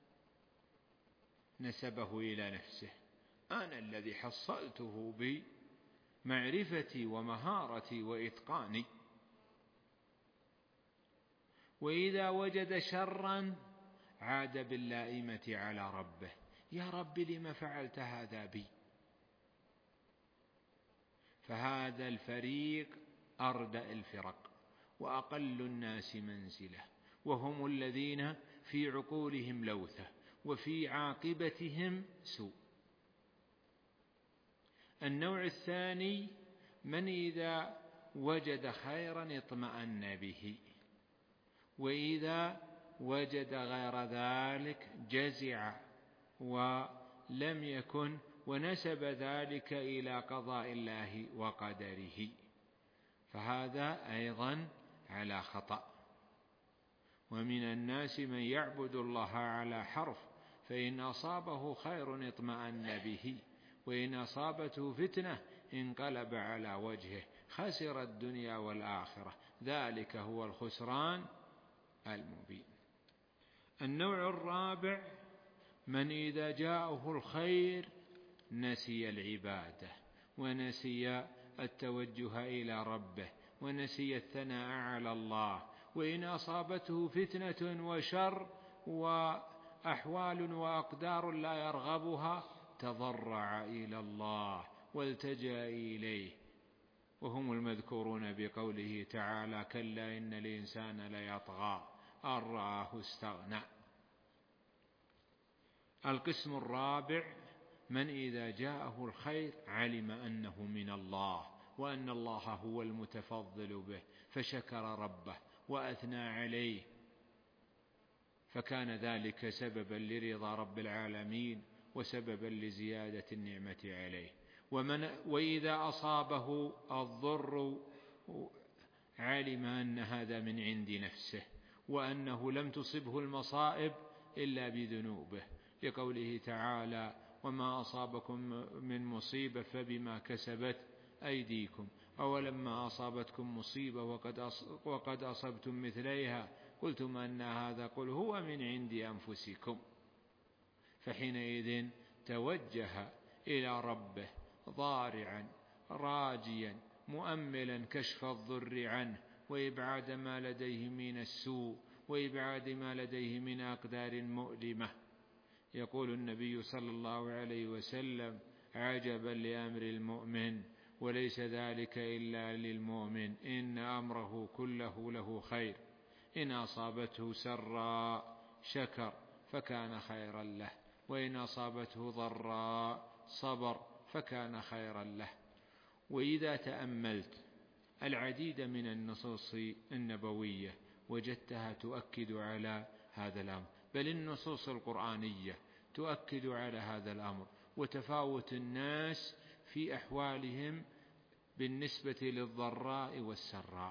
نسبه إلى نفسه، أنا الذي حصلته بمعرفتي ومهارتي وإتقاني. وإذا وجد شرا عاد باللائمة على ربه، يا رب لم فعلت هذا بي؟ فهذا الفريق أردأ الفرق وأقل الناس منزلة، وهم الذين في عقولهم لوثة وفي عاقبتهم سوء. النوع الثاني من إذا وجد خيرا اطمأن به، وإذا وجد غير ذلك جزع ولم يكن، ونسب ذلك إلى قضاء الله وقدره، فهذا أيضا على خطأ. ومن الناس من يعبد الله على حرف، فإن أصابه خير اطمأن به، وإن أصابته فتنة انقلب على وجهه، خسر الدنيا والآخرة، ذلك هو الخسران المبين. النوع الرابع من إذا جاءه الخير نسي العبادة ونسي التوجه إلى ربه ونسي الثناء على الله، وإن أصابته فتنة وشر وأحوال وأقدار لا يرغبها تضرع إلى الله والتجأ إليه، وهم المذكورون بقوله تعالى كلا إن الإنسان ليطغى أن رآه استغنى. القسم الرابع من إذا جاءه الخير علم أنه من الله، وأن الله هو المتفضل به، فشكر ربه وأثنى عليه، فكان ذلك سببا لرضا رب العالمين وسببا لزيادة النعمة عليه. ومن وإذا أصابه الضر علم أن هذا من عند نفسه، وأنه لم تصبه المصائب إلا بذنوبه، لقوله تعالى: وما أصابكم من مصيبة فبما كسبت أيديكم، أولما أصابتكم مصيبة وقد أصبتم مثليها قلتم أن هذا، قل هو من عند أنفسكم. فحينئذ توجه إلى ربه ضارعا راجيا مؤملا كشف الضر عنه وإبعاد ما لديه من السوء وإبعاد ما لديه من أقدار مؤلمة. يقول النبي صلى الله عليه وسلم: عجبا لأمر المؤمن، وليس ذلك إلا للمؤمن، إن أمره كله له خير، إن أصابته سراء شكر فكان خيرا له، وإن أصابته ضراء صبر فكان خيرا له. وإذا تأملت العديد من النصوص النبوية وجدتها تؤكد على هذا الأمر، بل النصوص القرآنية تؤكد على هذا الأمر، وتفاوت الناس في أحوالهم بالنسبة للضراء والسراء،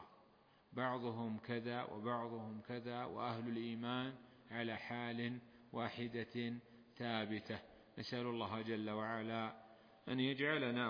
بعضهم كذا وبعضهم كذا، وأهل الإيمان على حال واحدة ثابتة. نسأل الله جل وعلا أن يجعلنا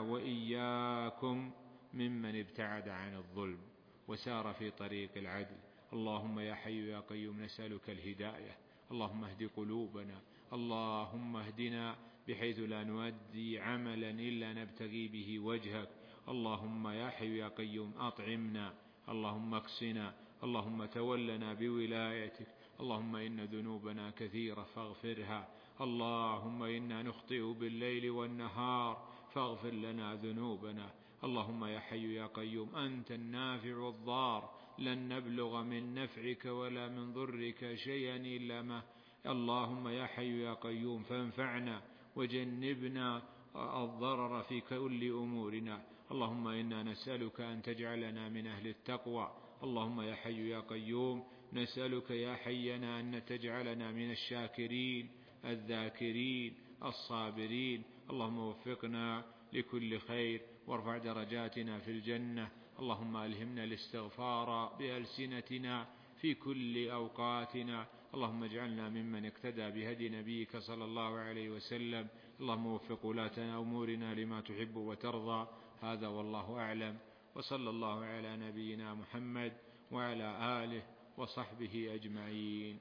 وإياكم ممن ابتعد عن الظلم وسار في طريق العدل. اللهم يا حي يا قيوم نسألك الهداية، اللهم اهد قلوبنا، اللهم اهدنا بحيث لا نؤدي عملا إلا نبتغي به وجهك. اللهم يا حي يا قيوم أطعمنا، اللهم اكسنا، اللهم تولنا بولايتك. اللهم إن ذنوبنا كثيرة فاغفرها، اللهم إنا نخطئ بالليل والنهار فاغفر لنا ذنوبنا. اللهم يا حي يا قيوم أنت النافع الضار، لن نبلغ من نفعك ولا من ضرك شيئا إلا ما. اللهم يا حي يا قيوم فانفعنا وجنبنا الضرر في كل أمورنا. اللهم إنا نسألك أن تجعلنا من أهل التقوى. اللهم يا حي يا قيوم نسألك يا حينا أن تجعلنا من الشاكرين الذاكرين الصابرين. اللهم وفقنا لكل خير وارفع درجاتنا في الجنة. اللهم ألهمنا الاستغفار بألسنتنا في كل أوقاتنا. اللهم اجعلنا ممن اقتدى بهدي نبيك صلى الله عليه وسلم. اللهم وفق ولاة أمورنا لما تحب وترضى. هذا والله أعلم، وصلى الله على نبينا محمد وعلى آله وصحبه أجمعين.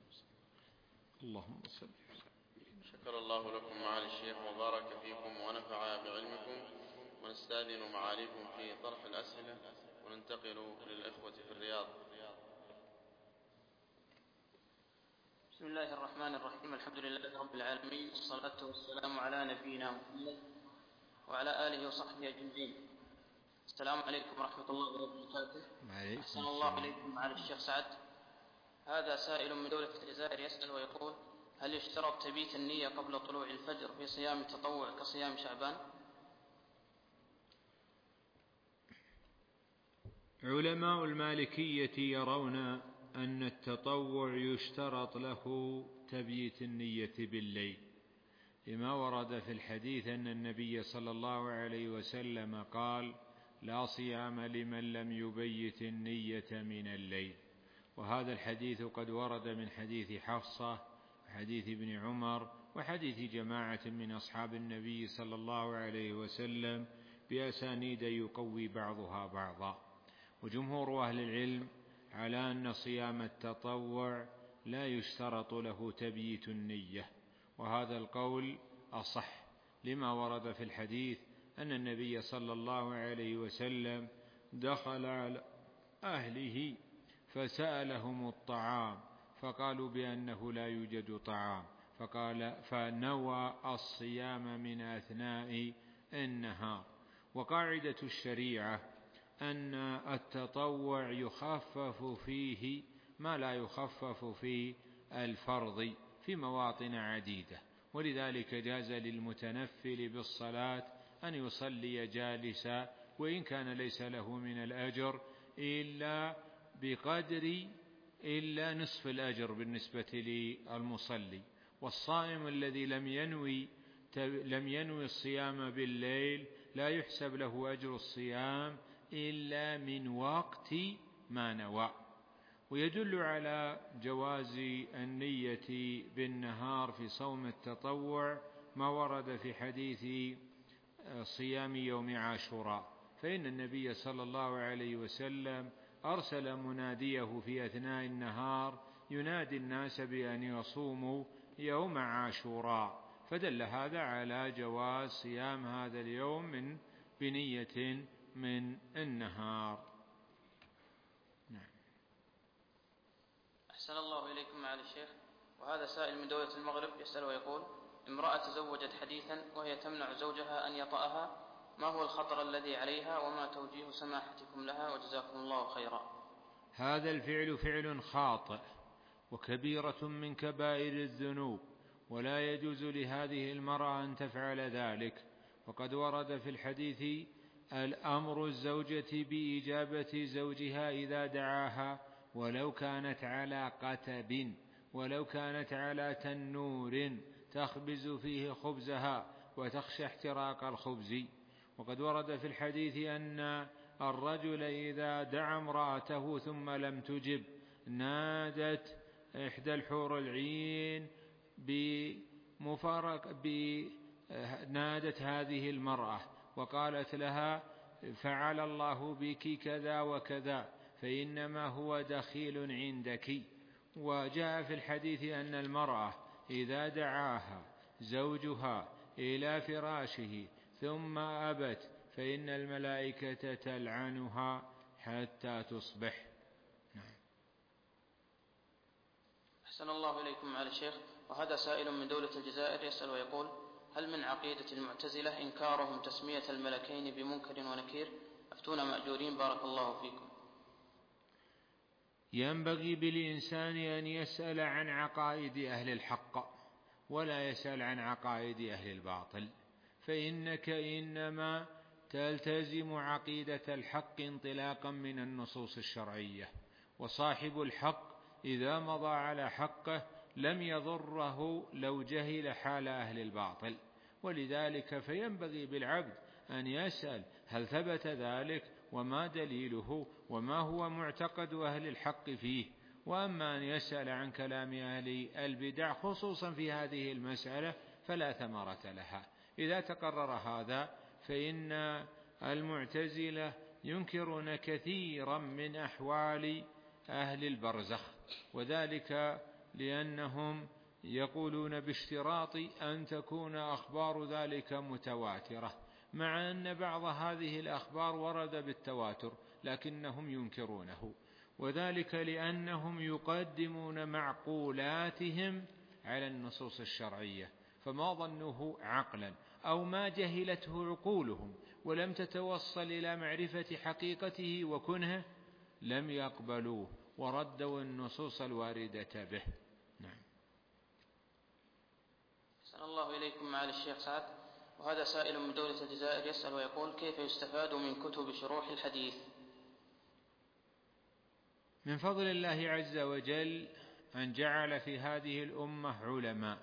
اللهم صل. شكر الله لكم معالي الشيخ وبارك فيكم ونفع بعلمكم، ونستأذن معاليكم في طرح الأسئلة وننتقل للإخوة في الرياض. بسم الله الرحمن الرحيم. الحمد لله رب العالمين، والصلاة والسلام على نبينا محمد وعلى آله وصحبه أجمعين. السلام عليكم ورحمة الله وبركاته. أحسن الله إليكم معالي الشيخ سعد. هذا سائل من دولة الجزائر يسأل ويقول: هل يشترط تبيت النية قبل طلوع الفجر في صيام التطوع كصيام شعبان؟ علماء المالكية يرون أن التطوع يشترط له تبييت النية بالليل، لما ورد في الحديث أن النبي صلى الله عليه وسلم قال: لا صيام لمن لم يبيت النية من الليل. وهذا الحديث قد ورد من حديث حفصة وحديث ابن عمر وحديث جماعة من أصحاب النبي صلى الله عليه وسلم بأسانيد يقوي بعضها بعضا. وجمهور أهل العلم على أن صيام التطوع لا يشترط له تبييت النية، وهذا القول أصح لما ورد في الحديث أن النبي صلى الله عليه وسلم دخل على أهله فسألهم الطعام فقالوا بأنه لا يوجد طعام، فقال فنوى الصيام من أثناء النهار. وقاعدة الشريعة أن التطوع يخفف فيه ما لا يخفف في الفرض في مواطن عديدة، ولذلك جاز للمتنفل بالصلاة أن يصلي جالسا وإن كان ليس له من الأجر إلا بقدر إلا نصف الأجر بالنسبة للمصلي. والصائم الذي لم ينوي لم ينوي الصيام بالليل لا يحسب له أجر الصيام إلا من وقت ما نوى. ويدل على جواز النية بالنهار في صوم التطوع ما ورد في حديث صيام يوم عاشوراء، فإن النبي صلى الله عليه وسلم أرسل مناديه في أثناء النهار ينادي الناس بأن يصوموا يوم عاشوراء، فدل هذا على جواز صيام هذا اليوم من بنية من النهار. نعم. أحسن الله إليكم معالي الشيخ. وهذا سائل من دولة المغرب يسأل ويقول: امرأة تزوجت حديثا وهي تمنع زوجها أن يطأها، ما هو الخطر الذي عليها وما توجيه سماحتكم لها وجزاكم الله خيرا؟ هذا الفعل فعل خاطئ وكبيرة من كبائر الذنوب، ولا يجوز لهذه المرأة أن تفعل ذلك. وقد ورد في الحديث الأمر الزوجة بإجابة زوجها إذا دعاها ولو كانت على قتب، ولو كانت على تنور تخبز فيه خبزها وتخشى احتراق الخبز. وقد ورد في الحديث أن الرجل إذا دعا امرأته ثم لم تجب نادت إحدى الحور العين بمفارق نادت هذه المرأة وقالت لها: فعل الله بك كذا وكذا فإنما هو دخيل عندك. وجاء في الحديث أن المرأة إذا دعاها زوجها إلى فراشه ثم أبت فإن الملائكة تلعنها حتى تصبح. نعم. أحسن الله إليكم معالي الشيخ. وهذا سائل من دولة الجزائر يسأل ويقول: هل من عقيدة المعتزلة إنكارهم تسمية الملكين بمنكر ونكير؟ أفتونا مأجورين بارك الله فيكم. ينبغي بالإنسان أن يسأل عن عقائد أهل الحق ولا يسأل عن عقائد أهل الباطل، فإنك إنما تلتزم عقيدة الحق انطلاقا من النصوص الشرعية، وصاحب الحق إذا مضى على حقه لم يضره لو جهل حال أهل الباطل. ولذلك فينبغي بالعبد أن يسأل هل ثبت ذلك وما دليله وما هو معتقد أهل الحق فيه. وأما أن يسأل عن كلام أهل البدع خصوصا في هذه المسألة فلا ثمرة لها. إذا تقرر هذا فإن المعتزلة ينكرون كثيرا من أحوال أهل البرزخ، وذلك لأنهم يقولون باشتراط أن تكون أخبار ذلك متواترة، مع أن بعض هذه الأخبار ورد بالتواتر لكنهم ينكرونه، وذلك لأنهم يقدمون معقولاتهم على النصوص الشرعية، فما ظنوه عقلا أو ما جهلته عقولهم ولم تتوصل إلى معرفة حقيقته وكنه لم يقبلوه وردوا النصوص الواردة به. نعم. أحسن الله إليكم معالي الشيخ سعد. وهذا سائل من دولة الجزائر يسأل ويقول: كيف يستفاد من كتب شروح الحديث؟ من فضل الله عز وجل أن جعل في هذه الأمة علماء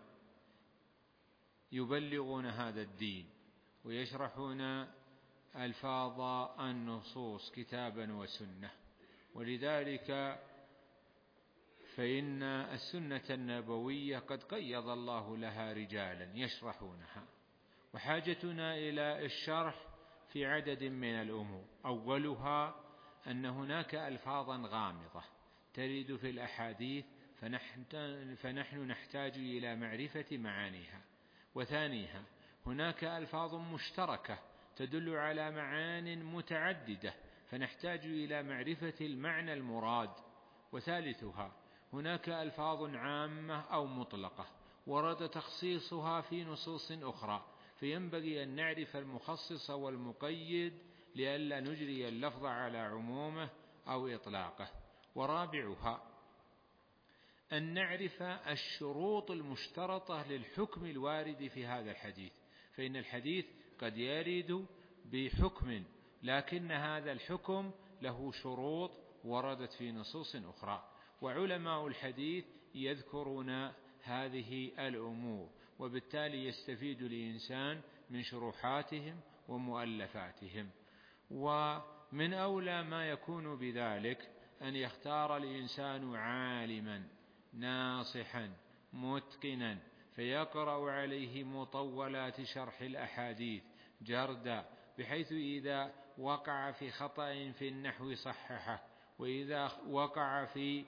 يبلغون هذا الدين ويشرحون ألفاظ النصوص كتابا وسنة، ولذلك فإن السنة النبوية قد قيض الله لها رجالا يشرحونها، وحاجتنا إلى الشرح في عدد من الأمور. أولها أن هناك ألفاظا غامضة ترد في الأحاديث فنحن نحتاج إلى معرفة معانيها. وثانيها هناك ألفاظ مشتركة تدل على معان متعددة فنحتاج إلى معرفة المعنى المراد. وثالثها هناك ألفاظ عامة أو مطلقة ورد تخصيصها في نصوص أخرى فينبغي أن نعرف المخصص والمقيد لئلا نجري اللفظ على عمومه أو إطلاقه. ورابعها أن نعرف الشروط المشترطة للحكم الوارد في هذا الحديث، فإن الحديث قد يرد بحكم لكن هذا الحكم له شروط وردت في نصوص أخرى، وعلماء الحديث يذكرون هذه الأمور، وبالتالي يستفيد الإنسان من شروحاتهم ومؤلفاتهم. ومن أولى ما يكون بذلك أن يختار الإنسان عالما ناصحا متقنا فيقرأ عليه مطولات شرح الأحاديث جردا، بحيث إذا وقع في خطأ في النحو صححه، وإذا وقع في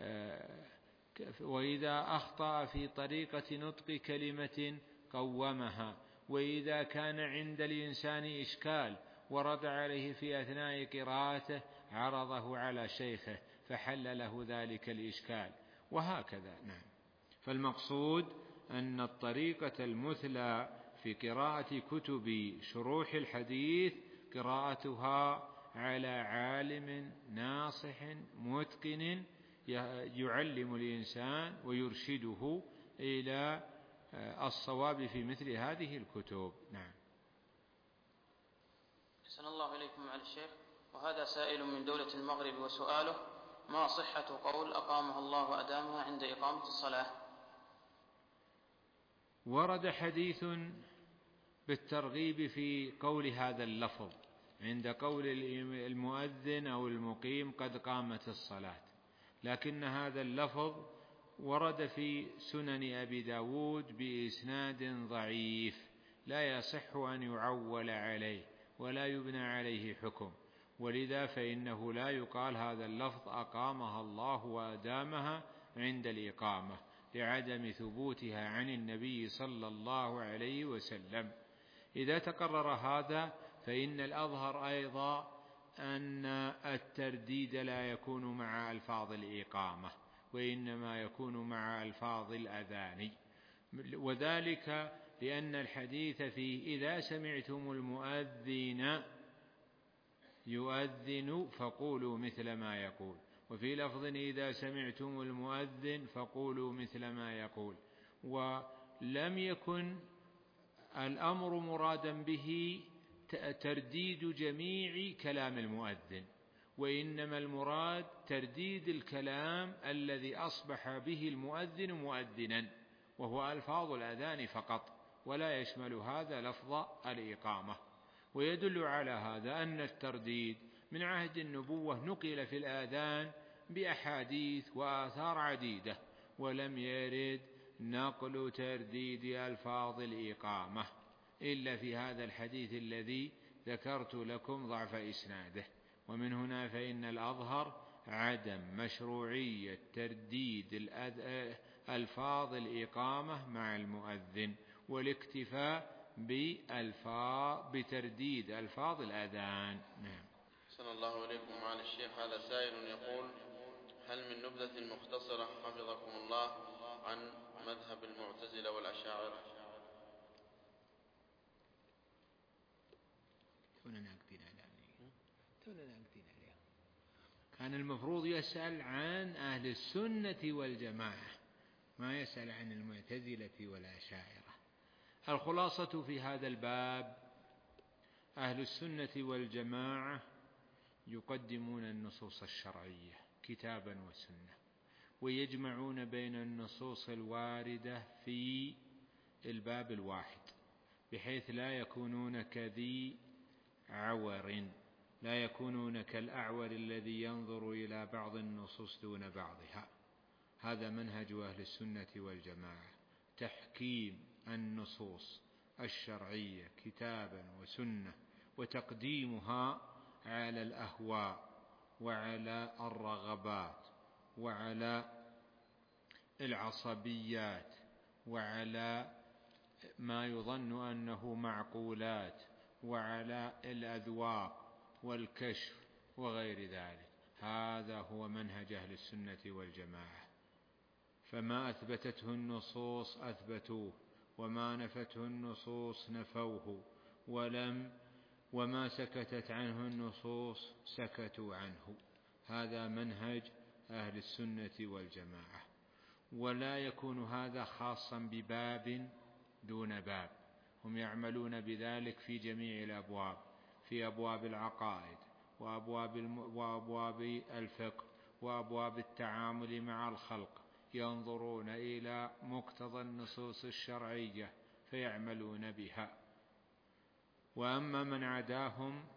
وإذا أخطأ في طريقة نطق كلمة قومها، وإذا كان عند الإنسان إشكال ورد عليه في أثناء قراءته عرضه على شيخه فحل له ذلك الإشكال، وهكذا. نعم. فالمقصود أن الطريقة المثلى في قراءة كتب شروح الحديث قراءتها على عالم ناصح متقن يعلم الإنسان ويرشده إلى الصواب في مثل هذه الكتب. نعم. أحسن الله إليكم على الشيخ. وهذا سائل من دولة المغرب، وسؤاله: ما صحة قول أقامها الله وأدامها عند إقامة الصلاة؟ ورد حديث بالترغيب في قول هذا اللفظ عند قول المؤذن أو المقيم قد قامت الصلاة، لكن هذا اللفظ ورد في سنن أبي داود بإسناد ضعيف لا يصح أن يعول عليه ولا يبنى عليه حكم، ولذا فإنه لا يقال هذا اللفظ أقامها الله وأدامها عند الإقامة لعدم ثبوتها عن النبي صلى الله عليه وسلم. إذا تقرر هذا فإن الأظهر أيضا أن الترديد لا يكون مع ألفاظ الإقامة، وإنما يكون مع ألفاظ الأذان، وذلك لأن الحديث فيه: إذا سمعتم المؤذن يؤذن فقولوا مثل ما يقول، وفي لفظ: إذا سمعتم المؤذن فقولوا مثل ما يقول. ولم يكن الأمر مرادا به ترديد جميع كلام المؤذن، وإنما المراد ترديد الكلام الذي أصبح به المؤذن مؤذنا، وهو ألفاظ الأذان فقط، ولا يشمل هذا لفظ الإقامة. ويدل على هذا أن الترديد من عهد النبوة نقل في الآذان بأحاديث وآثار عديدة، ولم يرد نقل ترديد ألفاظ الإقامة إلا في هذا الحديث الذي ذكرت لكم ضعف إسناده. ومن هنا فإن الأظهر عدم مشروعية ترديد ألفاظ الإقامة مع المؤذن، والاكتفاء بألفاظ بترديد ألفاظ الأذان. نعم. أحسن الله إليكم معالي الشيخ. هذا سائل يقول: هل من نبذة مختصرة حفظكم الله عن مذهب المعتزلة والأشاعرة؟ كان المفروض يسأل عن أهل السنة والجماعة، ما يسأل عن المعتزلة والأشاعرة. الخلاصة في هذا الباب: أهل السنة والجماعة يقدمون النصوص الشرعية كتابا وسنة، ويجمعون بين النصوص الواردة في الباب الواحد، بحيث لا يكونون كذي عور، لا يكونون كالأعور الذي ينظر إلى بعض النصوص دون بعضها. هذا منهج أهل السنة والجماعة: تحكيم النصوص الشرعية كتابا وسنة، وتقديمها على الأهواء وعلى الرغبات وعلى العصبيات وعلى ما يظن أنه معقولات وعلى الأذواق والكشف وغير ذلك. هذا هو منهج أهل السنة والجماعة. فما أثبتته النصوص أثبتوه، وما نفته النصوص نفوه، ولم وما سكتت عنه النصوص سكتوا عنه. هذا منهج أهل السنة والجماعة. ولا يكون هذا خاصا بباب دون باب، هم يعملون بذلك في جميع الأبواب، في أبواب العقائد وأبواب, الم... وأبواب الفقه وأبواب التعامل مع الخلق، ينظرون إلى مقتضى النصوص الشرعية فيعملون بها. وأما من عداهم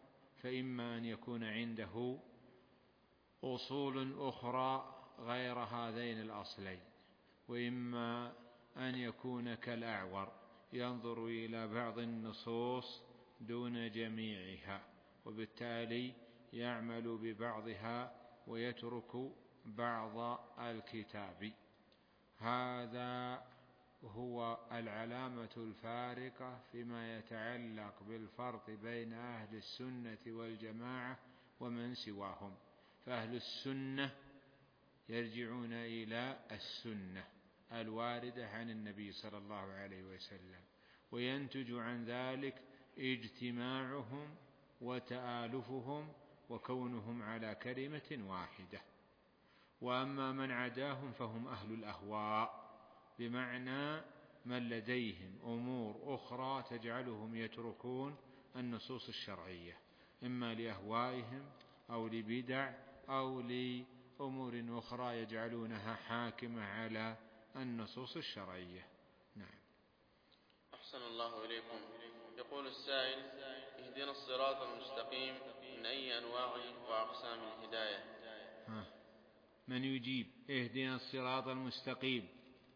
فإما أن يكون عنده أصول أخرى غير هذين الأصلين، وإما أن يكون كالأعور ينظر إلى بعض النصوص دون جميعها، وبالتالي يعمل ببعضها ويترك بعض الكتاب. هذا هو العلامة الفارقة فيما يتعلق بالفرق بين أهل السنة والجماعة ومن سواهم. فأهل السنة يرجعون إلى السنة الواردة عن النبي صلى الله عليه وسلم، وينتج عن ذلك اجتماعهم وتآلفهم وكونهم على كلمة واحدة. وأما من عداهم فهم أهل الأهواء، بمعنى من لديهم أمور أخرى تجعلهم يتركون النصوص الشرعية، إما لأهوائهم أو لبدع أو لأمور أخرى يجعلونها حاكمة على النصوص الشرعية. نعم. أحسن الله إليكم. يقول السائل: اهدنا الصراط المستقيم، من أي أنواع وأقسام الهداية؟ ها. من يجيب؟ اهدنا الصراط المستقيم.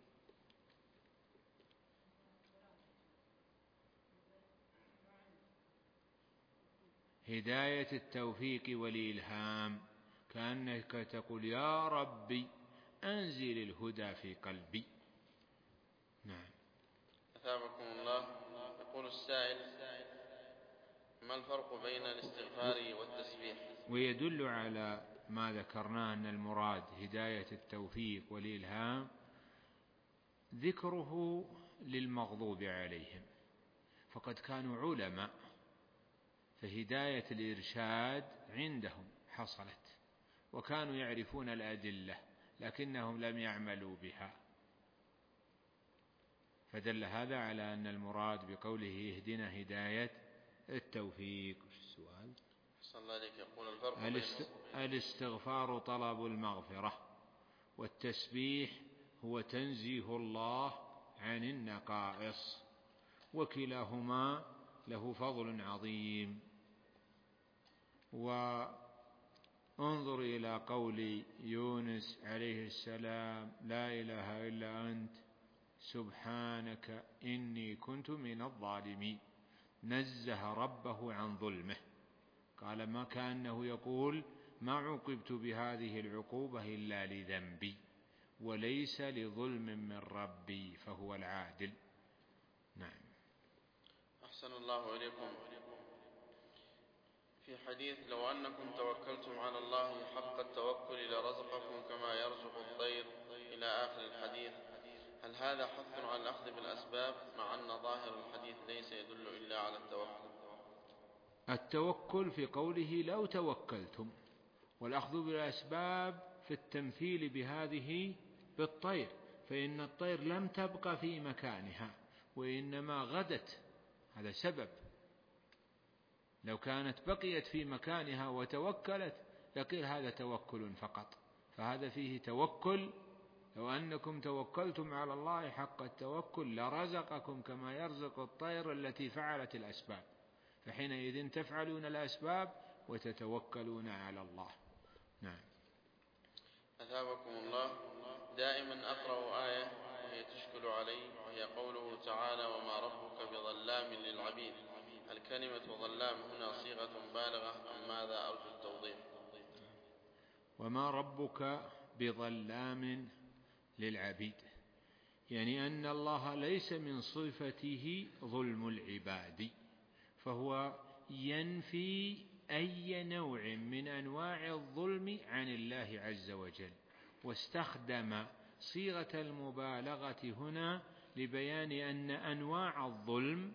هداية التوفيق والإلهام، كأنك تقول يا ربي أنزل الهدى في قلبي. نعم. أثابكم الله. يقول السائل: ما الفرق بين الاستغفار والتسبيح؟ ويدل على ما ذكرناه أن المراد هداية التوفيق والإلهام ذكره للمغضوب عليهم، فقد كانوا علماء، فهداية الإرشاد عندهم حصلت، وكانوا يعرفون الأدلة لكنهم لم يعملوا بها، فدل هذا على أن المراد بقوله اهدنا هداية التوفيق. السؤال صلى الله يقول الفرق الاست... الاستغفار طلب المغفرة، والتسبيح هو تنزيه الله عن النقائص، وكلاهما له فضل عظيم. وانظر إلى قول يونس عليه السلام: لا إله إلا أنت سبحانك إني كنت من الظالمين. نزه ربه عن ظلمه، قال ما كأنه يقول ما عوقبت بهذه العقوبة إلا لذنبي وليس لظلم من ربي فهو العادل. نعم. أحسن الله إليكم. في حديث لو أنكم توكلتم على الله حق التوكل لرزقكم كما يرزق الطير إلى آخر الحديث، هل هذا حث على الأخذ بالأسباب مع أن ظاهر الحديث ليس يدل إلا على التوكل؟ التوكل في قوله لو توكلتم، والأخذ بالأسباب في التمثيل بهذه بالطير، فإن الطير لم تبقى في مكانها وإنما غدت، هذا سبب. لو كانت بقيت في مكانها وتوكلت لقيل هذا توكل فقط، فهذا فيه توكل. لو أنكم توكلتم على الله حق التوكل لرزقكم كما يرزق الطير التي فعلت الأسباب، فحينئذ تفعلون الأسباب وتتوكلون على الله. نعم. أثابكم الله. دائما أقرأ آية وهي تشكل علي، وهي قوله تعالى: وما ربك بظلام للعبيد. الكلمة ظلام هنا صيغة بالغة أم ماذا؟ أرجو التوضيح. وما ربك بظلام للعبيد، يعني أن الله ليس من صفته ظلم العباد، فهو ينفي أي نوع من أنواع الظلم عن الله عز وجل، واستخدم صيغة المبالغة هنا لبيان أن أنواع الظلم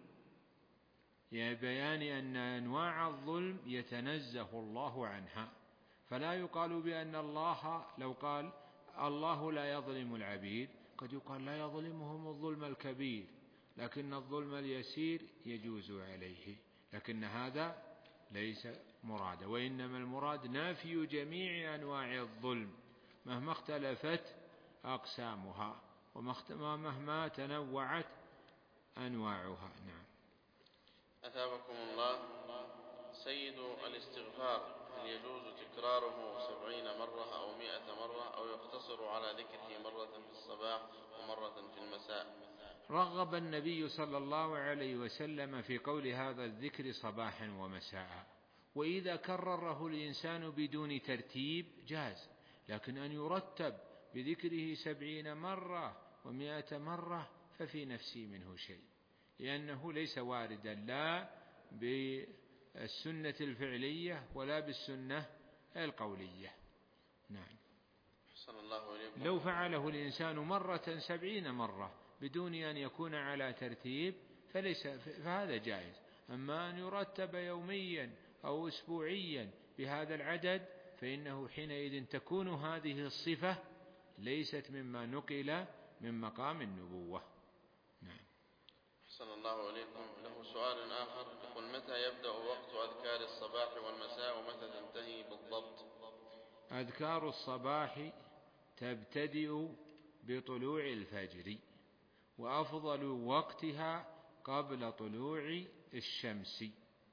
بيان أن أنواع الظلم يتنزه الله عنها. فلا يقال بأن الله، لو قال الله لا يظلم العبيد قد يقال لا يظلمهم الظلم الكبير، لكن الظلم اليسير يجوز عليه، لكن هذا ليس مرادا، وإنما المراد نافي جميع أنواع الظلم مهما اختلفت أقسامها ومهما تنوعت أنواعها. نعم. أثابكم الله. سيد الاستغفار هل يجوز تكراره سبعين مرة أو مئة مرة أو يقتصر على ذكره مرة في الصباح ومرة في المساء؟ رغب النبي صلى الله عليه وسلم في قول هذا الذكر صباحا ومساء، وإذا كرره الإنسان بدون ترتيب جاز، لكن أن يرتب بذكره سبعين مرة ومئة مرة ففي نفسي منه شيء، لأنه ليس واردا لا بالسنة الفعلية ولا بالسنة القولية. نعم. الله إليكم. لو فعله الإنسان مرة سبعين مرة بدون أن يكون على ترتيب فليس فهذا جائز، أما أن يرتب يوميا أو أسبوعيا بهذا العدد فإنه حينئذ تكون هذه الصفة ليست مما نقل من مقام النبوة. نعم. أحسن الله إليكم. له سؤال آخر يقول: متى يبدأ وقت أذكار الصباح والمساء ومتى تنتهي بالضبط؟ أذكار الصباح تبتدئ بطلوع الفجر، وأفضل وقتها قبل طلوع الشمس.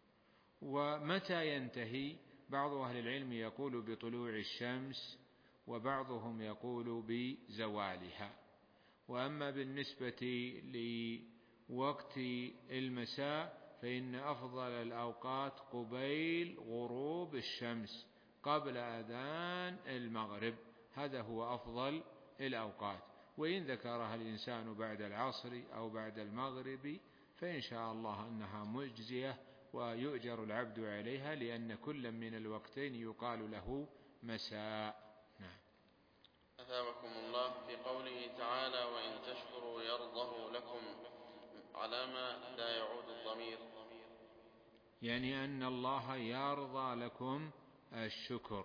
ومتى ينتهي؟ بعض أهل العلم يقول بطلوع الشمس، وبعضهم يقول بزوالها. وأما بالنسبة لوقت المساء فإن أفضل الأوقات قبيل غروب الشمس قبل أذان المغرب، هذا هو أفضل الأوقات. وإن ذكرها الإنسان بعد العصر أو بعد المغرب فإن شاء الله أنها مجزية ويؤجر العبد عليها، لأن كل من الوقتين يقال له مساء. نعم. أثابكم الله. في قوله تعالى: وإن تشكروا يرضه لكم، على ما لا يعود الضمير؟ يعني أن الله يرضى لكم الشكر،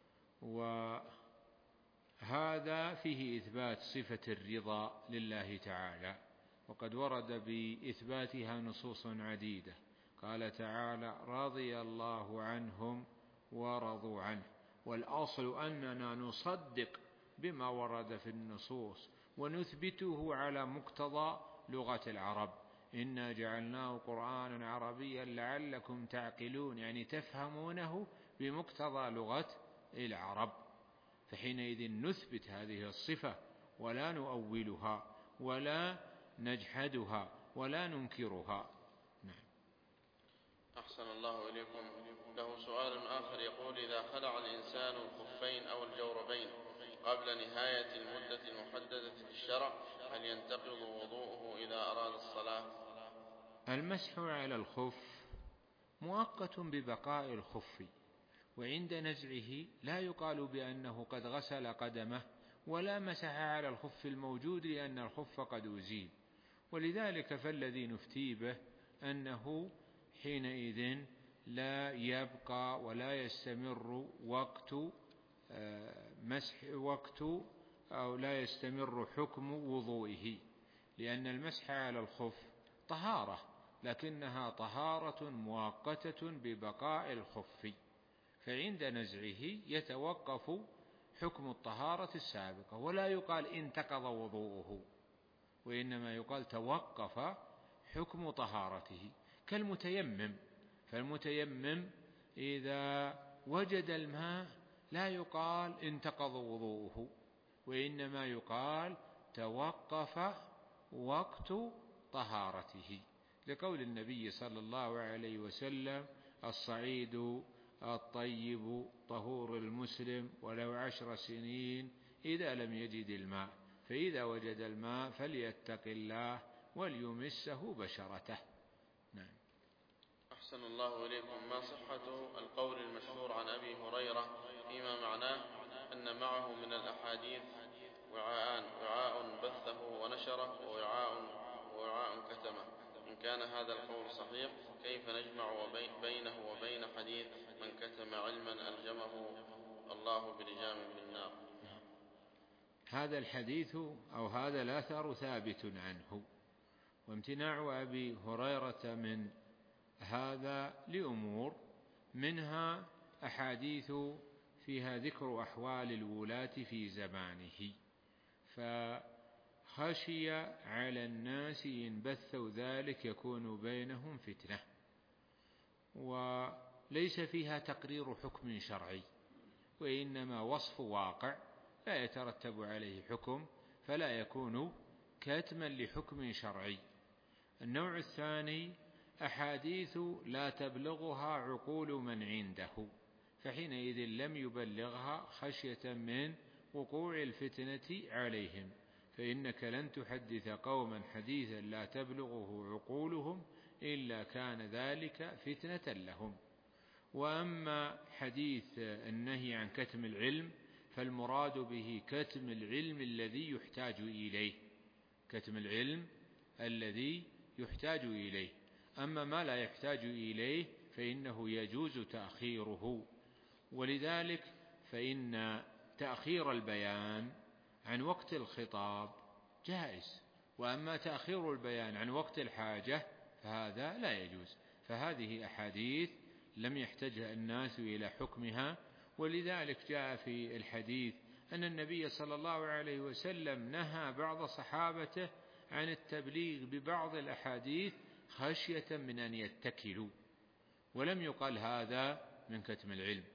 وهذا فيه إثبات صفة الرضا لله تعالى، وقد ورد بإثباتها نصوص عديدة. قال تعالى: رضي الله عنهم ورضوا عنه. والأصل أننا نصدق بما ورد في النصوص ونثبته على مقتضى لغة العرب. إنا جعلناه قرآنا عربيا لعلكم تعقلون، يعني تفهمونه بمقتضى لغة العرب. فحينئذ نثبت هذه الصفة ولا نؤولها ولا نجحدها ولا ننكرها. نعم. أحسن الله إليكم. له سؤال آخر يقول: إذا خلع الإنسان الخفين أو الجوربين قبل نهاية المدة المحددة في الشرع هل ينتقض وضوءه إذا أراد الصلاة؟ المسح على الخف مؤقت ببقاء الخف، وعند نزعه لا يقال بأنه قد غسل قدمه ولا مسح على الخف الموجود، لأن الخف قد أزيل. ولذلك فالذي نفتي به أنه حينئذ لا يبقى ولا يستمر وقت مسح وقت أو لا يستمر حكم وضوئه، لأن المسح على الخف طهارة، لكنها طهارة مؤقتة ببقاء الخف، فعند نزعه يتوقف حكم الطهارة السابقة، ولا يقال انتقض وضوءه، وإنما يقال توقف حكم طهارته، كالمتيمم. فالمتيمم إذا وجد الماء لا يقال انتقض وضوءه، وإنما يقال توقف وقت طهارته، لقول النبي صلى الله عليه وسلم: الصعيد الطيب طهور المسلم ولو عشر سنين إذا لم يجد الماء، فإذا وجد الماء فليتق الله وليمسه بشرته. نعم. أحسن الله إليكم. ما صحة القول المشهور عن أبي هريرة فيما معناه أن معه من الأحاديث وعاءان: وعاء بثه ونشره ووعاء ووعاء كتمه؟ إن كان هذا القول صحيح كيف نجمع بينه وبين حديث: من كتم علما ألجمه الله بلجام من النار؟ هذا الحديث أو هذا الأثر ثابت عنه، وامتناع أبي هريرة من هذا لأمور، منها أحاديث فيها ذكر أحوال الولاة في زمانه، فخشي على الناس إن بثوا ذلك يكون بينهم فتنة. ليس فيها تقرير حكم شرعي، وإنما وصف واقع لا يترتب عليه حكم، فلا يكون كاتما لحكم شرعي. النوع الثاني أحاديث لا تبلغها عقول من عنده، فحينئذ لم يبلغها خشية من وقوع الفتنة عليهم، فإنك لن تحدث قوما حديثا لا تبلغه عقولهم إلا كان ذلك فتنة لهم. وأما حديث النهي عن كتم العلم فالمراد به كتم العلم الذي يحتاج إليه، كتم العلم الذي يحتاج إليه. أما ما لا يحتاج إليه فإنه يجوز تأخيره، ولذلك فإن تأخير البيان عن وقت الخطاب جائز، وأما تأخير البيان عن وقت الحاجة فهذا لا يجوز. فهذه أحاديث لم يحتجها الناس إلى حكمها، ولذلك جاء في الحديث أن النبي صلى الله عليه وسلم نهى بعض صحابته عن التبليغ ببعض الأحاديث خشية من أن يتكلوا، ولم يقل هذا من كتم العلم.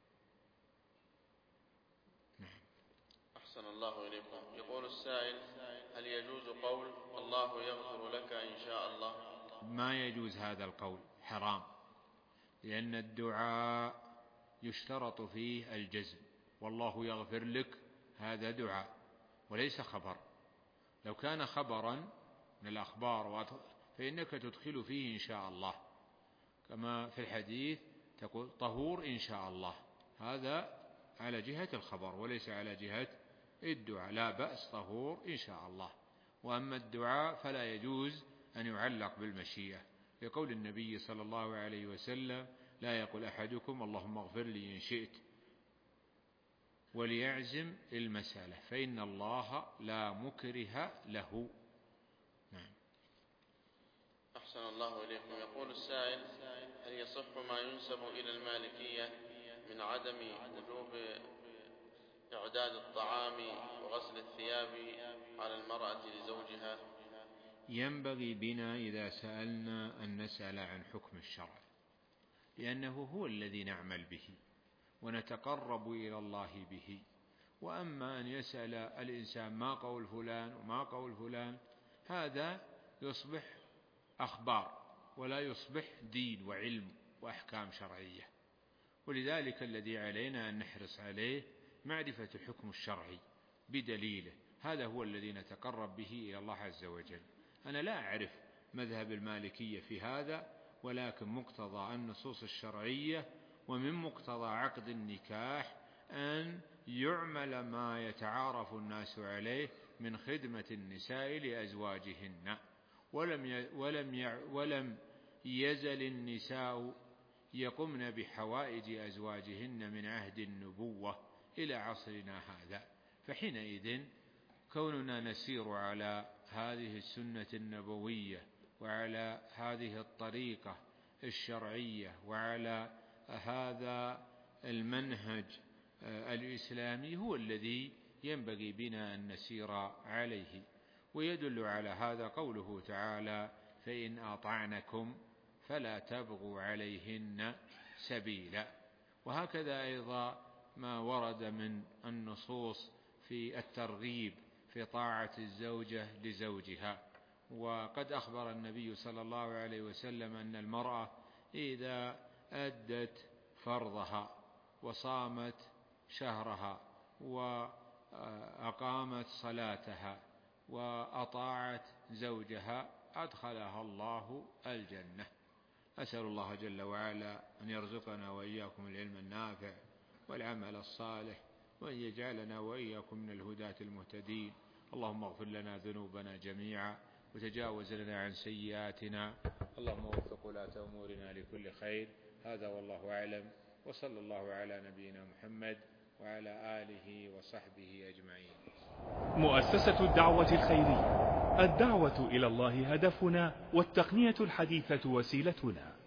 نعم. أحسن الله إليكم. يقول السائل: هل يجوز قول الله يغفر لك إن شاء الله؟ ما يجوز هذا القول، حرام، لأن الدعاء يشترط فيه الجزم، والله يغفر لك هذا دعاء وليس خبر. لو كان خبرا من الأخبار فإنك تدخل فيه إن شاء الله، كما في الحديث تقول طهور إن شاء الله، هذا على جهة الخبر وليس على جهة الدعاء. لا بأس طهور إن شاء الله. وأما الدعاء فلا يجوز أن يعلق بالمشيئة، لقول النبي صلى الله عليه وسلم: لا يقول أحدكم اللهم اغفر لي إن شئت، وليعزم المسألة، فإن الله لا مكره له. نعم. أحسن الله إليكم. يقول السائل: هل يصح ما ينسب إلى المالكية من عدم وجوب إعداد الطعام وغسل الثياب على المرأة لزوجها؟ ينبغي بنا إذا سألنا أن نسأل عن حكم الشرع، لأنه هو الذي نعمل به ونتقرب إلى الله به. وأما أن يسأل الإنسان ما قول فلان وما قول فلان، هذا يصبح أخبار ولا يصبح دين وعلم وأحكام شرعية. ولذلك الذي علينا أن نحرص عليه معرفة الحكم الشرعي بدليله، هذا هو الذي نتقرب به إلى الله عز وجل. أنا لا أعرف مذهب المالكية في هذا، ولكن مقتضى النصوص الشرعية ومن مقتضى عقد النكاح أن يعمل ما يتعارف الناس عليه من خدمة النساء لأزواجهن. ولم ولم ولم يزل النساء يقمن بحوائج أزواجهن من عهد النبوة إلى عصرنا هذا. فحينئذ كوننا نسير على هذه السنة النبوية وعلى هذه الطريقة الشرعية وعلى هذا المنهج الإسلامي هو الذي ينبغي بنا أن نسير عليه. ويدل على هذا قوله تعالى: فإن أطعنكم فلا تبغوا عليهن سبيلا. وهكذا أيضا ما ورد من النصوص في الترغيب في طاعة الزوجة لزوجها. وقد أخبر النبي صلى الله عليه وسلم أن المرأة إذا أدت فرضها وصامت شهرها وأقامت صلاتها وأطاعت زوجها أدخلها الله الجنة. أسأل الله جل وعلا أن يرزقنا وإياكم العلم النافع والعمل الصالح، وأن يجعلنا وإياكم من الهداة المهتدين. اللهم اغفر لنا ذنوبنا جميعا وتجاوز لنا عن سيئاتنا. اللهم وفق ولاة أمورنا لكل خير. هذا والله أعلم، وصلى الله على نبينا محمد وعلى آله وصحبه أجمعين. مؤسسة الدعوة الخيرية، الدعوة إلى الله هدفنا، والتقنية الحديثة وسيلتنا.